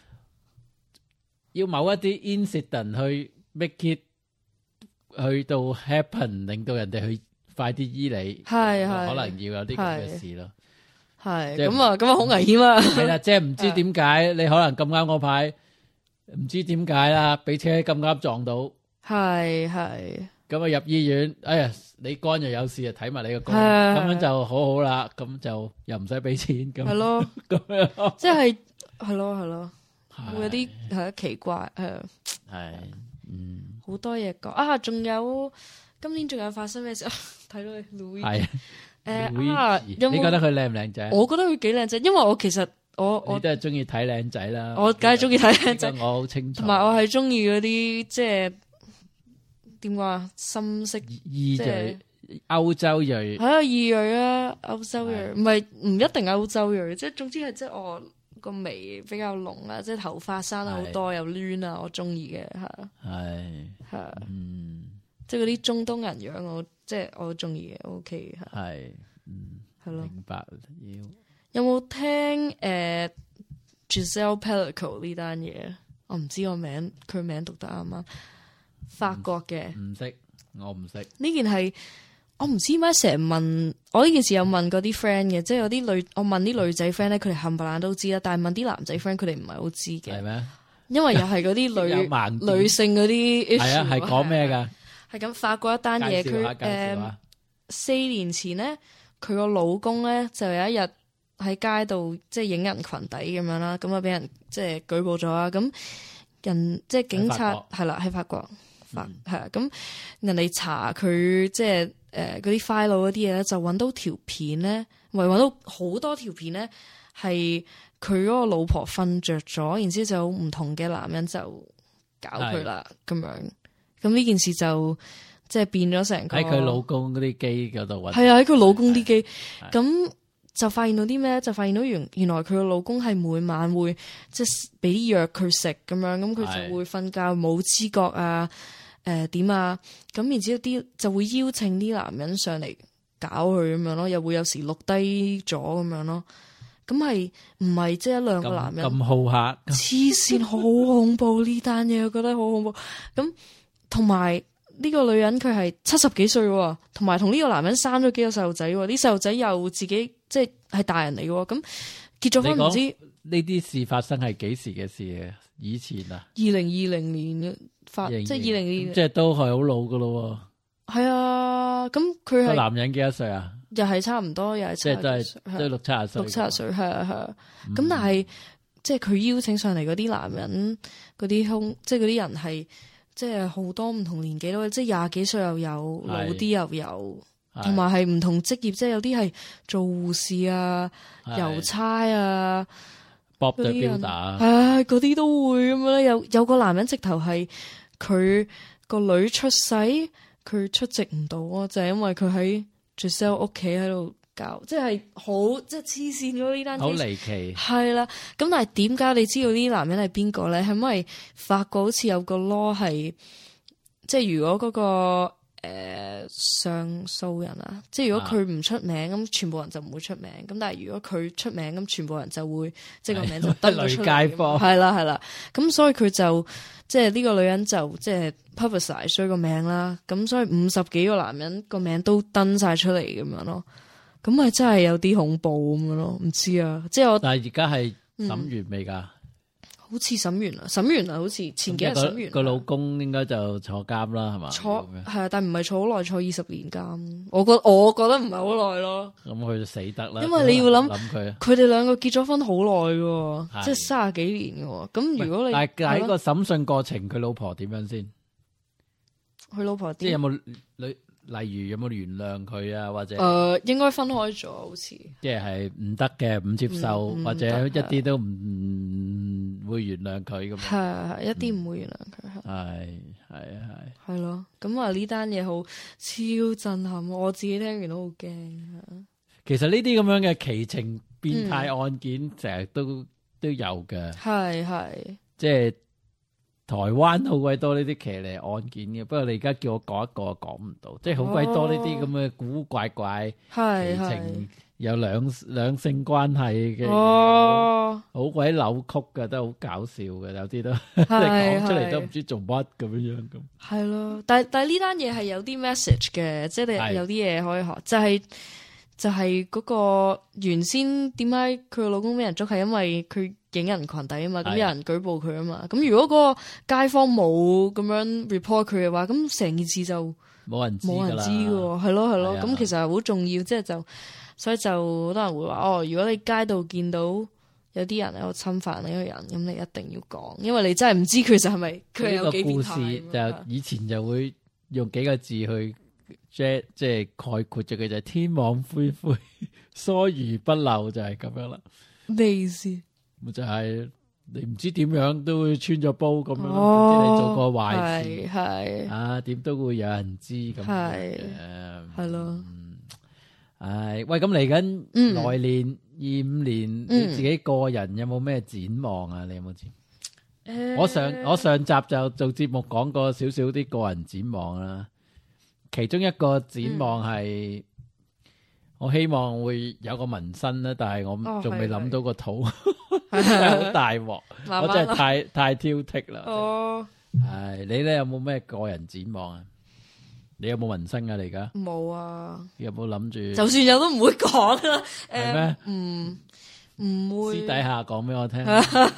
S4: 要某一啲 incident 去 make it 去到 happen， 令到人哋去快啲醫你，可能要有啲咁嘅事咯。
S5: 係咁啊，好危險啊！
S4: 係啦，即係唔知點解你可能咁啱嗰排，唔知點解啦，俾車咁啱撞到，
S5: 係
S4: 咁啊入醫院，哎呀！你肝又有事啊，睇埋你個肝，咁樣就好好啦，咁就又唔使俾錢咁。係咯，咁樣
S5: 即係咯，會有啲係奇怪
S4: 係
S5: 好多嘢講啊！仲有今年仲有發生咩事？睇到你 Louis
S4: 係你覺得佢靚唔靚仔？
S5: 我覺得佢幾靚仔，因為我其實我
S4: 都係中意睇靚仔啦。
S5: 我梗係中意睇靚仔，
S4: 我好清楚。
S5: 同埋我係中意嗰啲即係。點講啊？深色
S4: 異裔、歐洲裔，
S5: 係啊，異裔啊，歐洲裔，唔一定歐洲裔，即係總之係即係我個眉比較濃啊，即係頭髮生得好多又攣啊，我中意嘅係即係嗰啲中東人樣，我即係我中意嘅 ，OK
S4: 係
S5: 咯，
S4: 明白。
S5: 有冇聽Giselle Pelicot 呢單嘢？我唔知佢名讀得啱啱。法國嘅
S4: 唔識，我唔識
S5: 呢件係我唔知點解成日問我呢件事，有問過啲 friend 嘅，即係有啲我問啲女仔 friend 咧，佢哋冚唪唥都知啦，但係問啲男仔 friend 佢哋唔係好知嘅，係咩？因為又係嗰啲女性嗰啲
S4: 係啊，係講咩噶？
S5: 係咁法國一單嘢，佢4年前咧，佢個老公咧就有一日喺街度即係影人裙底咁樣啦，咁啊俾人即係舉報咗啦，咁人即係警察係啦喺法國。係啊，咁人哋查佢即係嗰啲 file 嗰啲嘢咧，就揾到條片咧，揾到好多條片咧，係佢嗰個老婆瞓着咗，然之後就有唔同嘅男人就搞佢啦，咁樣。咁呢件事就即係變咗成個喺
S4: 佢老公嗰啲機嗰度揾。
S5: 係啊，喺佢老公啲機，咁就發現到啲咩？就發現到原來佢個老公係每晚會即係俾啲藥佢食咁樣，咁佢就會瞓覺冇知覺啊。點啊？咁然之後啲就會邀請啲男人上嚟搞佢咁樣咯，又會有時錄低咗咁樣咯。咁係唔係即係一兩個男人
S4: 咁好客？
S5: 黐線，好恐怖呢單嘢，我覺得好恐怖。咁同埋呢個女人佢係70幾歲喎，同埋同呢個男人生咗幾個細路仔喎，啲細路仔又自己即係大人嚟嘅喎。咁結咗婚唔知
S4: 呢啲事發生係幾時嘅事嘅？以前啊
S5: ，2020年即係2020年，
S4: 即係都係好老噶咯。
S5: 係啊，咁佢係個
S4: 男人幾多歲啊？
S5: 又係差唔多，又係
S4: 即係都係60-70歲。
S5: 60-70歲係啊。咁但係即係佢邀請上嚟嗰啲男人，嗰啲即係嗰啲人係即係好多唔同年紀咯，即係20幾歲又有，老啲又有，同埋係唔同職業，即係有啲係做護士啊、郵差啊。
S4: Bob the Builder
S5: 嗰啲都會咁樣咧。有個男人直頭係佢個女出世，佢出席唔到啊，就係因為佢喺 Giselle 屋企喺度交，即係好即係黐線咗呢單 case，
S4: 好離奇。
S5: 係啦，咁但係點解你知道呢啲男人係邊個咧？係因為法國好似有個 law 係，即係如果嗰個上訴人啊，即係如果佢唔出名，咁全部人就唔會出名。咁但係如果佢出名，咁全部人就會即係個名就登咗出嚟。
S4: 累街坊
S5: 係啦，咁所以佢就即係呢個女人就即係 publicize 咗個名啦。咁所以50幾個男人個名都登晒出嚟咁樣咯。咁咪真係有啲恐怖咁樣咯，唔知啊，即係我。
S4: 但係而家係審完未㗎？
S5: 好似審完啦，好似前幾日審完。
S4: 個老公應該就坐監啦，係嘛？
S5: 係啊，但唔係坐好耐，坐20年監。我覺得唔係好耐咯。
S4: 咁佢就死得啦。
S5: 因為你要諗
S4: 佢，
S5: 佢哋兩個結咗婚好耐嘅，即係30幾年嘅。咁如果你
S4: 但係喺個審訊過程，佢老婆點樣先？
S5: 佢老婆
S4: 即係有冇例如有冇原諒佢啊？或者
S5: 應該分開咗，好似
S4: 即係唔得嘅，唔接受，或者一啲都唔會原諒佢咁。
S5: 係一啲唔會原諒佢。係咯。咁啊呢單嘢好超震撼，我自己聽完都好驚。
S4: 其實呢啲咁樣嘅奇情變態案件，成日都有嘅。係即係。台灣好鬼多呢啲騎呢案件嘅，不過你而家叫我講一個講唔到，即係好鬼多呢啲咁嘅古古怪怪奇情，有兩性關係嘅，好鬼扭曲嘅，都好搞笑嘅，有啲都你講出嚟都唔知做乜咁樣咁。係咯，
S5: 但係呢單嘢係有啲 message 嘅，即係你有啲嘢可以學，就係嗰個原先點解佢個老公俾人捉係因為佢影人群底啊嘛，咁有人舉報佢啊嘛，咁如果嗰個街坊冇咁樣 report 佢嘅話，咁成件事就冇人知㗎，係咯，咁其實係好重要，即係所以就好多人會話如果你街度見到有啲人喺度侵犯呢個人，咁你一定要講，因為你真係唔知其實係咪佢有幾變態。呢個故事就以前就會用幾個字去即係概括咗佢，就係天網恢恢，疏而不漏，就係咁樣啦。咩意思？就係你唔知點樣都會穿咗煲咁樣，唔知你做過壞事，係啊，點都會有人知咁。係咯。喂，咁嚟緊來年25年，你自己個人有冇咩展望啊？你有冇知？我上集就做節目講過少少啲個人展望啦。其中一個展望係，我希望會有個紋身啦，但係我仲未諗到個圖，真係好大鑊，我真係太挑剔啦。係你咧有冇咩個人展望啊？你有冇紋身噶？你而家冇啊？有冇諗住？就算有都唔會講啦。係咩？唔會。私底下講俾我聽。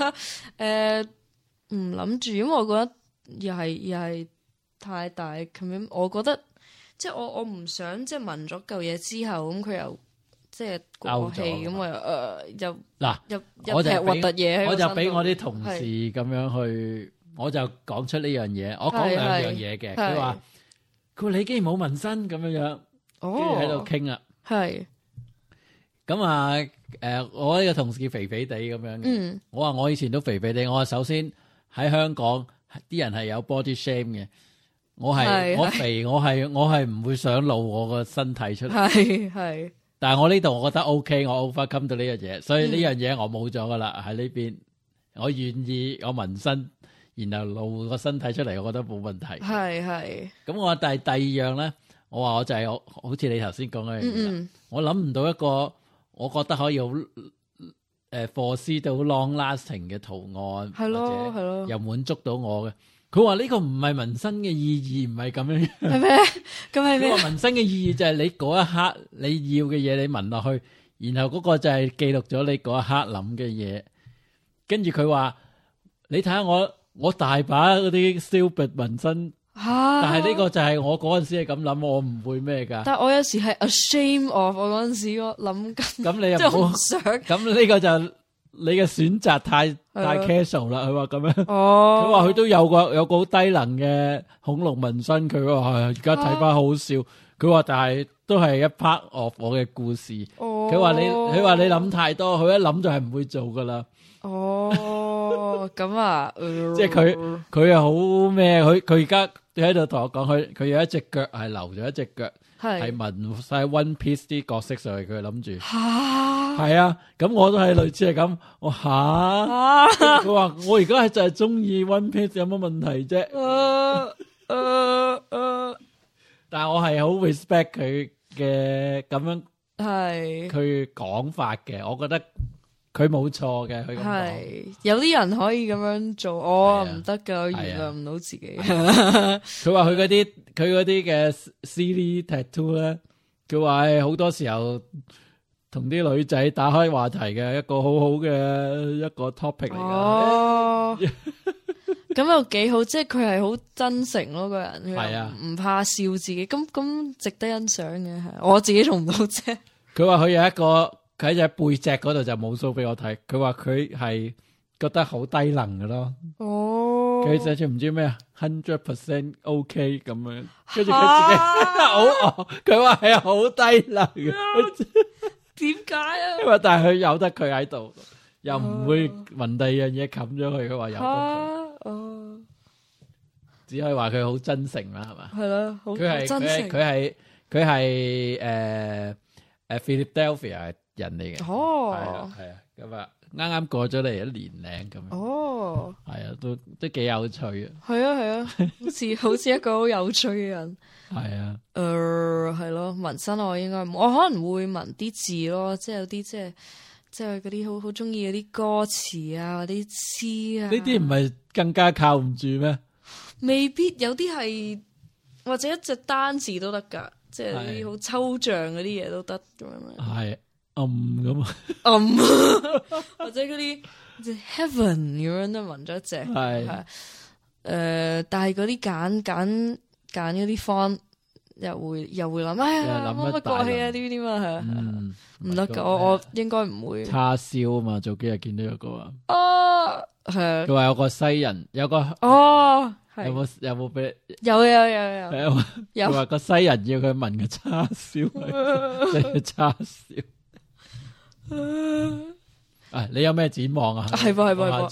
S5: 唔諗住，因為我覺得又係太大咁樣，我覺得。即係我唔想即係紋咗嚿嘢之後，咁佢又即係過氣，咁我又核突嘢，我就俾我啲同事咁樣去，我就講出呢樣嘢，我講兩樣嘢嘅。佢話你竟然冇紋身咁樣樣，跟住喺度傾啦。係咁啊，我呢個同事叫肥肥地咁樣嘅。我話我以前都肥肥地，我話首先喺香港啲人係有 body shame 嘅。我肥，我係唔會想露我個身體出嚟。係，但係我呢度我覺得 OK，我 overcome 到呢樣嘢，所以呢樣嘢我冇咗噶啦。喺呢邊，我願意我紋身，然後露個身體出嚟，我覺得冇問題。係。咁我第二樣咧，我話我就係好似你頭先講嘅嘢，我諗唔到一個我覺得可以好force到 long lasting 嘅圖案，係咯，又滿足到我嘅。佢話呢個唔係紋身嘅意義，唔係咁樣。係咩？咁係咩？紋身嘅意義就係你嗰一刻你要嘅嘢，你紋落去，然後嗰個就係記錄咗你嗰一刻諗嘅嘢。跟住佢話：你睇下我大把嗰啲 stupid 紋身，但係呢個就係我嗰陣時係咁諗，我唔會咩㗎。但係我有時係 ashamed of 我嗰陣時我諗緊。咁你又唔想？咁呢個就你嘅選擇太 casual 啦，佢話咁樣，佢話佢都有個好低能嘅恐龍紋身，佢話而家睇翻好笑，佢話但係都係一 part of 我嘅故事，佢話你諗太多，佢一諗就係唔會做噶啦。咁啊，即係佢又好咩？佢而家喺度同我講，佢有一隻腳係留咗一隻腳，
S4: 係紋晒 One Piece 啲角色上去，佢諗住
S5: 嚇
S4: 係啊，咁我都係類似係咁，我佢話我而家係就係中意 One Piece， 有乜問題啫？但係我係好 respect 佢嘅咁樣
S5: 係
S4: 佢講法嘅，我覺得佢冇錯嘅，佢咁講。
S5: 係有啲人可以咁樣做，我唔得㗎，我原諒唔到自己。
S4: 佢話佢嗰啲嘅 CD tattoo 咧，佢話好多時候同啲女仔打開話題嘅一個好好嘅一個 topic 嚟㗎。
S5: 哦，咁又幾好，即係佢係好真誠咯，個人
S4: 係啊，
S5: 唔怕笑自己，咁值得欣賞嘅。係我自己做唔到啫。
S4: 佢話佢有一個佢喺隻背脊嗰度就冇 show 俾我睇，佢話佢係覺得好低能嘅咯。
S5: 哦，
S4: 佢寫住唔知咩啊 100% OK 咁樣，跟住佢自己好佢話係好低能嘅。
S5: 點解啊？
S4: 因為但係佢由得佢喺度，又唔會揾第二樣嘢冚咗佢。佢話由得佢，只可以話佢好真誠啦，係嘛？
S5: 係咯，好真誠。
S4: 佢係Philadelphia 人嚟嘅。
S5: 哦，
S4: 係啊，咁啊啱啱過咗嚟1年零咁樣。
S5: 哦，
S4: 係啊，都幾有趣啊。
S5: 係啊，好似一個好有趣嘅人。
S4: 係啊，
S5: 係咯，紋身我應該我可能會紋啲字咯，即係有啲即係嗰啲好中意嗰啲歌詞啊，嗰啲詩啊。
S4: 呢啲唔係更加靠唔住咩？
S5: 未必，有啲係或者一隻單字都得噶，即係啲好抽象嗰啲嘢都得咁樣。
S4: 係咁啊，
S5: 或者嗰啲即係 heaven 咁樣都紋咗一隻。係但係嗰啲揀嗰啲 font 又會諗，哎呀乜過氣啊啲啊係啊，唔得噶，我應該唔會。
S4: 叉燒啊嘛，早幾日見到有個啊，
S5: 係啊，
S4: 佢話有個西人有個有冇俾
S5: 有，
S4: 佢話個西人要佢問個叉燒，即係叉燒。你有咩展望啊？
S5: 係噃，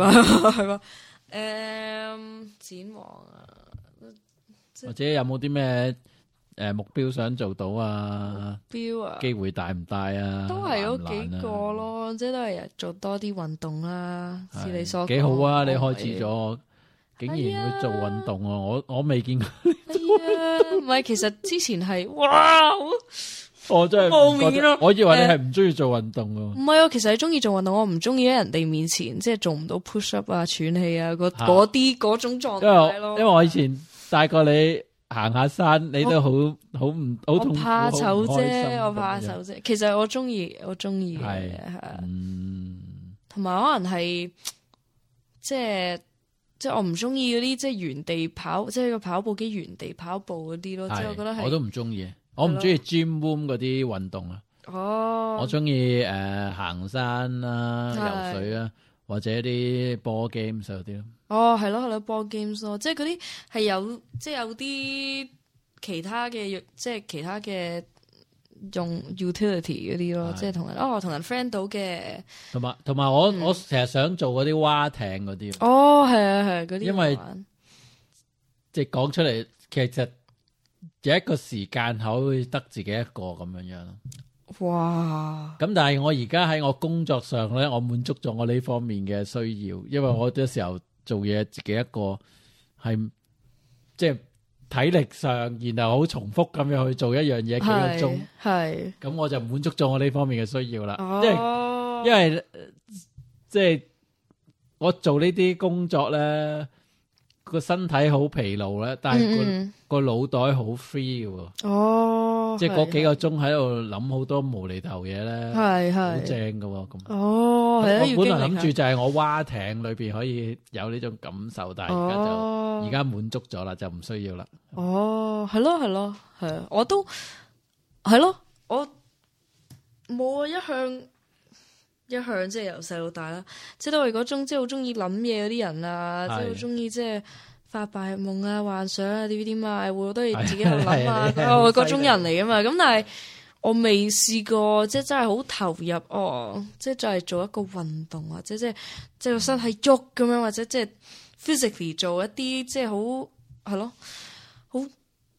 S5: 展望啊，
S4: 或者有冇啲咩目標想做到啊？
S5: 標啊，
S4: 機會大唔大啊？
S5: 都係嗰幾個咯，即係都係做多啲運動啦。似你所講
S4: 幾好啊！你開始咗，竟然會做運動啊！我未見過。
S5: 唔係，其實之前係哇，
S4: 我真係冇面咯。我以為你係唔中意做運動啊。
S5: 唔係啊，其實係中意做運動，我唔中意喺人哋面前即係做唔到 push up 啊、喘氣啊嗰種狀態咯。
S4: 因為我以前帶過你行下山，你都好痛苦，
S5: 怕醜啫，我怕醜啫。其實我中意嘅，同埋可能係即係我唔中意嗰啲即係原地跑，即係個跑步機原地跑步嗰啲咯。即係我覺得係
S4: 我都唔中意，我唔中意 gym room 嗰啲運動啊。我中意行山啦、游水啊，或者啲 ball games 嗰啲咯。
S5: 係咯 ball games 咯，即係嗰啲係有啲其他嘅，即係其他嘅用 utility 嗰啲咯，即係同人 friend 到嘅。同埋
S4: 我成日想做嗰啲蛙艇嗰啲。
S5: 係嗰啲。因為
S4: 即係講出嚟，其實有一個時間可以得自己一個咁樣樣咯。
S5: 哇！
S4: 咁但係我而家喺我工作上咧，我滿足咗我呢方面嘅需要，因為我有時候做嘢自己一個係即係體力上，然後好重複咁樣去做一樣嘢幾個鐘，係咁我就滿足咗我呢方面嘅需要啦。因為即係我做呢啲工作咧，個身體好疲勞咧，但係個腦袋好 free 嘅。即係嗰幾個鐘喺度諗好多無厘頭嘢咧，係好正噶咁。我本來諗住就係我蛙艇裏邊可以有呢種感受，但係而家滿足咗啦，就唔需要啦。
S5: 係咯，係啊，我都係咯，我冇一向即係由細到大啦，即係都係嗰種即係好中意諗嘢嗰啲人啊，即係好中意即係發白日夢啊、幻想啊、DVD 賣會都係自己喺度諗啊，嗰種人嚟噶嘛。咁但係我未試過即係真係好投入即係就係做一個運動或者即係個身體喐咁樣，或者即係 physically 做一啲即係好係咯，好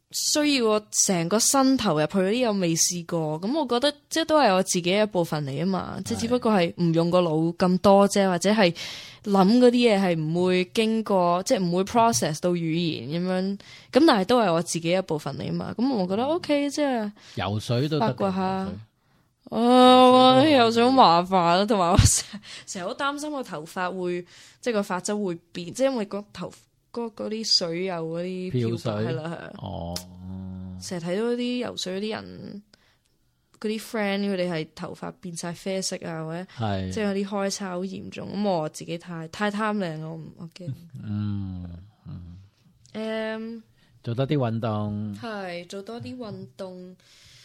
S5: 需要我成個身投入去嗰啲我未試過，咁我覺得即係都係我自己一部分嚟啊嘛，即係只不過係唔用個腦咁多啫，或者係諗嗰啲嘢係唔會經過，即係唔會 process 到語言咁樣，咁但係都係我自己一部分嚟啊嘛，咁我覺得 OK， 即係
S4: 游水都得
S5: 八卦下。又想麻煩啦，同埋我成日好擔心個頭髮會，即係個髮質會變，即係因為個頭嗰啲水有嗰啲漂白係啦係啊。哦，成日睇到啲游水嗰啲人，嗰啲 friend 佢哋係頭髮變晒啡色啊，或者即係有啲開叉好嚴重。咁我自己太貪靚，我驚。
S4: 做多啲運動，
S5: 係做多啲運動。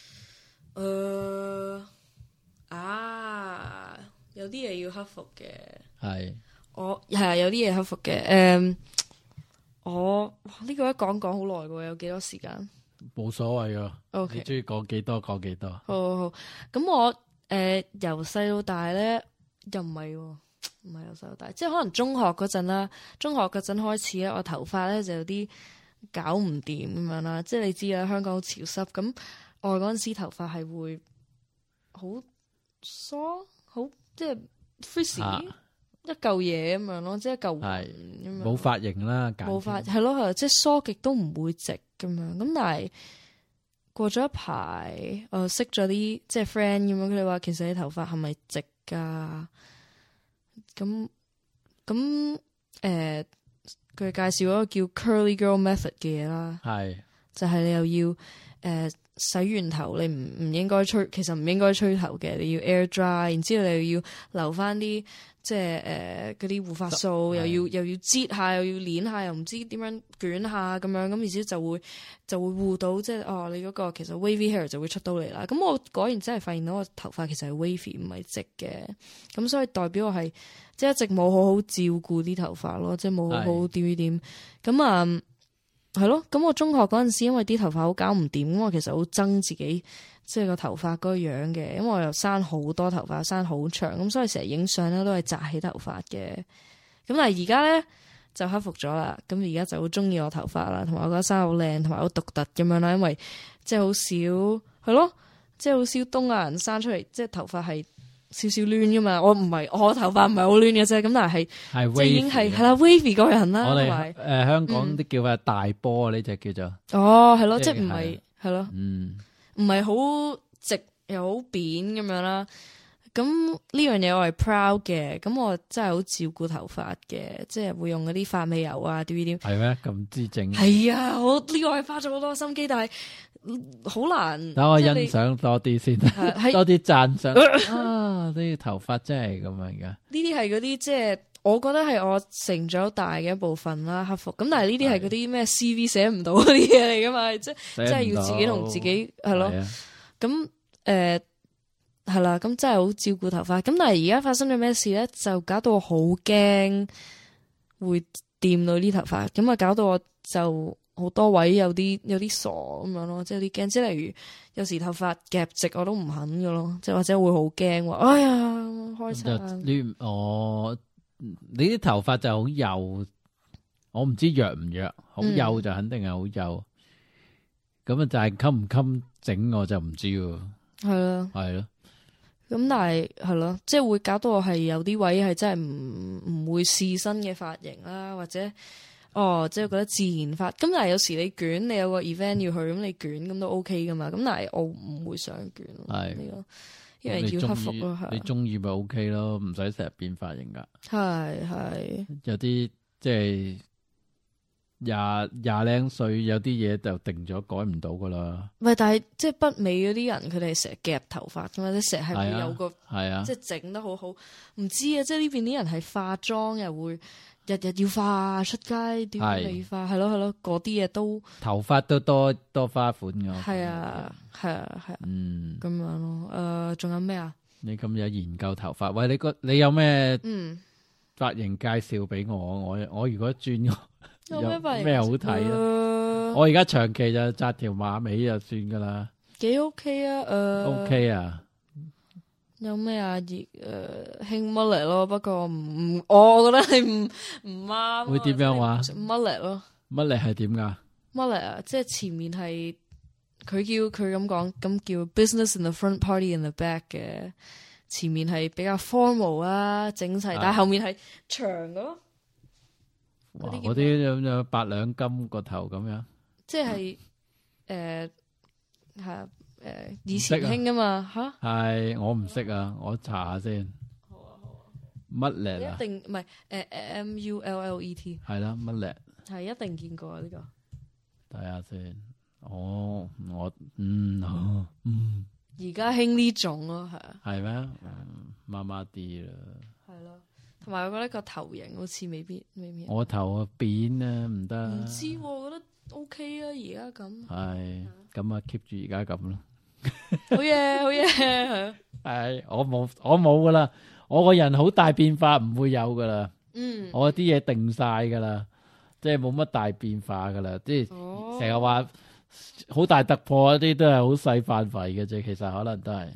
S5: 有啲嘢要克服嘅，係我係有啲嘢克服嘅。我呢個一講好耐嘅，有幾多時間？
S4: 冇所謂噶。
S5: OK，
S4: 你中意講幾多講幾多。
S5: 好。咁我由細到大咧，又唔係由細到大，即係可能中學嗰陣啦。中學嗰陣開始咧，我頭髮咧就有啲搞唔掂咁樣啦。即係你知啦，香港好潮濕咁。我嗰陣時頭髮係會好疏，好即係 frizzy 一嚿嘢咁樣咯，即係一嚿雲咁樣。冇髮型啦，冇髮係咯，即係梳極都唔會直咁樣。咁但係過咗一排，我識咗啲即係 friend 咁樣，佢哋話其實你頭髮係咪直㗎？咁佢介紹一個叫 Curly Girl Method 嘅嘢啦，就係你又要洗完頭你唔應該吹，其實唔應該吹頭嘅，你要 air dry， 然之後你又要留翻啲即係嗰啲護髮素，又要擠下，又要捻下，又唔知點樣捲下咁樣，咁然之後就會護到即係你嗰個其實 wavy hair 就會出到嚟啦。咁我果然真係發現到我頭髮其實係 wavy 唔係直嘅，咁所以代表我係即係一直冇好好照顧啲頭髮咯，即係冇好好點咁係咯。咁我中學嗰陣時，因為啲頭髮好搞唔掂，咁我其實好憎自己即係個頭髮嗰個樣嘅，因為我又生好多頭髮，生好長，咁所以成日影相咧都係紮起頭髮嘅。咁但係而家咧就克服咗啦，咁而家就好中意我頭髮啦，同埋我覺得生好靚，同埋好獨特咁樣啦。因為即係好少係咯，即係好少東亞人生出嚟，即係頭髮係少少攣噶嘛。我頭髮唔係好攣嘅啫，咁但係即係已經係啦 wavy 個人啦。
S4: 我哋香港啲叫法大波呢隻叫做
S5: 係咯，即係唔係係咯，唔係好直又好扁咁樣啦。咁呢樣嘢我係 proud 嘅，咁我真係好照顧頭髮嘅，即係會用嗰啲髮尾油啊，DVD
S4: 係咩咁知整？
S5: 係啊，我呢個係花咗好多心機，但係好難。
S4: 等我欣賞多啲先，多啲讚賞啊！啲頭髮真係咁樣噶。呢
S5: 啲係嗰啲即係我覺得係我成長大嘅一部分啦，克服。咁但係呢啲係嗰啲咩 CV 寫唔到嗰啲嘢嚟噶嘛，即係要自己同自己係咯。咁係啦，咁真係好照顧頭髮。咁但係而家發生咗咩事咧？就搞到我好驚會掂到啲頭髮，咁啊搞到我就好多位有啲傻咁樣咯，即係有啲驚。即係例如有時頭髮夾直我都唔肯噶咯，即係或者會好驚話，哎呀開叉。你啲頭髮就好幼，我唔知弱唔弱，好幼就肯定係好幼。咁啊就係襟唔襟整我就唔知喎。係咯，係咯。咁但係咯，即係會搞到我係有啲位係真係唔會試新嘅髮型啦，或者即係覺得自然髮。咁但係有時你捲，你有個 event 要去，咁你捲咁都 OK 噶嘛。咁但係我唔會想捲咯，係呢個，因為要克服咯。
S4: 你中意咪 OK 咯，唔使成日變髮型噶。係有啲即係廿零歲，有啲嘢就定咗改唔到噶啦。唔係，但係即係北美嗰啲人，佢哋成日夾頭髮噶嘛，即係成日係會有個即係整得好好。唔知啊，即係呢邊啲人係化妝又會日日要化出街，點理化係咯，嗰啲嘢都頭髮都多花款噶。
S5: 係啊，咁樣咯。仲有咩啊？
S4: 你咁有研究頭髮？喂，你有咩髮型介紹俾我？我如果轉有咩好睇啊？我而家長期就紮條馬尾就算噶啦，
S5: 幾 OK 啊
S4: ？OK 啊？
S5: 有咩啊？興乜嚟咯？不過我覺得係唔啱。
S4: 會點樣話？
S5: 乜嚟咯？
S4: 乜嚟係點噶？
S5: mullet 啊，即係前面係佢咁講，咁叫 business in the front, party in the back 嘅。前面係比較 formal 啊，整齊，但係後面係長嘅咯。
S4: 哇！嗰啲有8兩金個頭咁樣，
S5: 即係係以前興噶嘛嚇。
S4: 係我唔識啊，我查下先。
S5: 好啊好啊，
S4: 乜叻啊？
S5: 一定唔係mullet
S4: 係啦，乜叻？
S5: 係一定見過啊呢個。
S4: 睇下先。我
S5: 而家興呢種咯，係啊。
S4: 係咩？麻麻啲啦。
S5: 係咯，同埋我覺得個頭型好似未必。
S4: 我頭扁啊，唔得。
S5: 唔知喎，我覺得 OK 啊，而家咁。
S4: 係咁啊，keep 住而家咁咯。
S5: 好嘢，好嘢，係。
S4: 係我冇噶啦，我個人好大變化唔會有噶啦。我啲嘢定晒噶啦，即係冇乜大變化噶啦，即係成日話好大突破嗰啲都係好細範圍嘅啫，其實可能都係。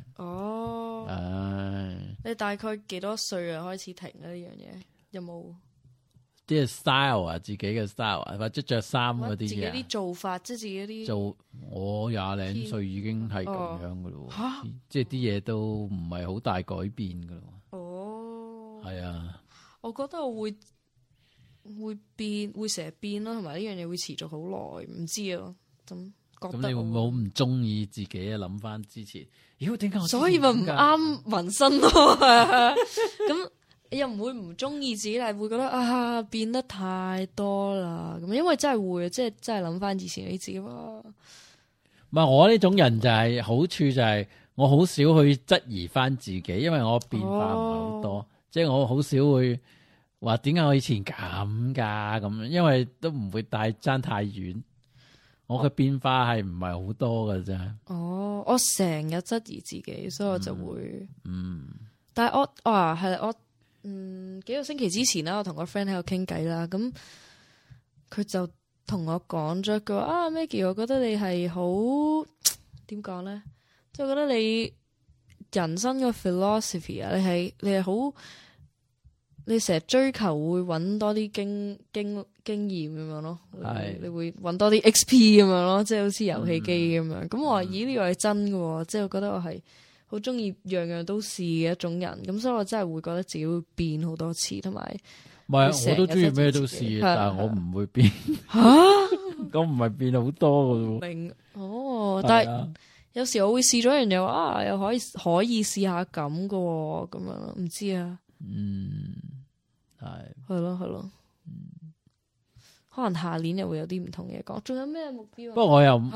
S5: 你大概幾多歲啊開始停啊呢樣嘢？有冇？
S4: 即係 style 啊，自己嘅 style 啊，或者着衫嗰啲嘢。
S5: 自己啲做法，即係自己啲。
S4: 做我20零歲已經係咁樣噶咯，即係啲嘢都唔係好大改變噶咯。係啊。
S5: 我覺得我會變，會成日變咯，同埋呢樣嘢會持續好耐，唔知啊，咁覺得。咁你會唔會好唔中意自己啊？諗翻之前，妖點解我？所以咪唔啱紋身咯。咁又唔會唔中意自己，但係會覺得啊變得太多啦。咁因為真係會，即係真係諗翻以前你自己哇。
S4: 唔係我呢種人就係好處就係我好少去質疑翻自己，因為我變化唔係好多，即係我好少會。話點解我以前咁噶咁？因為都唔會爭太遠，我嘅變化係唔係好多㗎啫。我成日質疑自己，所以我就會但係我幾個星期之前啦，我同個 friend 喺度傾偈啦，咁佢就同我講咗一句話Maggie， 我覺得你係好點講咧，即係覺得你人生個 philosophy 啊，你係好。你成日追求會揾多啲經驗咁樣咯，你會揾多啲 XP 咁樣咯，即係好似遊戲機咁樣。咁我話咦呢個係真嘅，即係我覺得我係好中意樣樣都試嘅一種人。咁所以我真係會覺得自己會變好多次，同埋唔係我都中意咩都試，但係我唔會變。吓，咁唔係變好多嘅。明但係有時我會試咗一樣嘢，又可以試下咁嘅咁樣，唔知啊。係咯，可能下年又會有啲唔同嘢講。仲有咩目標？不過我又，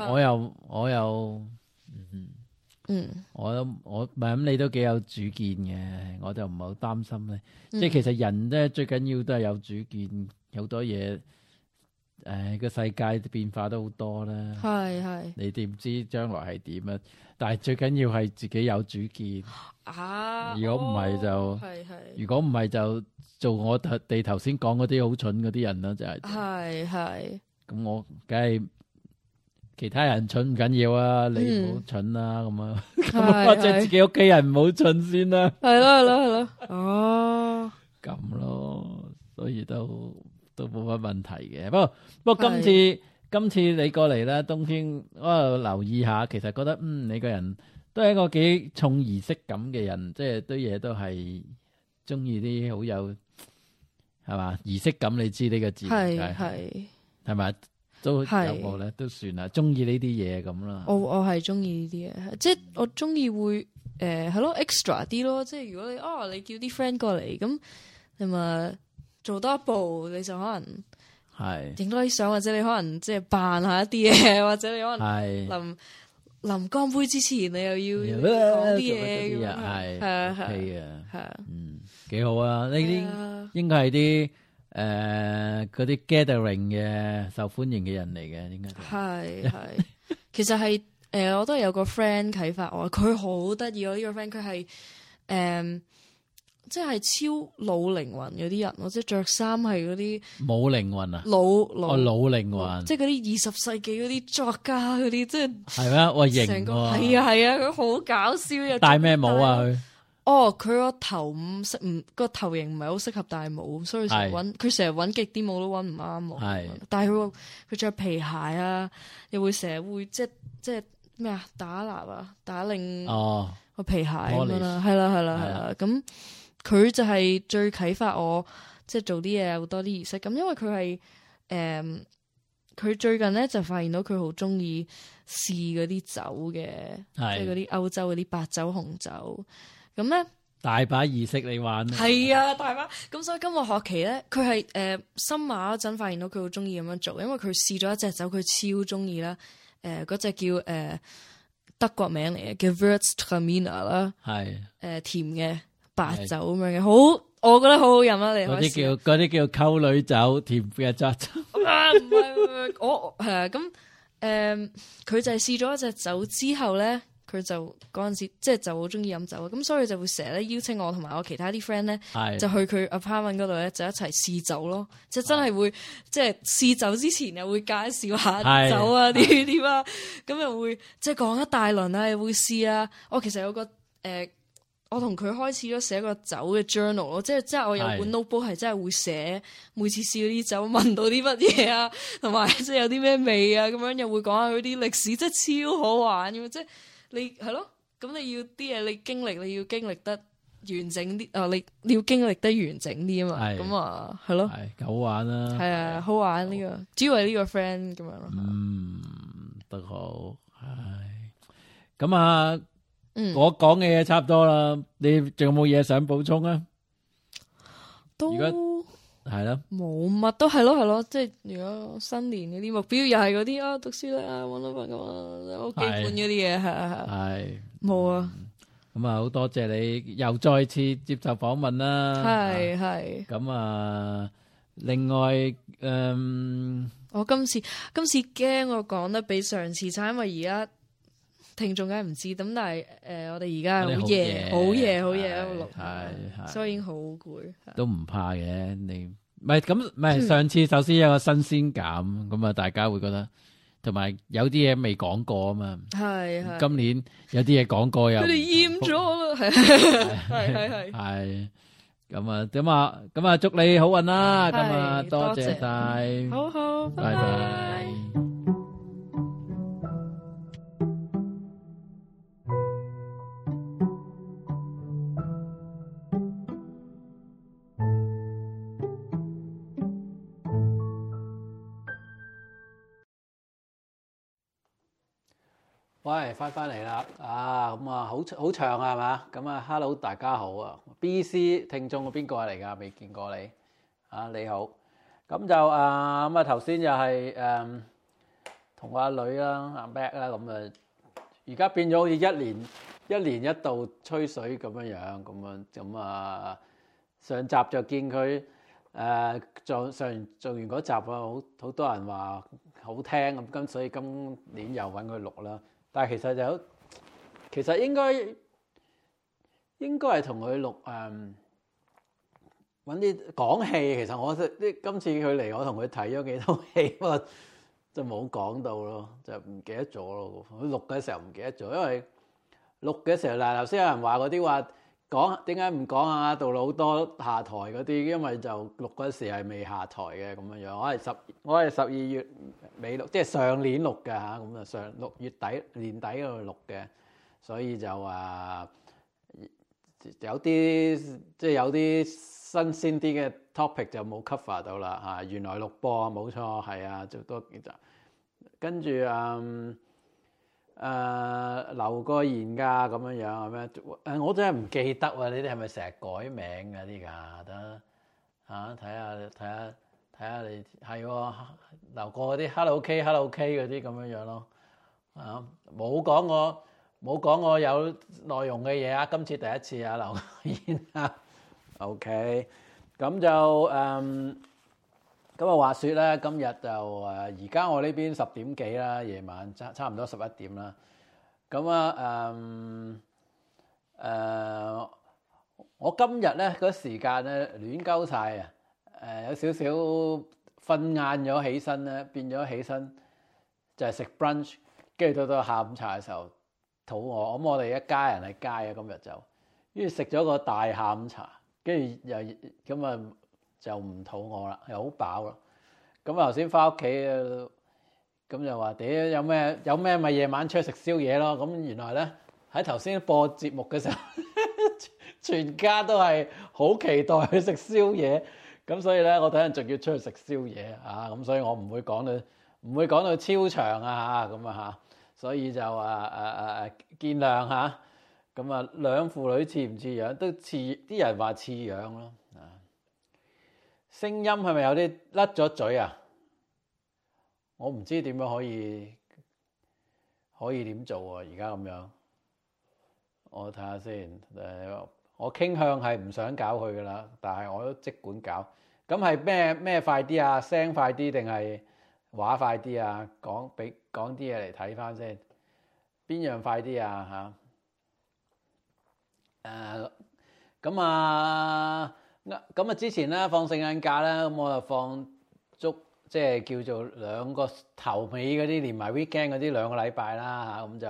S4: 我唔係咁，你都幾有主見嘅，我就唔係好擔心咧。即係其實人咧最緊要都係有主見，好多嘢。個世界變化都好多啦，係你點知將來係點啊？但係最緊要係自己有主見啊！如果唔係就做我哋頭先講嗰啲好蠢嗰啲人啦，就係咁我梗係其他人蠢唔緊要啊，你唔好蠢啦咁啊，或者自己屋企人唔好蠢先啦，係咯，咁咯，所以都冇乜問題嘅。不過今次你過嚟咧，冬天我留意下，其實覺得你個人都係一個幾重儀式感嘅人，即係堆嘢都係中意啲好有係嘛儀式感。你知呢個字係咪都有冇咧？都算啦，中意呢啲嘢咁啦。我係中意呢啲嘢，即係我中意會係咯 extra 啲咯。即係如果你叫啲 friend 過嚟咁，你咪做多一步，你就可能影多啲相，或者你可能即係扮下一啲嘢，或者你可能臨乾杯之前，你又要講啲嘢咁樣，係幾好啊！呢啲應該係啲嗰啲 gathering 嘅受歡迎嘅人嚟嘅，應該係其實係我都係有個 friend 啟發我，佢好得意。我呢個 friend 佢係即係超老靈魂嗰啲人，或者着衫係嗰啲冇靈魂啊，老靈魂，即係嗰啲20世紀嗰啲作家嗰啲，即係咩？我型喎，係啊，佢好搞笑嘅。戴咩帽啊？佢
S5: 哦，佢個頭唔個頭型唔係好適合戴帽，所以佢成日揾極啲帽都揾唔啱我。但係佢着皮鞋啊，又會成日會即係咩啊打蠟啊打領個皮鞋咁樣啦，係啦。咁佢就係最啟發我即係做啲嘢有多啲儀式咁，因為佢係佢最近咧就發現到佢好中意試嗰啲酒嘅，即係嗰啲歐洲嗰啲白酒紅酒。咁咧
S4: 大把儀式你玩，
S5: 係啊大把。咁所以今個學期咧，佢係新馬嗰陣發現到佢好中意咁樣做，因為佢試咗一隻酒，佢超中意啦。嗰隻叫德國名嚟嘅，叫 Gewürztraminer 啦，係甜嘅白酒咁樣嘅，好我覺得好好飲啦。你嗰
S4: 啲叫溝女酒，甜嘅酒。
S5: 唔係我係啊咁佢就係試咗一隻酒之後咧。佢就嗰陣時即係就好中意飲酒，咁所以就會成日咧邀請我同埋我其他啲 friend 咧，就去佢 apartment 嗰度咧，就一齊試酒咯。即係真係會即係試酒之前又會介紹下酒啊啲啊，咁又會即係講一大輪啊，又會試啊。我其實有個我同佢開始咗寫個酒嘅 journal 咯，即係我有本 notebook 係真係會寫每次試嗰啲酒聞到啲乜嘢啊，同埋即係有啲咩味啊，咁樣又會講下佢啲歷史，即係超好玩咁即係。你係咯，咁你要啲嘢你要經歷得完整啲，你要經歷得完整啲啊嘛，咁啊係咯，
S4: 係好玩啦，
S5: 係啊好玩呢個，主要係呢個 friend 咁樣咯，
S4: 得好，係咁啊，我講嘅嘢差唔多啦，你仲有冇嘢想補充啊？
S5: 都
S4: 係咯，
S5: 冇乜都係咯，即係如果新年嗰啲目標又係嗰啲讀書啦，搵到份咁啊，好基本嗰啲嘢係冇啊。咁啊，好多謝你又再次接受訪問啦。係咁啊，另外我今次驚我講得比上次差，因為而家聽眾梗係唔知，咁但係我哋而家好夜喺度錄，係所以已經好攰。都唔怕嘅，你唔係上次首先有個新鮮感，咁啊大家會覺得，同埋有啲嘢未講過啊嘛。係今年有啲嘢講過又佢哋厭咗啦，係咁啊，祝你好運啦，咁啊多謝晒，好，拜拜。喂，翻嚟啦，咁啊，好長啊，係嘛？咁啊 ，hello， 大家好啊 ，BC 聽眾邊個嚟㗎？未見過你，你好，咁就咁啊，頭先又係同阿女啦，阿 Mac 啦，咁啊，而家變咗好似一年一度吹水咁樣，咁啊，上集就見佢做完嗰集啊，好多人話好聽咁，所以今年又揾佢錄啦。但係其實應該係同佢錄揾啲講戲。其實我今次佢嚟，我同佢睇咗幾套戲，不過就冇講到咯，就唔記得咗咯。佢錄嘅時候唔記得咗，因為錄嘅時候頭先有人話嗰啲話講點解唔講啊？杜魯多下台嗰啲，因為就錄嗰時係未下台嘅咁樣。我係12月尾錄，即係上年錄嘅嚇，咁啊6月底年底嗰度錄嘅，所以就有啲即係有啲新鮮啲嘅 topic 就冇 cover 到啦嚇。原來錄播冇錯，係啊，做多幾集，跟住留個言㗎咁樣係咩？我真係唔記得喎。你哋係咪成日改名㗎啲㗎？得睇下你係喎，留過嗰啲 Hello K 嗰啲咁樣咯。冇講我有內容嘅嘢啊！今次第一次留言啊。OK， 咁就咁啊，話說咧，今日就而家我呢邊10點幾啦，夜晚差唔多11點啦。咁我今日咧嗰時間咧亂鳩晒啊！有少少瞓晏咗起身咧，變咗起身就係食 brunch， 跟住到下午茶嘅時候肚餓。咁我哋一家人係街啊，今日就
S2: 於是食咗個大下午茶，跟住又咁啊就唔肚餓啦，又好飽啦。咁頭先翻屋企咁就話屌有咩咪夜晚出去食宵夜咯。咁原來咧喺頭先播節目嘅時候，全家都係好期待去食宵夜。咁所以咧，我等陣仲要出去食宵夜啊！咁所以我唔會講到超長啊咁啊嚇，所以就見諒嚇。咁啊兩父女似唔似樣？都似，啲人話似樣咯啊。聲音係咪有啲甩咗嘴啊？我唔知點樣可以點做啊！而家咁樣，我睇下先。我傾向係唔想搞佢噶啦，但係我都即管搞。咁係咩快啲啊？聲快啲定係畫快啲啊？講啲嘢嚟睇翻先，邊樣快啲啊？咁啊之前咧放聖誕假咧，咁我就放足即係叫做兩個頭尾嗰啲，連埋 weekend 嗰啲2個禮拜啦嚇，咁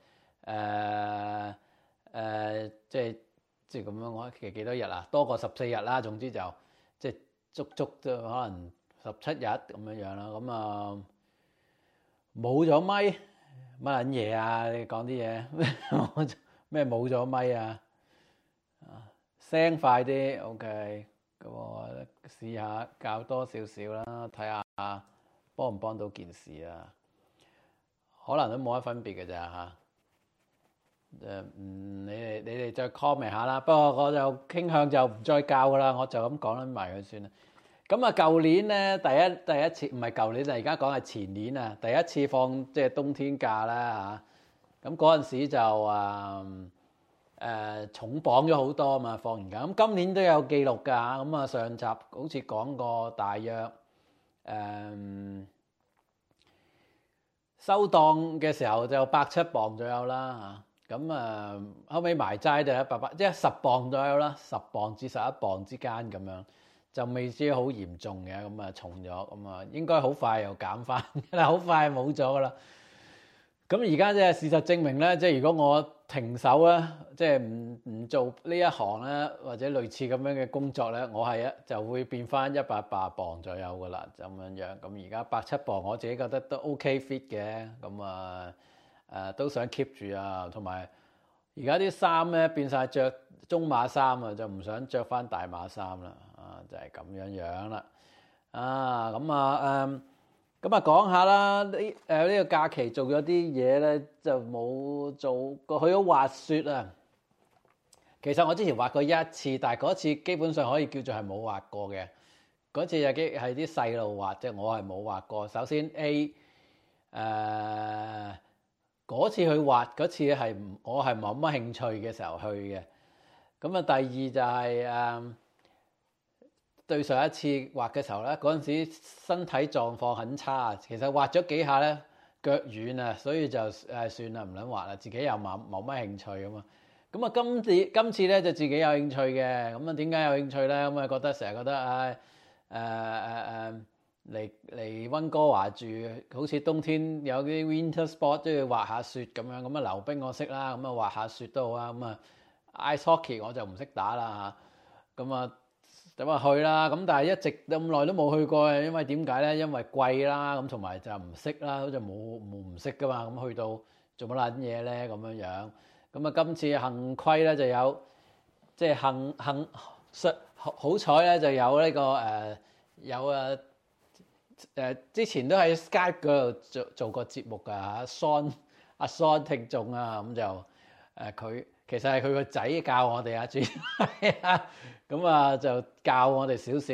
S2: 就即係咁樣講，其實幾多日啊？多過14日啦，總之就即係足都可能17日咁樣啦。咁啊冇咗咪乜撚嘢啊？你講啲嘢咩冇咗咪啊？聲快啲 ，OK。咁我試下教多少少啦，睇下幫唔幫到件事啊？可能都冇乜分別嘅咋嚇。你哋再 comment 下啦。不過我就傾向就唔再教噶啦，我就咁講埋佢算啦。咁啊，舊年咧第一次唔係舊年，而家講係前年啊，第一次放即係冬天假啦嚇。咁嗰陣時就重磅咗好多嘛，放完假。咁今年都有記錄㗎。咁啊上集好似講過大約收檔嘅時候就107磅左右啦嚇。咁後尾埋齋就100，即係10磅左右啦，10磅至11磅之間咁樣，就未知好嚴重嘅。咁啊重咗，咁啊應該好快又減翻啦，好快冇咗噶啦。咁而家即係事實證明咧，即係如果我停手咧，即係唔做呢一行咧，或者類似咁樣嘅工作咧，我就會變翻180磅左右噶啦，咁樣。咁而家107磅，我自己覺得都 OK fit 嘅。咁都想 keep 住啊，同埋而家啲衫咧變晒着中碼衫啊，就唔想着翻大碼衫啦。就係咁樣啦。咁講下啦，呢個假期做咗啲嘢咧，就冇做過，去咗滑雪啊。其實我之前滑過一次，但係嗰次基本上可以叫做係冇滑過嘅。嗰次係啲細路滑，即係我係冇滑過。首先 嗰次去滑嗰次我係冇乜興趣嘅時候去嘅。咁第二就係對上一次滑嘅時候咧，嗰陣時身體狀況很差，其實滑咗幾下咧腳軟啊，所以就算啦，唔撚滑啦，自己又冇乜興趣咁嘛。咁今次咧就自己有興趣嘅。咁點解有興趣咧？咁覺得成日覺得嚟溫哥華住，好似冬天有啲 winter sport 都要滑下雪咁樣。咁溜冰我識啦，咁滑下雪都好啊。ice hockey 我就唔識打啦嚇。咁去啦。咁但係一直咁耐都冇去過嘅，因為點解咧？因為貴啦，咁同埋就唔識啦，好似冇唔識噶嘛。咁去到做乜撚嘢咧？咁樣。咁今次幸虧咧就有，即係好彩咧就有呢個之前都喺 Skype 嗰度做過節目㗎嚇。阿 Son 聽眾啊，咁就佢其實係佢個仔教我哋主要咁就教我哋少少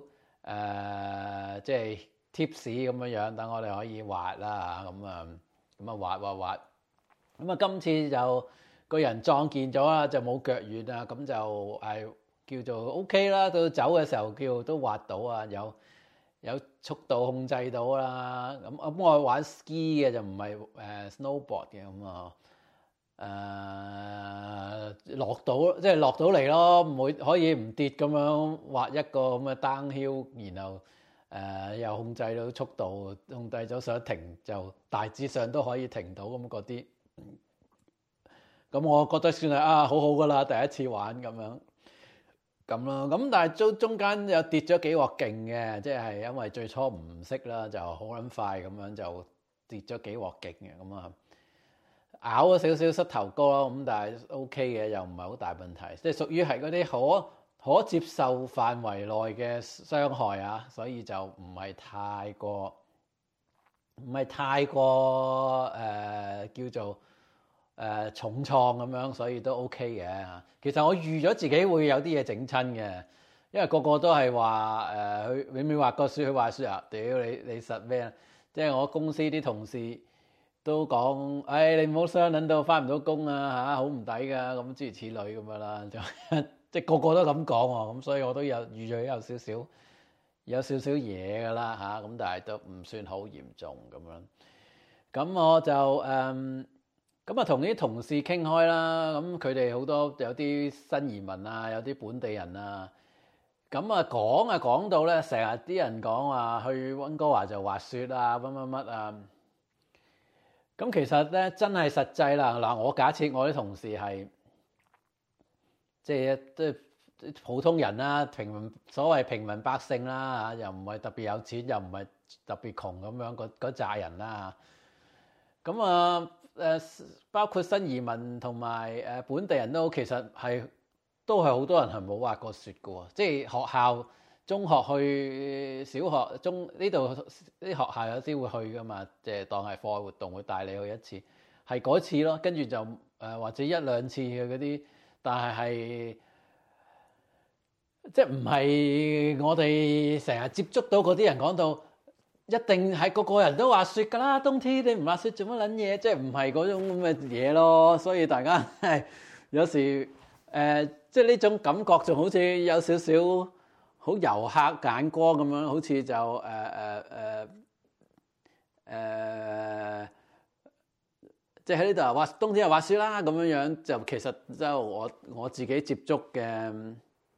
S2: 即係 tips 咁樣，等我哋可以滑啦。咁滑。咁今次就個人壯健咗啦，就冇腳軟啊。咁就叫做 OK 啦。到走嘅時候都滑到啊，有速度控制到啦。咁我玩 ski 嘅就唔係snowboard 嘅。落到嚟咯，唔會可以唔跌咁樣滑一個咁嘅 downhill，然後又控制到速度，控制咗想停就大致上都可以停到咁嗰啲。 咁我覺得算係好好噶啦，第一次玩咁咯。咁但係中間又跌咗幾鑊勁嘅，即係因為最初唔識啦，就好撚快咁樣就跌咗幾鑊勁嘅，咁啊咬咗少少膝頭哥咯，咁但係 OK 嘅，又唔係好大問題，即係屬於係嗰啲可接受範圍內嘅傷害啊，所以就唔係太過叫做重創咁樣，所以都 OK 嘅。其實我預咗自己會有啲嘢整親嘅，因為個個都係話佢永遠滑過雪，佢滑雪啊，屌你實咩啊？即係我公司啲同事都講，你唔好傷撚到翻唔到工啊嚇，好唔抵㗎，咁諸如此類咁樣啦，就即係個個都咁講喎，咁所以我都有預咗有少少嘢㗎啦嚇，咁但係都唔算好嚴重咁樣。咁我就咁啊同啲同事傾開啦，咁佢哋好多有啲新移民啊，有啲本地人啊，咁啊講到咧，成日啲人講話去溫哥華就滑雪啊，乜啊。咁其實咧真係實際啦，嗱我假設我啲同事係即係普通人啦，所謂平民百姓啦嚇，又唔係特別有錢，又唔係特別窮咁樣嗰扎人啦。咁啊包括新移民同埋本地人都其實都係好多人係冇滑過雪嘅喎，即係學校中學去小學呢度啲學校有啲會去噶嘛，即係當係課外活動會帶你去一次，係嗰次咯，跟住就或者一兩次嘅嗰啲，但係即係唔係我哋成日接觸到嗰啲人講到一定係個個人都滑雪㗎啦，冬天你唔滑雪做乜撚嘢？即係唔係嗰種咁嘅嘢咯，所以大家係有時即係呢種感覺仲好似有少少好遊客眼光咁樣，好似就即係喺呢度話冬天又滑雪啦咁樣樣，就其實就我自己接觸嘅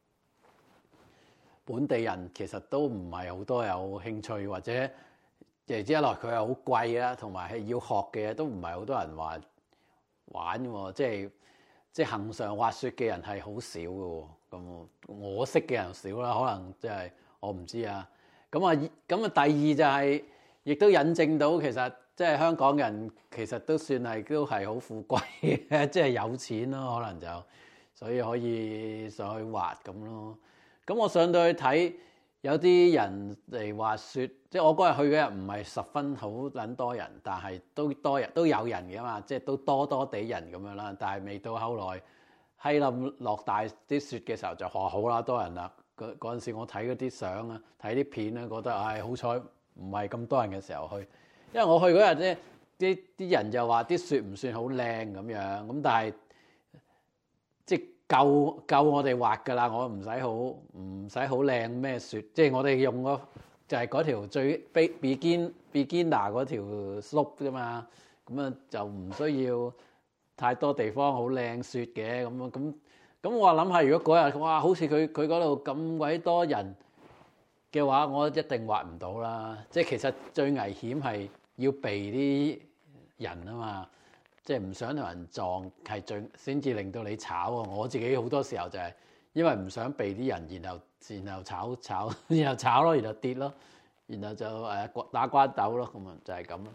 S2: 本地人其實都唔係好多有興趣，或者一來佢係好貴啦，同埋係要學嘅嘢都唔係好多人話玩喎，即係恆常滑雪嘅人係好少嘅喎。咁我識嘅人少啦，可能即係我唔知啊。咁啊，第二就係亦都引證到其實即係香港人其實都算係都係好富貴嘅，即係有錢咯，可能就所以可以上去滑咁咯。咁我上到去睇有啲人嚟滑雪，即係我嗰日去嗰日唔係十分好撚多人，但係都多人都有人嘅嘛，即係都多地人咁樣啦。但係未到後來閪冧落大啲雪嘅時候就好啦，多人啦。嗰陣時我睇嗰啲相啊，睇啲片咧，覺得好彩唔係咁多人嘅時候去，因為我去嗰日咧啲人就話啲雪唔算好靚咁樣，咁但係即係夠我哋滑㗎啦，我唔使好靚咩雪，即係我哋用個就係嗰條最 beginner 嗰條 slope 啫嘛，咁啊就唔需要太多地方好靚雪嘅咁我諗下，如果嗰日哇，好似佢嗰度咁鬼多人嘅話，我一定滑唔到啦。即係其實最危險係要避啲人啊嘛，即係唔想同人撞係最先至令到你炒啊。我自己好多時候就係因為唔想避啲人，然後炒然後炒咯，然後跌咯，然後就打關鬥咯，咁啊就係咁咯。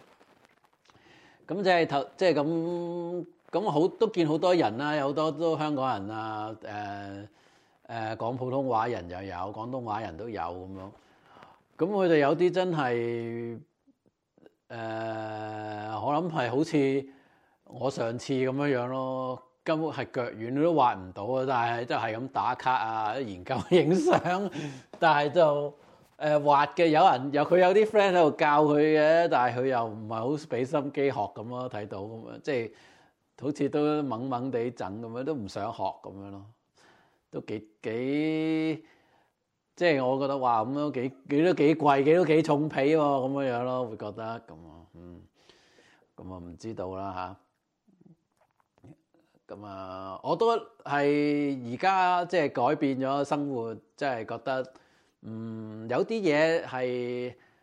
S2: 咁即係咁都見好多人啦，有好多都香港人啊，講普通話人又有，廣東話人都有咁樣。咁佢哋有啲真係我諗係好似我上次咁樣咯，根本係腳軟都滑唔到啊！但係都係咁打卡啊，研究影相，但係就滑嘅佢有啲 friend 喺度教佢嘅，但係佢又唔係好俾心機學咁咯，睇到咁樣即係。好似都懵懵地整咁樣，都唔想學咁樣咯，都幾即係我覺得話咁都幾貴，都幾重皮喎，咁樣咯，會覺得咁啊，咁啊唔知道啦嚇，咁啊我都係而家即係改變咗生活，即係覺得有啲嘢係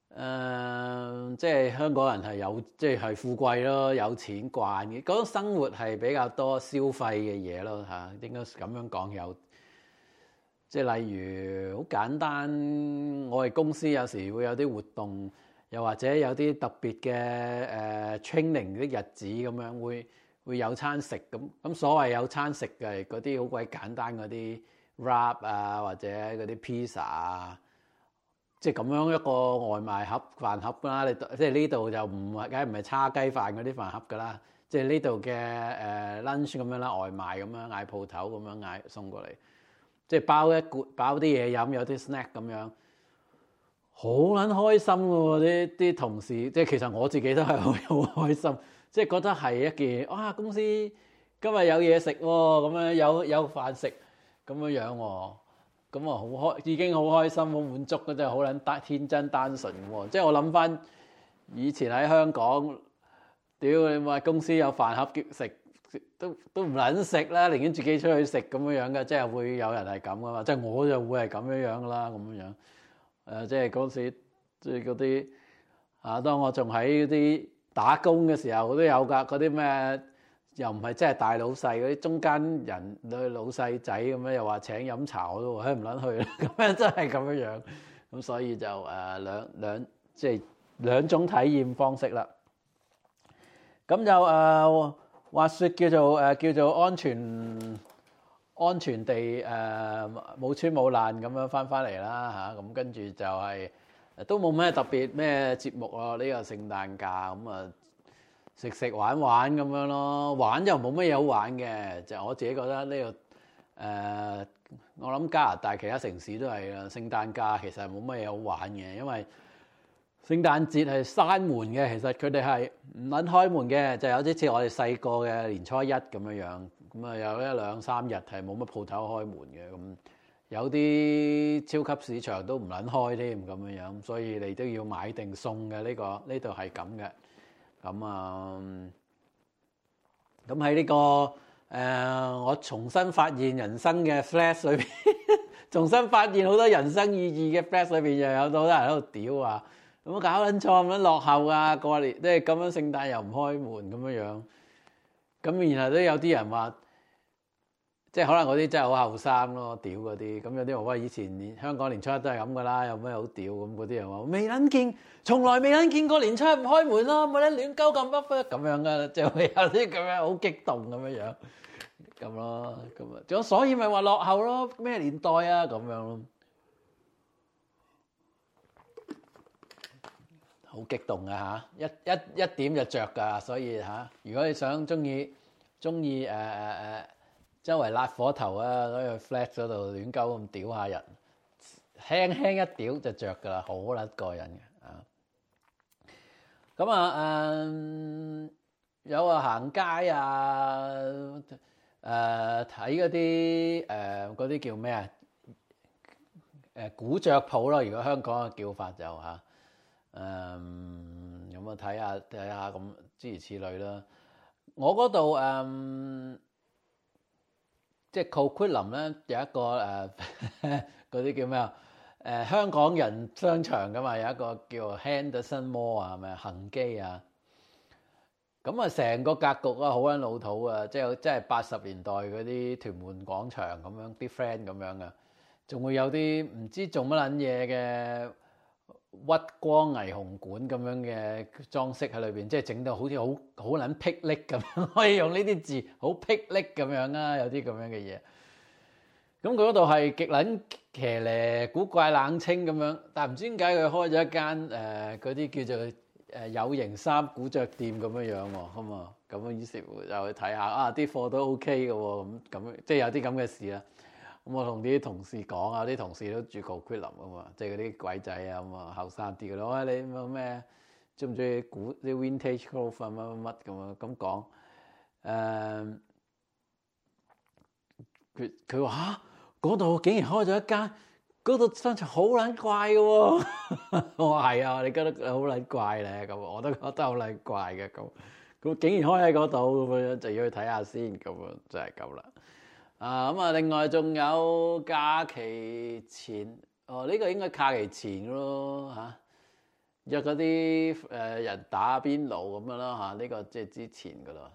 S2: 即係香港人係有即係富貴咯，有錢慣嘅嗰種生活係比較多消費嘅嘢咯嚇，應該咁樣講有。即係例如好簡單，我哋公司有時會有啲活動，又或者有啲特別嘅training 啲日子咁樣，會有餐食咁所謂有餐食嘅嗰啲好鬼簡單嗰啲 wrap 啊，或者嗰啲 pizza 啊。即係咁樣一個外賣盒飯盒啦，你即係呢度就唔係，梗係唔係叉雞飯嗰啲飯盒噶啦。即係呢度嘅lunch 咁樣啦，外賣咁樣嗌鋪頭咁樣嗌送過嚟，即係包啲嘢飲，有啲 snack 咁樣，好撚開心喎！啲同事，即係其實我自己都係好開心，即係覺得係一件公司今日有嘢食喎，咁樣有飯食咁樣喎。咁已經好開心，好滿足，真係好撚天真單純喎！即係我諗翻以前喺香港，屌你話公司有飯盒食，都唔撚食啦，寧願自己出去食咁樣嘅，即係會有人係咁噶嘛，即係我就會係咁樣噶啦，咁樣即係嗰時即係嗰啲當我仲喺嗰啲打工嘅時候，都有㗎，嗰啲咩？又唔係真係大老細嗰啲中間人老細仔咁樣，又話請飲茶，我都話唔撚去啦，咁樣真係咁樣，咁所以就即係兩種體驗方式啦。咁就話說叫做安全地冇穿冇爛咁樣翻嚟啦嚇，咁跟住就係都冇咩特別咩節目咯，呢個聖誕假咁食玩咁樣咯，玩又冇乜嘢好玩嘅，就我自己覺得呢個我諗加拿大其他城市都係啦，聖誕假其實冇乜嘢好玩嘅，因為聖誕節係閂門嘅，其實佢哋係唔撚開門嘅，就有啲似我哋細個嘅年初一咁樣，咁有1-2-3日係冇乜鋪頭開門嘅，咁有啲超級市場都唔撚開添咁樣，所以你都要買定餸嘅，呢度係咁嘅。咁喺呢個我重新發現人生嘅 flash 裏邊，重新發現好多人生意義嘅 flash 裏邊，又有好多人喺度屌啊！咁搞撚錯咁樣落後啊，過年即係咁樣聖誕又唔開門咁樣，咁然後都有啲人話，即係可能嗰啲真係好後生咯，屌嗰啲，咁有啲話喂，以前香港年初一都係咁噶啦，有咩好屌咁？嗰啲人話未撚見，從來未撚見過年初一唔開門咯，冇得亂鳩咁噏咁樣噶，就會有啲咁樣好激動咁樣咁咯，咁啊，所以咪話落後咯，咩年代啊咁樣咯，好激動啊嚇，一點就着噶，所以嚇，如果你想中意周圍辣火頭啊，喺個 flat 嗰度亂鳩咁屌下人，輕輕一屌就着噶啦，好撚過癮嘅啊！咁有行街啊，睇嗰啲叫咩啊？古着鋪咯，如果香港嘅叫法就嚇，咁睇下咁諸如此類啦。我嗰度即係 Coquitlam 咧有一個嗰啲叫咩啊？香港人商場噶嘛，有一個叫 Henderson Mall 啊，係咪恒基啊？咁成個格局啊好撚老土啊，即係80年代嗰啲屯門廣場咁樣，啲 friend 咁樣噶，仲會有啲唔知做乜撚嘢嘅屈光霓虹管咁樣嘅裝飾喺裏邊，即係整到好似好撚霹靂咁樣，可以用呢啲字，好霹靂咁樣啊！有啲咁樣嘅嘢。咁佢嗰度係極撚騎呢古怪冷清咁樣，但係唔知點解佢開咗一間嗰啲叫做有型衫古着店咁樣喎，咁於是乎就去睇下啲貨都 OK 嘅喎，咁即係有啲咁嘅事啦。咁我同啲同事講啊，啲同事都住Coquitlam啊嘛，即係嗰啲鬼仔啊咁啊，後生啲嘅咯。喂，你咩中唔中意古啲 vintage clothes 啊乜咁啊？咁講佢話嗰度竟然開咗一間，嗰度商場好撚怪嘅喎。我話係啊，你覺得好撚怪咧？咁我都覺得好撚怪嘅咁竟然開喺嗰度咁樣，就要去睇下先咁啊，就係咁啦。另外仲有假期前，呢個應該假期前咯嚇。 約嗰啲人打邊爐咁樣啦嚇，呢個即係之前噶啦，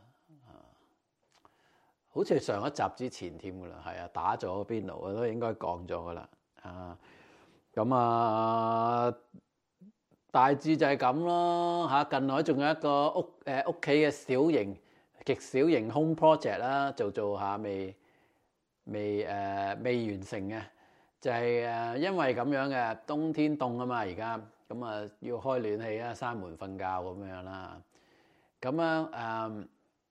S2: 好似上一集之前添噶啦，係啊，打咗邊爐我都應該講咗噶啦，咁大致就係咁咯嚇。近來仲有一個屋企嘅極小型 home project 啦，做下未完成嘅，就係因為咁樣嘅冬天凍啊嘛，而家咁要開暖氣啊，閂門瞓覺咁樣啦。咁樣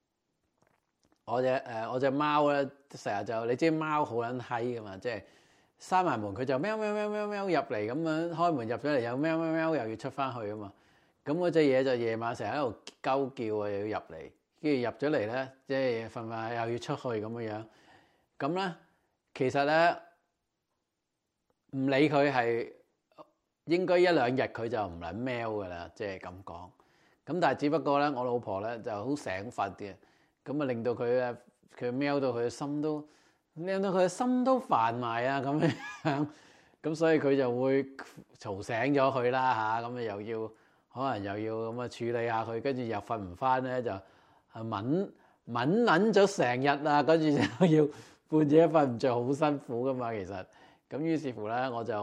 S2: 我隻貓咧，成日就你知貓好撚閪噶嘛，即係閂埋門佢就喵喵喵喵喵入嚟，咁樣開門入咗嚟又喵喵喵又要出翻去啊嘛。咁嗰隻嘢就夜晚成日喺度鳩叫啊，又要入嚟，跟住入咗嚟咧，即係瞓又要出去咁樣。咁咧其實咧唔理佢係應該一兩日佢就唔撚喵噶啦，即係咁講。咁但係只不過咧，我老婆咧就好醒佛嘅，咁令到佢喵到佢嘅心都令到佢嘅心都煩埋啊咁樣。咁所以佢就會嘈醒咗佢啦嚇，咁又要可能又要咁處理下佢，跟住又瞓唔翻咧就撚咗成日啊，跟住就要半夜瞓唔着，好辛苦噶嘛其實。咁於是乎咧，我就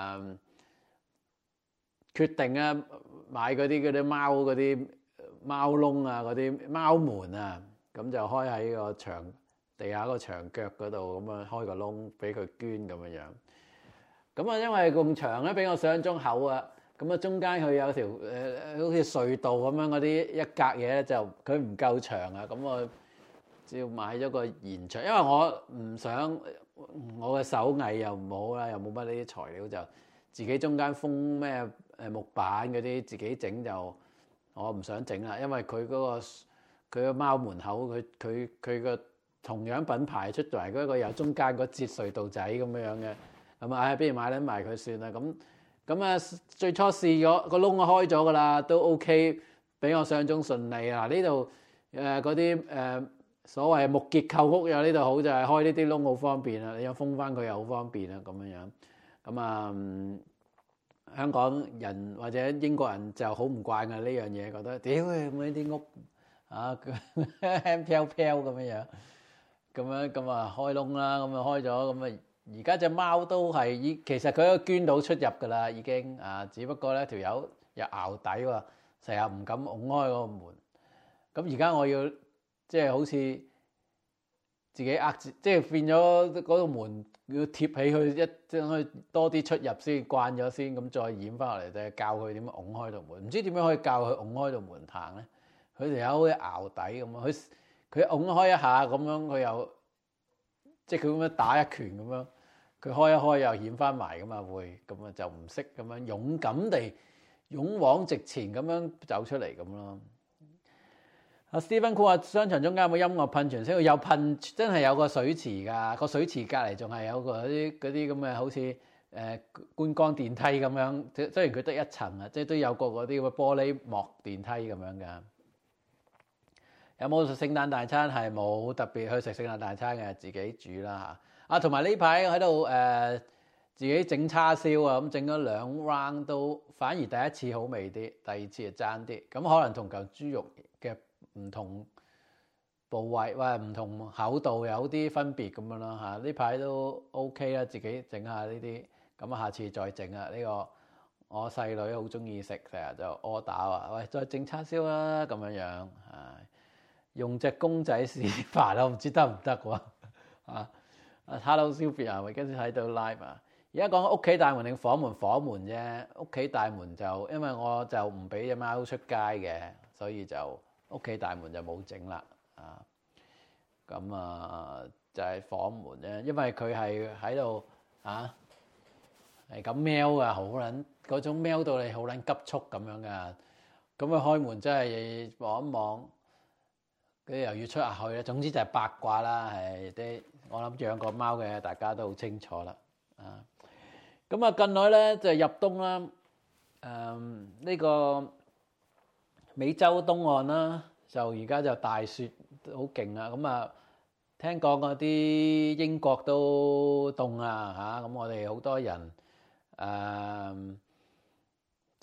S2: 決定啊買嗰啲貓嗰啲貓窿啊，嗰啲貓門啊，咁就開喺個地下個牆腳嗰度，咁啊開個窿俾佢捐咁樣。咁因為咁長咧，比我想象中厚啊，咁啊中間佢有條好似隧道咁樣嗰啲一格嘢咧，就佢唔夠長啊，咁我照買咗個延長，因為我唔想我嘅手藝又唔好啦，又冇乜呢啲材料，就自己中間封咩木板嗰啲自己整，就我唔想整啦，因為佢個貓門口佢個同樣品牌出嚟嗰個有中間個節隧道仔咁樣嘅，咁不如買埋佢算啦。咁最初試咗個窿我開咗噶啦，都 OK， 比我想象中順利啊。呢度嗰啲所謂木結構屋有呢度好，就係開呢啲窿好方便啊，你有封翻佢又好方便啊咁樣。咁香港人或者英國人就好唔慣嘅呢樣嘢，覺得屌咁呢啲屋輕飄飄咁樣，咁開窿啦，咁開咗，咁而家隻貓都係其實佢都捐到出入噶啦已經只不過咧條友又淆底喎，成日唔敢拱開嗰個門。咁而家我要即係好似自己即係變咗嗰個門要貼起佢將佢多啲出入先慣咗先，咁再演翻落嚟就教佢點樣拱開道門。唔知點樣可以教佢拱開道門行咧？佢條友好似淆底咁啊！佢拱開一下咁樣，佢又即係佢咁樣打一拳咁樣，佢開一開又演翻埋噶嘛會，咁就唔識咁樣勇敢地勇往直前咁樣走出嚟咁咯。Stephen 話商場中間有冇音樂噴泉聲？有噴，真係有個水池㗎。個水池隔離仲係有個嗰啲咁嘅好似觀光電梯咁樣。雖然佢得一層啊，即係都有個嗰啲咁嘅玻璃幕電梯咁樣㗎。有冇食聖誕大餐？係冇特別去食聖誕大餐嘅，自己煮啦嚇。同埋呢排喺度自己整叉燒啊，咁整咗2 round 都反而第一次好味啲，第二次就爭啲。咁可能同嚿豬肉嘅唔同部位或者唔同厚度有啲分別咁樣咯嚇。呢排都 OK 啦，自己整下呢啲。咁下次再整啊！呢個我細女好中意食，成日就order話：喂，再整叉燒啦咁樣。用隻公仔示範我唔知得唔得喎。Hello Sylvia， 我跟住睇到 live 啊。而家講屋企大門定房門？房門啫。屋企大門就因為我就唔俾隻貓出街嘅，所以就屋企大門就冇整啦。咁就係房門啫，因為佢係喺度係咁喵啊，好撚嗰種喵到你好撚急促咁樣噶。咁佢開門真係望一望。佢又要出下去咧，總之就係八卦啦，係啲我諗養過貓嘅大家都好清楚啦。咁近來咧就入冬啦，呢個美洲東岸啦，就而家就大雪好勁啊！咁聽講嗰啲英國都凍啊嚇，咁我哋好多人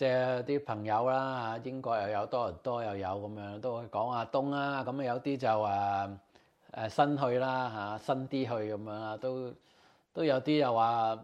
S2: 即係啲朋友啦，英國又有，多倫多又有咁樣，都會講下冬啦。咁有啲就新去啦嚇，新啲去咁樣啦，都有啲又話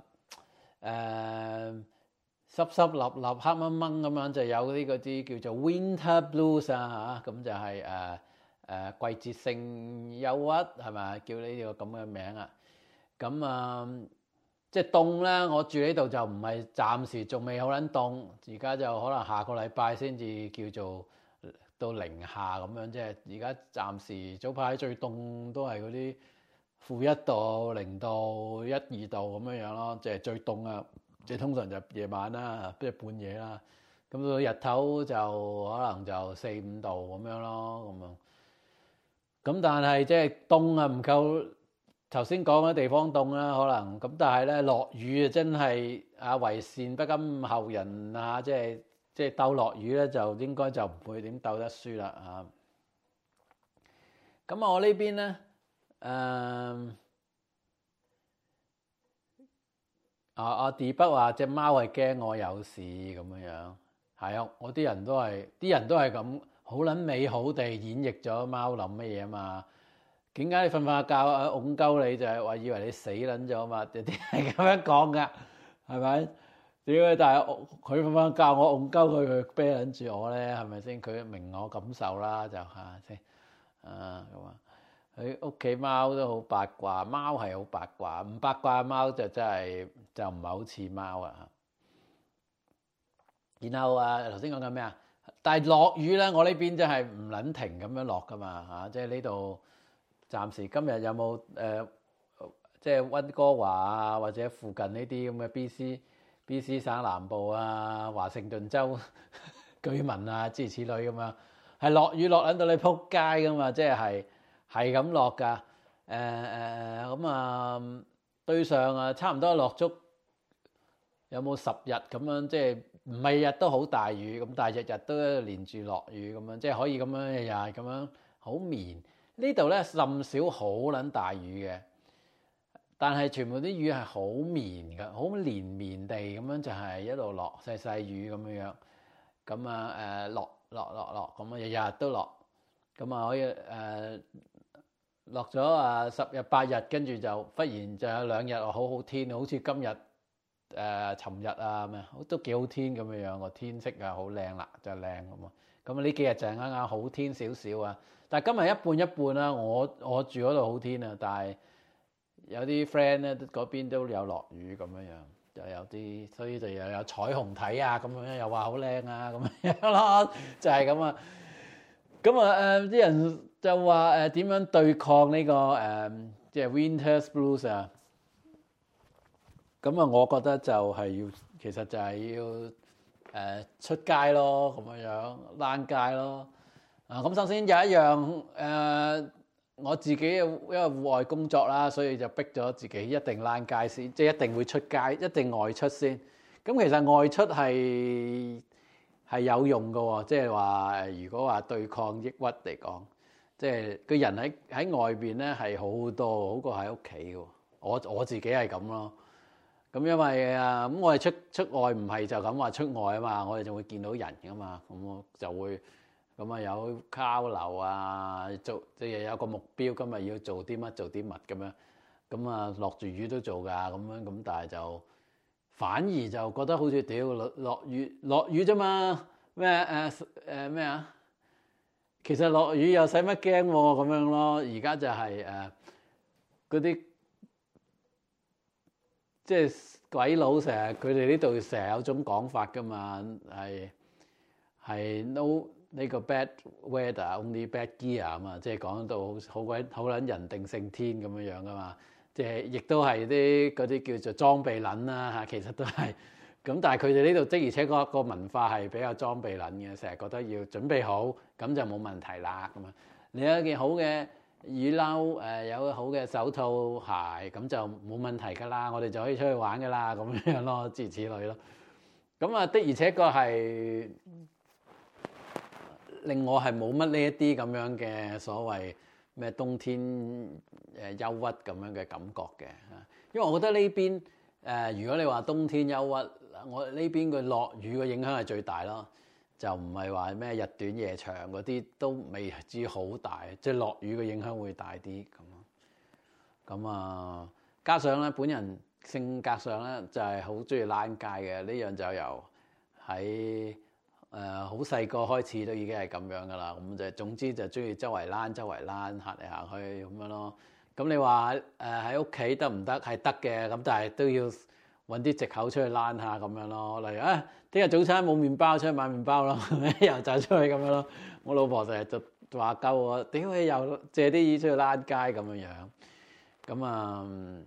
S2: 濕濕立立黑掹掹咁樣，就有啲嗰啲叫做 winter blues 啊嚇，咁就係季節性憂鬱係咪？叫呢個咁嘅名啊。咁即係凍啦，我住呢度就唔係暫時仲未好撚凍，而家就可能下個禮拜先至叫做到零下咁樣，即係而家暫時早排最凍都係嗰啲-1度、0度、1、2度咁樣咯，即係最凍啊！即係通常就夜晚啦，即係半夜啦，咁到日頭就可能就4、5度咁樣咯，咁樣。咁但係即係凍啊，唔夠頭先講嘅地方凍啦，可能咁，但係咧落雨啊，真係為善不甘後人啊，即係鬥落雨咧，就應該就唔會點鬥得輸啦嚇。咁我呢邊咧阿 D 北話隻貓係驚我有事咁樣，係啊，我啲人都係咁好撚美好地演繹咗貓諗乜嘢啊嘛。點解你瞓覺㧬鳩你就係話以為你死撚咗嘛？有啲係咁樣講噶，係咪？屌！但係佢瞓覺我㧬鳩佢啤撚住我咧，係咪先？佢明我感受啦，就嚇先咁啊！佢屋企貓都好八卦，貓係好八卦，唔八卦嘅貓就真係就唔係好似貓啊。然後頭先講緊咩啊？但係落雨咧，我呢邊真係唔撚停咁樣落噶嘛嚇，即係呢度。暫時今日有冇即係溫哥華啊，或者附近呢啲咁嘅 BC 省南部啊、華盛頓州居民啊，諸如此類咁樣，係落雨落撚到你撲街噶嘛，即係咁落噶。對上差唔多落足有冇10日咁樣，即係唔係日都好大雨咁，但係日日都連住落雨咁樣，即係可以咁樣日日咁樣好綿。呢度咧甚少好撚大雨嘅，但係全部啲雨係好綿嘅，好連綿地咁樣就係一路落細細雨咁樣，咁落咁日日都落，咁可以落咗10日8日，跟住就忽然就有2日好天，好似今日尋日咩都幾好天咁樣，個天色好靚啦，就靚咁啊！咁呢幾日就係啱啱好天少少啊，但係今日一半一半啦。我住嗰度好天啊，但係有啲 friend 咧嗰邊都有落雨咁樣，就有啲，所以就又有彩虹睇啊咁樣，又話好靚啊咁樣咯，就係咁啊。咁啲人就話點樣對抗呢個即係 Winter Blues 啊？咁我覺得就係要，其實就係要出街咯，咁樣躝街咯。咁首先有一樣我自己因為戶外工作啦，所以就逼咗自己一定躝街先，即係一定會出街，一定外出先。咁其實外出係有用㗎喎，即係話如果話對抗抑鬱嚟講，即係個人喺外邊咧係好多，好過喺屋企嘅。我自己係咁咯。咁因為咁我哋出外唔係就咁話出外啊嘛，我哋就會見到人噶嘛，咁我就會咁有交流啊，做即係有個目標，今日要做啲乜咁樣，咁落住雨都做噶咁樣，咁但係就反而就覺得好似屌落雨啫嘛，咩啊？其實落雨又使乜驚咁樣咯，而家就係嗰啲。即係鬼佬成日，佢哋呢度成日有種講法噶嘛，係 no 呢個 bad weather only bad gear 啊嘛，即係講到好撚人定勝天咁樣噶嘛，即係亦都係啲嗰啲叫做裝備撚啦嚇，其實都係咁，但係佢哋呢度的而且確個文化係比較裝備撚嘅，成日覺得要準備好，咁就冇問題啦咁啊。你有一件好嘅雨褸，有好嘅手套鞋，咁就冇問題㗎啦，我哋就可以出去玩㗎啦，咁樣咯，諸如此類咯。咁的而且確係令我係冇乜呢一啲咁樣嘅所謂咩冬天憂鬱咁樣嘅感覺嘅，因為我覺得呢邊如果你話冬天憂鬱，我呢邊嘅落雨嘅影響係最大咯，就唔係話咩日短夜長嗰啲都未至好大，即係落雨嘅影響會大啲咁啊。加上咧本人性格上咧就係好中意躝街嘅，呢樣就由喺好細個開始都已經係咁樣噶啦。咁就總之就中意周圍躝行嚟行去咁樣咯。咁你話喺屋企得唔得？係得嘅，咁但係都要揾啲藉口出去躝下咁樣咯。例如聽日早餐冇麵包，出去買麵包咯，又走出去咁樣咯。我老婆成日就話鳩我，屌你又借啲意出去躝街咁樣。咁啊，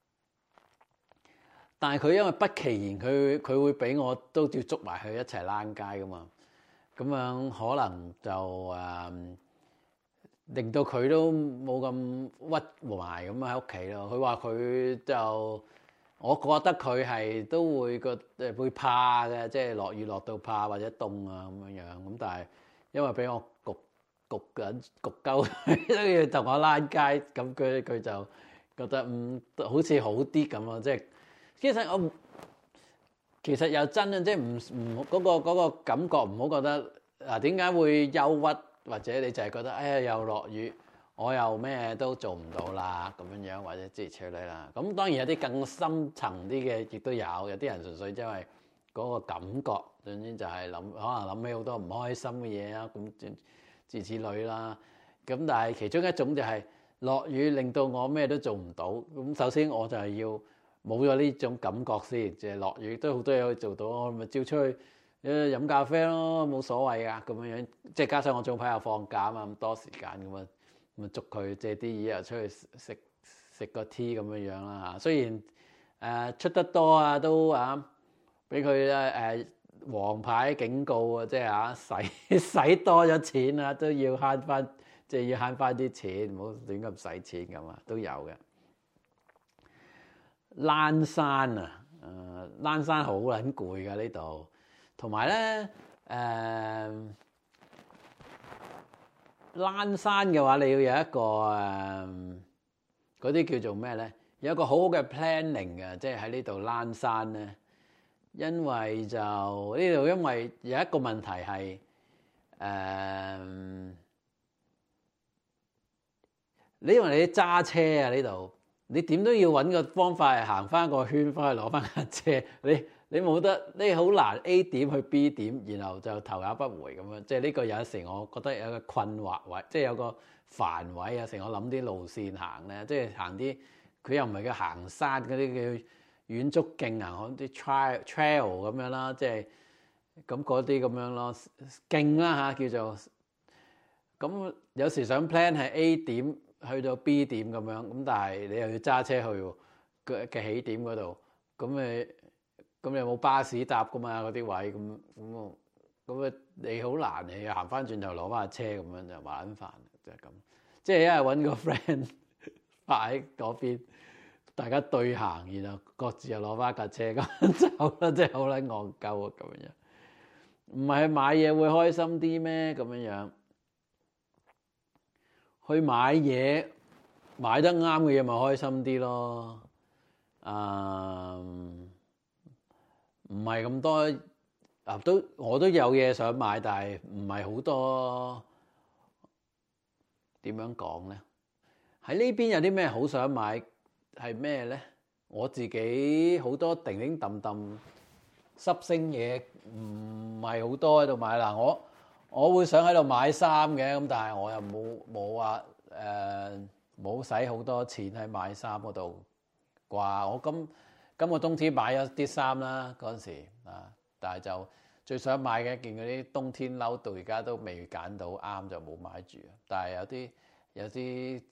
S2: 但係佢因為不其然，佢會俾我都要捉埋去一齊躝街噶嘛。咁樣可能就令到佢都冇咁屈埋咁喺屋企咯。佢話佢就，我覺得佢係都會怕嘅，即係落雨落到怕或者凍啊咁樣。咁但係因為俾我焗鳩，都要同我躝街，咁佢就覺得好似好啲咁咯。即係其實又真啊，即係唔嗰個感覺唔好覺得點解會憂鬱？或者你就係覺得又落雨，我又咩都做唔到啦咁樣，或者諸如此類啦。咁當然有啲更深層啲嘅亦都有啲人純粹因為嗰個感覺，總之就係可能諗起好多唔開心嘅嘢啊，咁諸如此類啦。咁但係其中一種就係落雨令到我咩都做唔到。咁首先我就係要冇咗呢種感覺先，就係落雨都好多嘢可以做到，我咪照出去飲咖啡咯，冇所謂噶咁樣。即係加上我早排又放假啊嘛，咁多時間咁啊，咁捉佢借啲嘢又出去食個 tea 咁樣啦嚇。雖然出得多啊，都俾佢黃牌警告啊，即係使多咗錢啊，都要慳翻，即係要慳翻啲錢，唔好亂咁使錢咁啊，都有嘅。躝山啊，躝山好撚攰噶呢度。同埋咧，躝山嘅話，你要有一個嗰啲叫做咩咧？有一個好好嘅 planning 嘅，即係喺呢度躝山咧。因為就呢度，因為有一個問題係因為你揸車啊呢度，你點都要揾個方法係行翻個圈翻去攞翻架車，你冇得，你好難 A 點去 B 點，然後就頭也不回咁樣。即係呢個有時我覺得有個困惑位，即係有個煩位。有時我諗啲路線行咧，即係行啲佢又唔係叫行山嗰啲叫遠足徑啊，啲 trail 咁樣啦，即係咁嗰啲咁樣咯，徑啦叫做。咁有時想 plan 係 A 點去到 B 點咁樣，咁但係你又要揸車去嘅起點嗰度，咁你冇巴士搭噶嘛？嗰啲位咁你好難，你行翻轉頭攞翻架車咁樣就麻撚煩，就係咁。即係一係揾個 friend 擺喺嗰邊，大家對行，然後各自又攞翻架車咁走啦，即係好撚戇鳩啊咁樣。唔係去買嘢會開心啲咩？咁樣去買嘢買得啱嘅嘢咪開心啲咯。唔係咁多我都有嘢想買，但係唔係好多。點樣講咧？喺呢邊有啲咩好想買係咩咧？我自己好多叮叮揼揼濕星嘢，唔係好多喺度買啦。我會想喺度買衫嘅，咁但係我又冇話冇使好多錢喺買衫嗰度啩。我今個冬天買咗啲衫啦，嗰陣時但係就最想買嘅一件嗰啲冬天褸，到而家都未揀到啱，就冇買住。但係有啲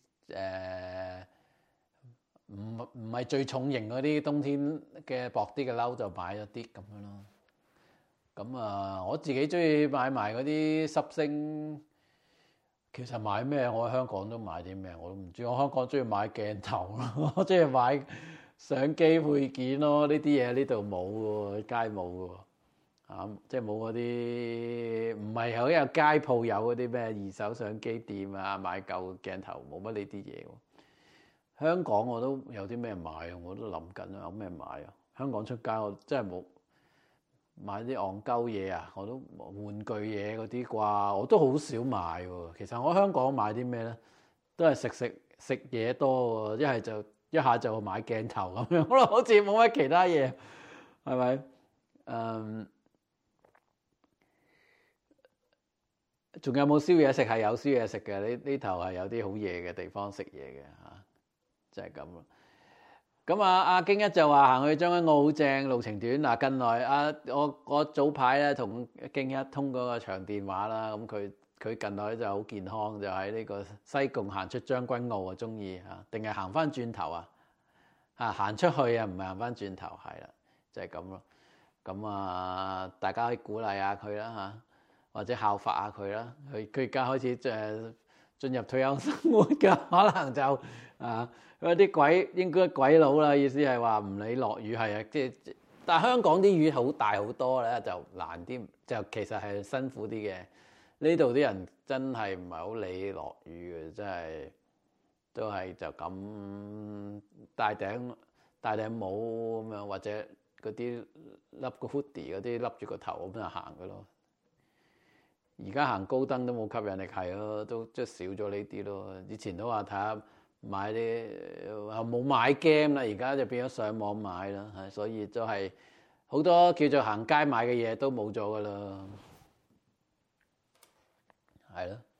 S2: 唔係最重型嗰啲冬天嘅薄啲嘅褸，就買咗啲咁樣咯。咁我自己中意買埋嗰啲濕星。其實買咩？我喺香港都買啲咩？我都唔知。我香港中意買鏡頭咯，我中意買相機配件咯。呢啲嘢呢度冇嘅喎，街冇嘅喎，即係冇嗰啲，唔係好有街鋪有嗰啲咩二手相機店啊，買舊鏡頭冇乜呢啲嘢喎。 香港我都有啲咩買啊，我都諗緊有咩買啊。香港出街我真係冇買啲戇鳩嘢啊，我都玩具嘢嗰啲啩，我都好少買喎。其實我香港買啲咩咧，都係食嘢多喎，一係就一下就買鏡頭咁樣咯，好似冇乜其他嘢，係咪？仲有冇宵夜食？係有宵夜食嘅，呢頭係有啲好夜嘅地方食嘢嘅嚇，就係咁咯。咁阿京一就話行去將軍澳好正，路程短。嗱，近來我早排咧同京一通過個長電話啦，咁佢近來就好健康，就喺呢個西貢行出將軍澳啊，中意嚇，定係行翻轉頭啊？行出去啊，唔係行翻轉頭，係啦，就係咁咯。咁大家可以鼓勵下佢啦嚇，或者效法下佢啦。佢而家開始進入退休生活㗎，可能就嗰啲鬼應該鬼佬啦，意思係話唔理落雨係啊，即係但係香港啲雨好大好多咧，就難啲，就其實係辛苦啲嘅。呢度啲人真係唔係好理落雨嘅，真係都係就咁戴頂帽咁樣，或者嗰啲笠個 hoodie 嗰啲笠住個頭咁就行嘅咯。而家行高登都冇吸引力，係咯，都即係少咗呢啲咯。以前都話睇下買啲冇買 game 啦，而家就變咗上網買啦，係，所以都係好多叫做行街買嘅嘢都冇咗噶啦，係咯。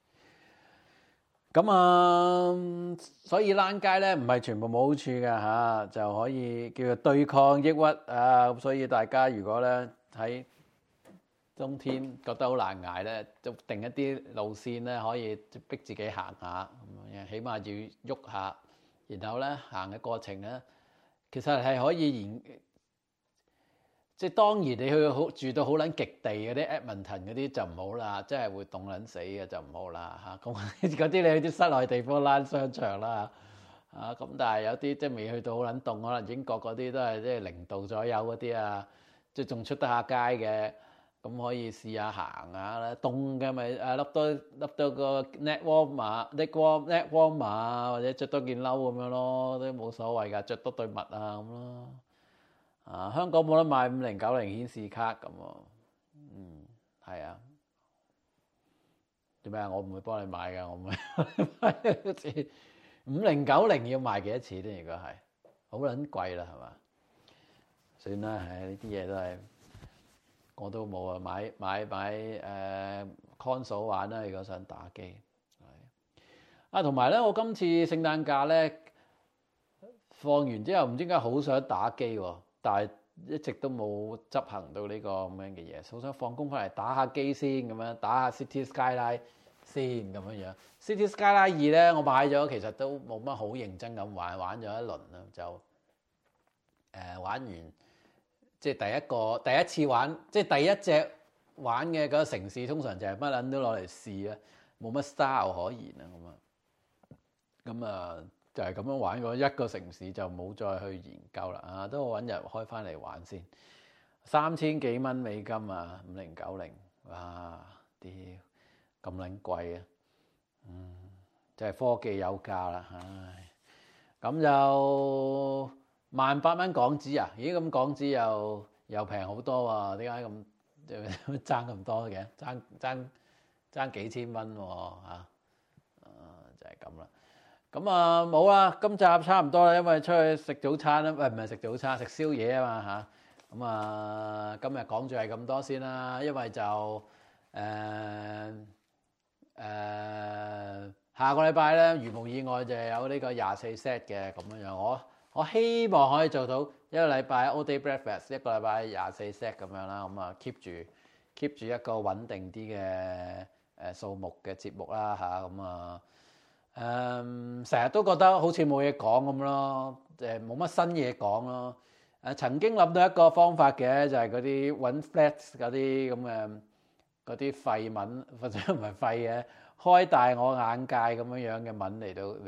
S2: 咁所以躝街咧唔係全部冇好處㗎嚇，就可以叫做對抗抑鬱啊。咁所以大家如果咧喺冬天覺得好難捱咧，就定一啲路線咧，可以逼自己行下，咁樣起碼要喐下。然後咧行嘅過程咧，其實係可以即係當然你去住到好撚極地嗰啲 Edmonton 嗰啲就唔好啦，真係會凍撚死嘅就唔好啦嚇。咁嗰啲你去啲室內地方躝商場啦嚇，咁但係有啲即係未去到好撚凍，可能英國嗰啲都係即係0度左右嗰啲啊，即係仲出得下街嘅。咁可以試下行下啦，凍嘅咪笠多個 neck warmer 或者着多件褸咁樣咯，都冇所謂㗎，着多對襪啊咁咯。香港冇得買5090顯示卡咁喎，係啊。做咩啊？我唔會幫你買㗎，我唔會買一次5090要賣幾多錢咧？如果係好撚貴啦，係嘛？算啦，係呢啲嘢都係。我都冇啊，買console 玩啦，如果想打機。同埋咧，我今次聖誕假咧放完之後，唔知點解好想打機喎，但係一直都冇執行到呢個咁樣嘅嘢。好想放工翻嚟打下機先咁樣，打下 City Skyline 先咁樣。City Skyline 2咧，我買咗，其實都冇乜好認真咁玩咗一輪啦，就玩完。即係第一次玩，即係第一隻玩嘅嗰個城市，通常就係乜撚都攞嚟試啊，冇乜 style 可言啊咁啊，就係咁樣玩過一個城市就冇再去研究啦都揾日開翻嚟玩先，3000幾蚊美金啊，5090，哇屌咁撚貴啊，就係科技有價啦，唉，咁就。18,000蚊港紙啊！咦，咁港紙又平好多喎？點解咁爭咁多嘅？爭幾千蚊喎就係咁啦。咁冇啦，今集差唔多啦，因為出去食早餐啦，唔係食早餐，食宵夜啊嘛咁今日講住係咁多先啦，因為就下個禮拜咧，如無意外就有呢個24 set 嘅咁樣。我希望可以做到一個禮拜 all day breakfast， 一個禮拜24 set 咁樣啦，咁keep 住一個穩定啲嘅數目嘅節目啦成日都覺得好似冇嘢講咁咯，冇乜新嘢講咯。曾經諗到一個方法嘅，就係嗰啲揾 flat 嗰啲咁嘅嗰啲廢文，或者唔係廢嘅，開大我眼界咁樣嘅文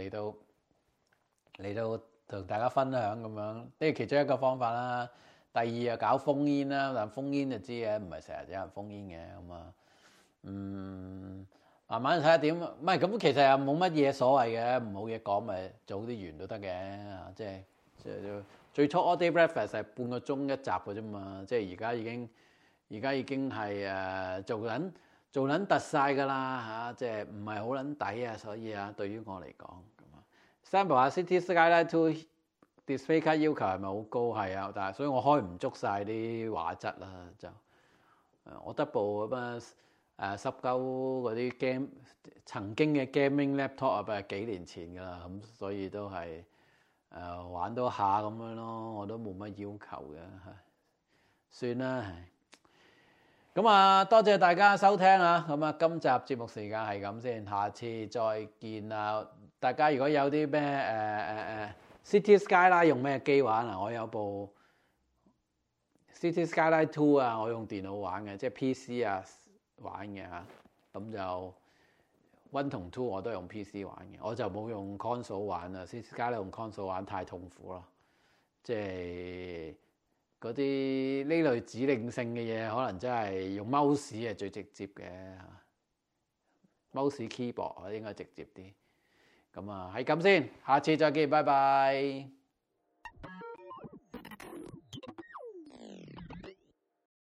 S2: 嚟到同大家分享咁樣，呢係其中一個方法啦。第二就搞烽煙啦，但烽煙就知嘅，唔係成日有人烽煙嘅咁慢慢睇下點。唔係咁，其實又冇乜嘢所謂嘅，唔好嘢講咪早啲完都得嘅。即係最初 All Day Breakfast 係半個鐘一集嘅啫嘛，即係而家已經係做撚突晒㗎啦嚇，即係唔係好撚抵啊，所以啊，對於我嚟講咁啊。Sample 話 City Skyline 2 display 卡要求係咪好高？係啊，但係所以我開唔足晒啲畫質啦，就我得部咁啊濕鳩嗰啲 game 曾經嘅 gaming laptop 啊，係幾年前㗎啦，咁所以都係玩到下咁樣咯，我都冇乜要求嘅嚇，算啦係。咁啊，多謝大家收聽啊！咁啊，今集節目時間係咁先，下次再見啊！大家如果有啲咩City Skyline 用咩機玩啊？我有部 City Skyline 2啊，我用電腦玩嘅，即係 PC 啊玩嘅嚇。咁就 1同2我都用 PC 玩嘅，我就冇用 console 玩啊。City Skyline 用 console 玩太痛苦咯，即係嗰啲呢類指令性嘅嘢，可能真係用 mouse 係最直接嘅，mouse keyboard 應該直接啲。咁啊，係咁先，下次再見，拜拜。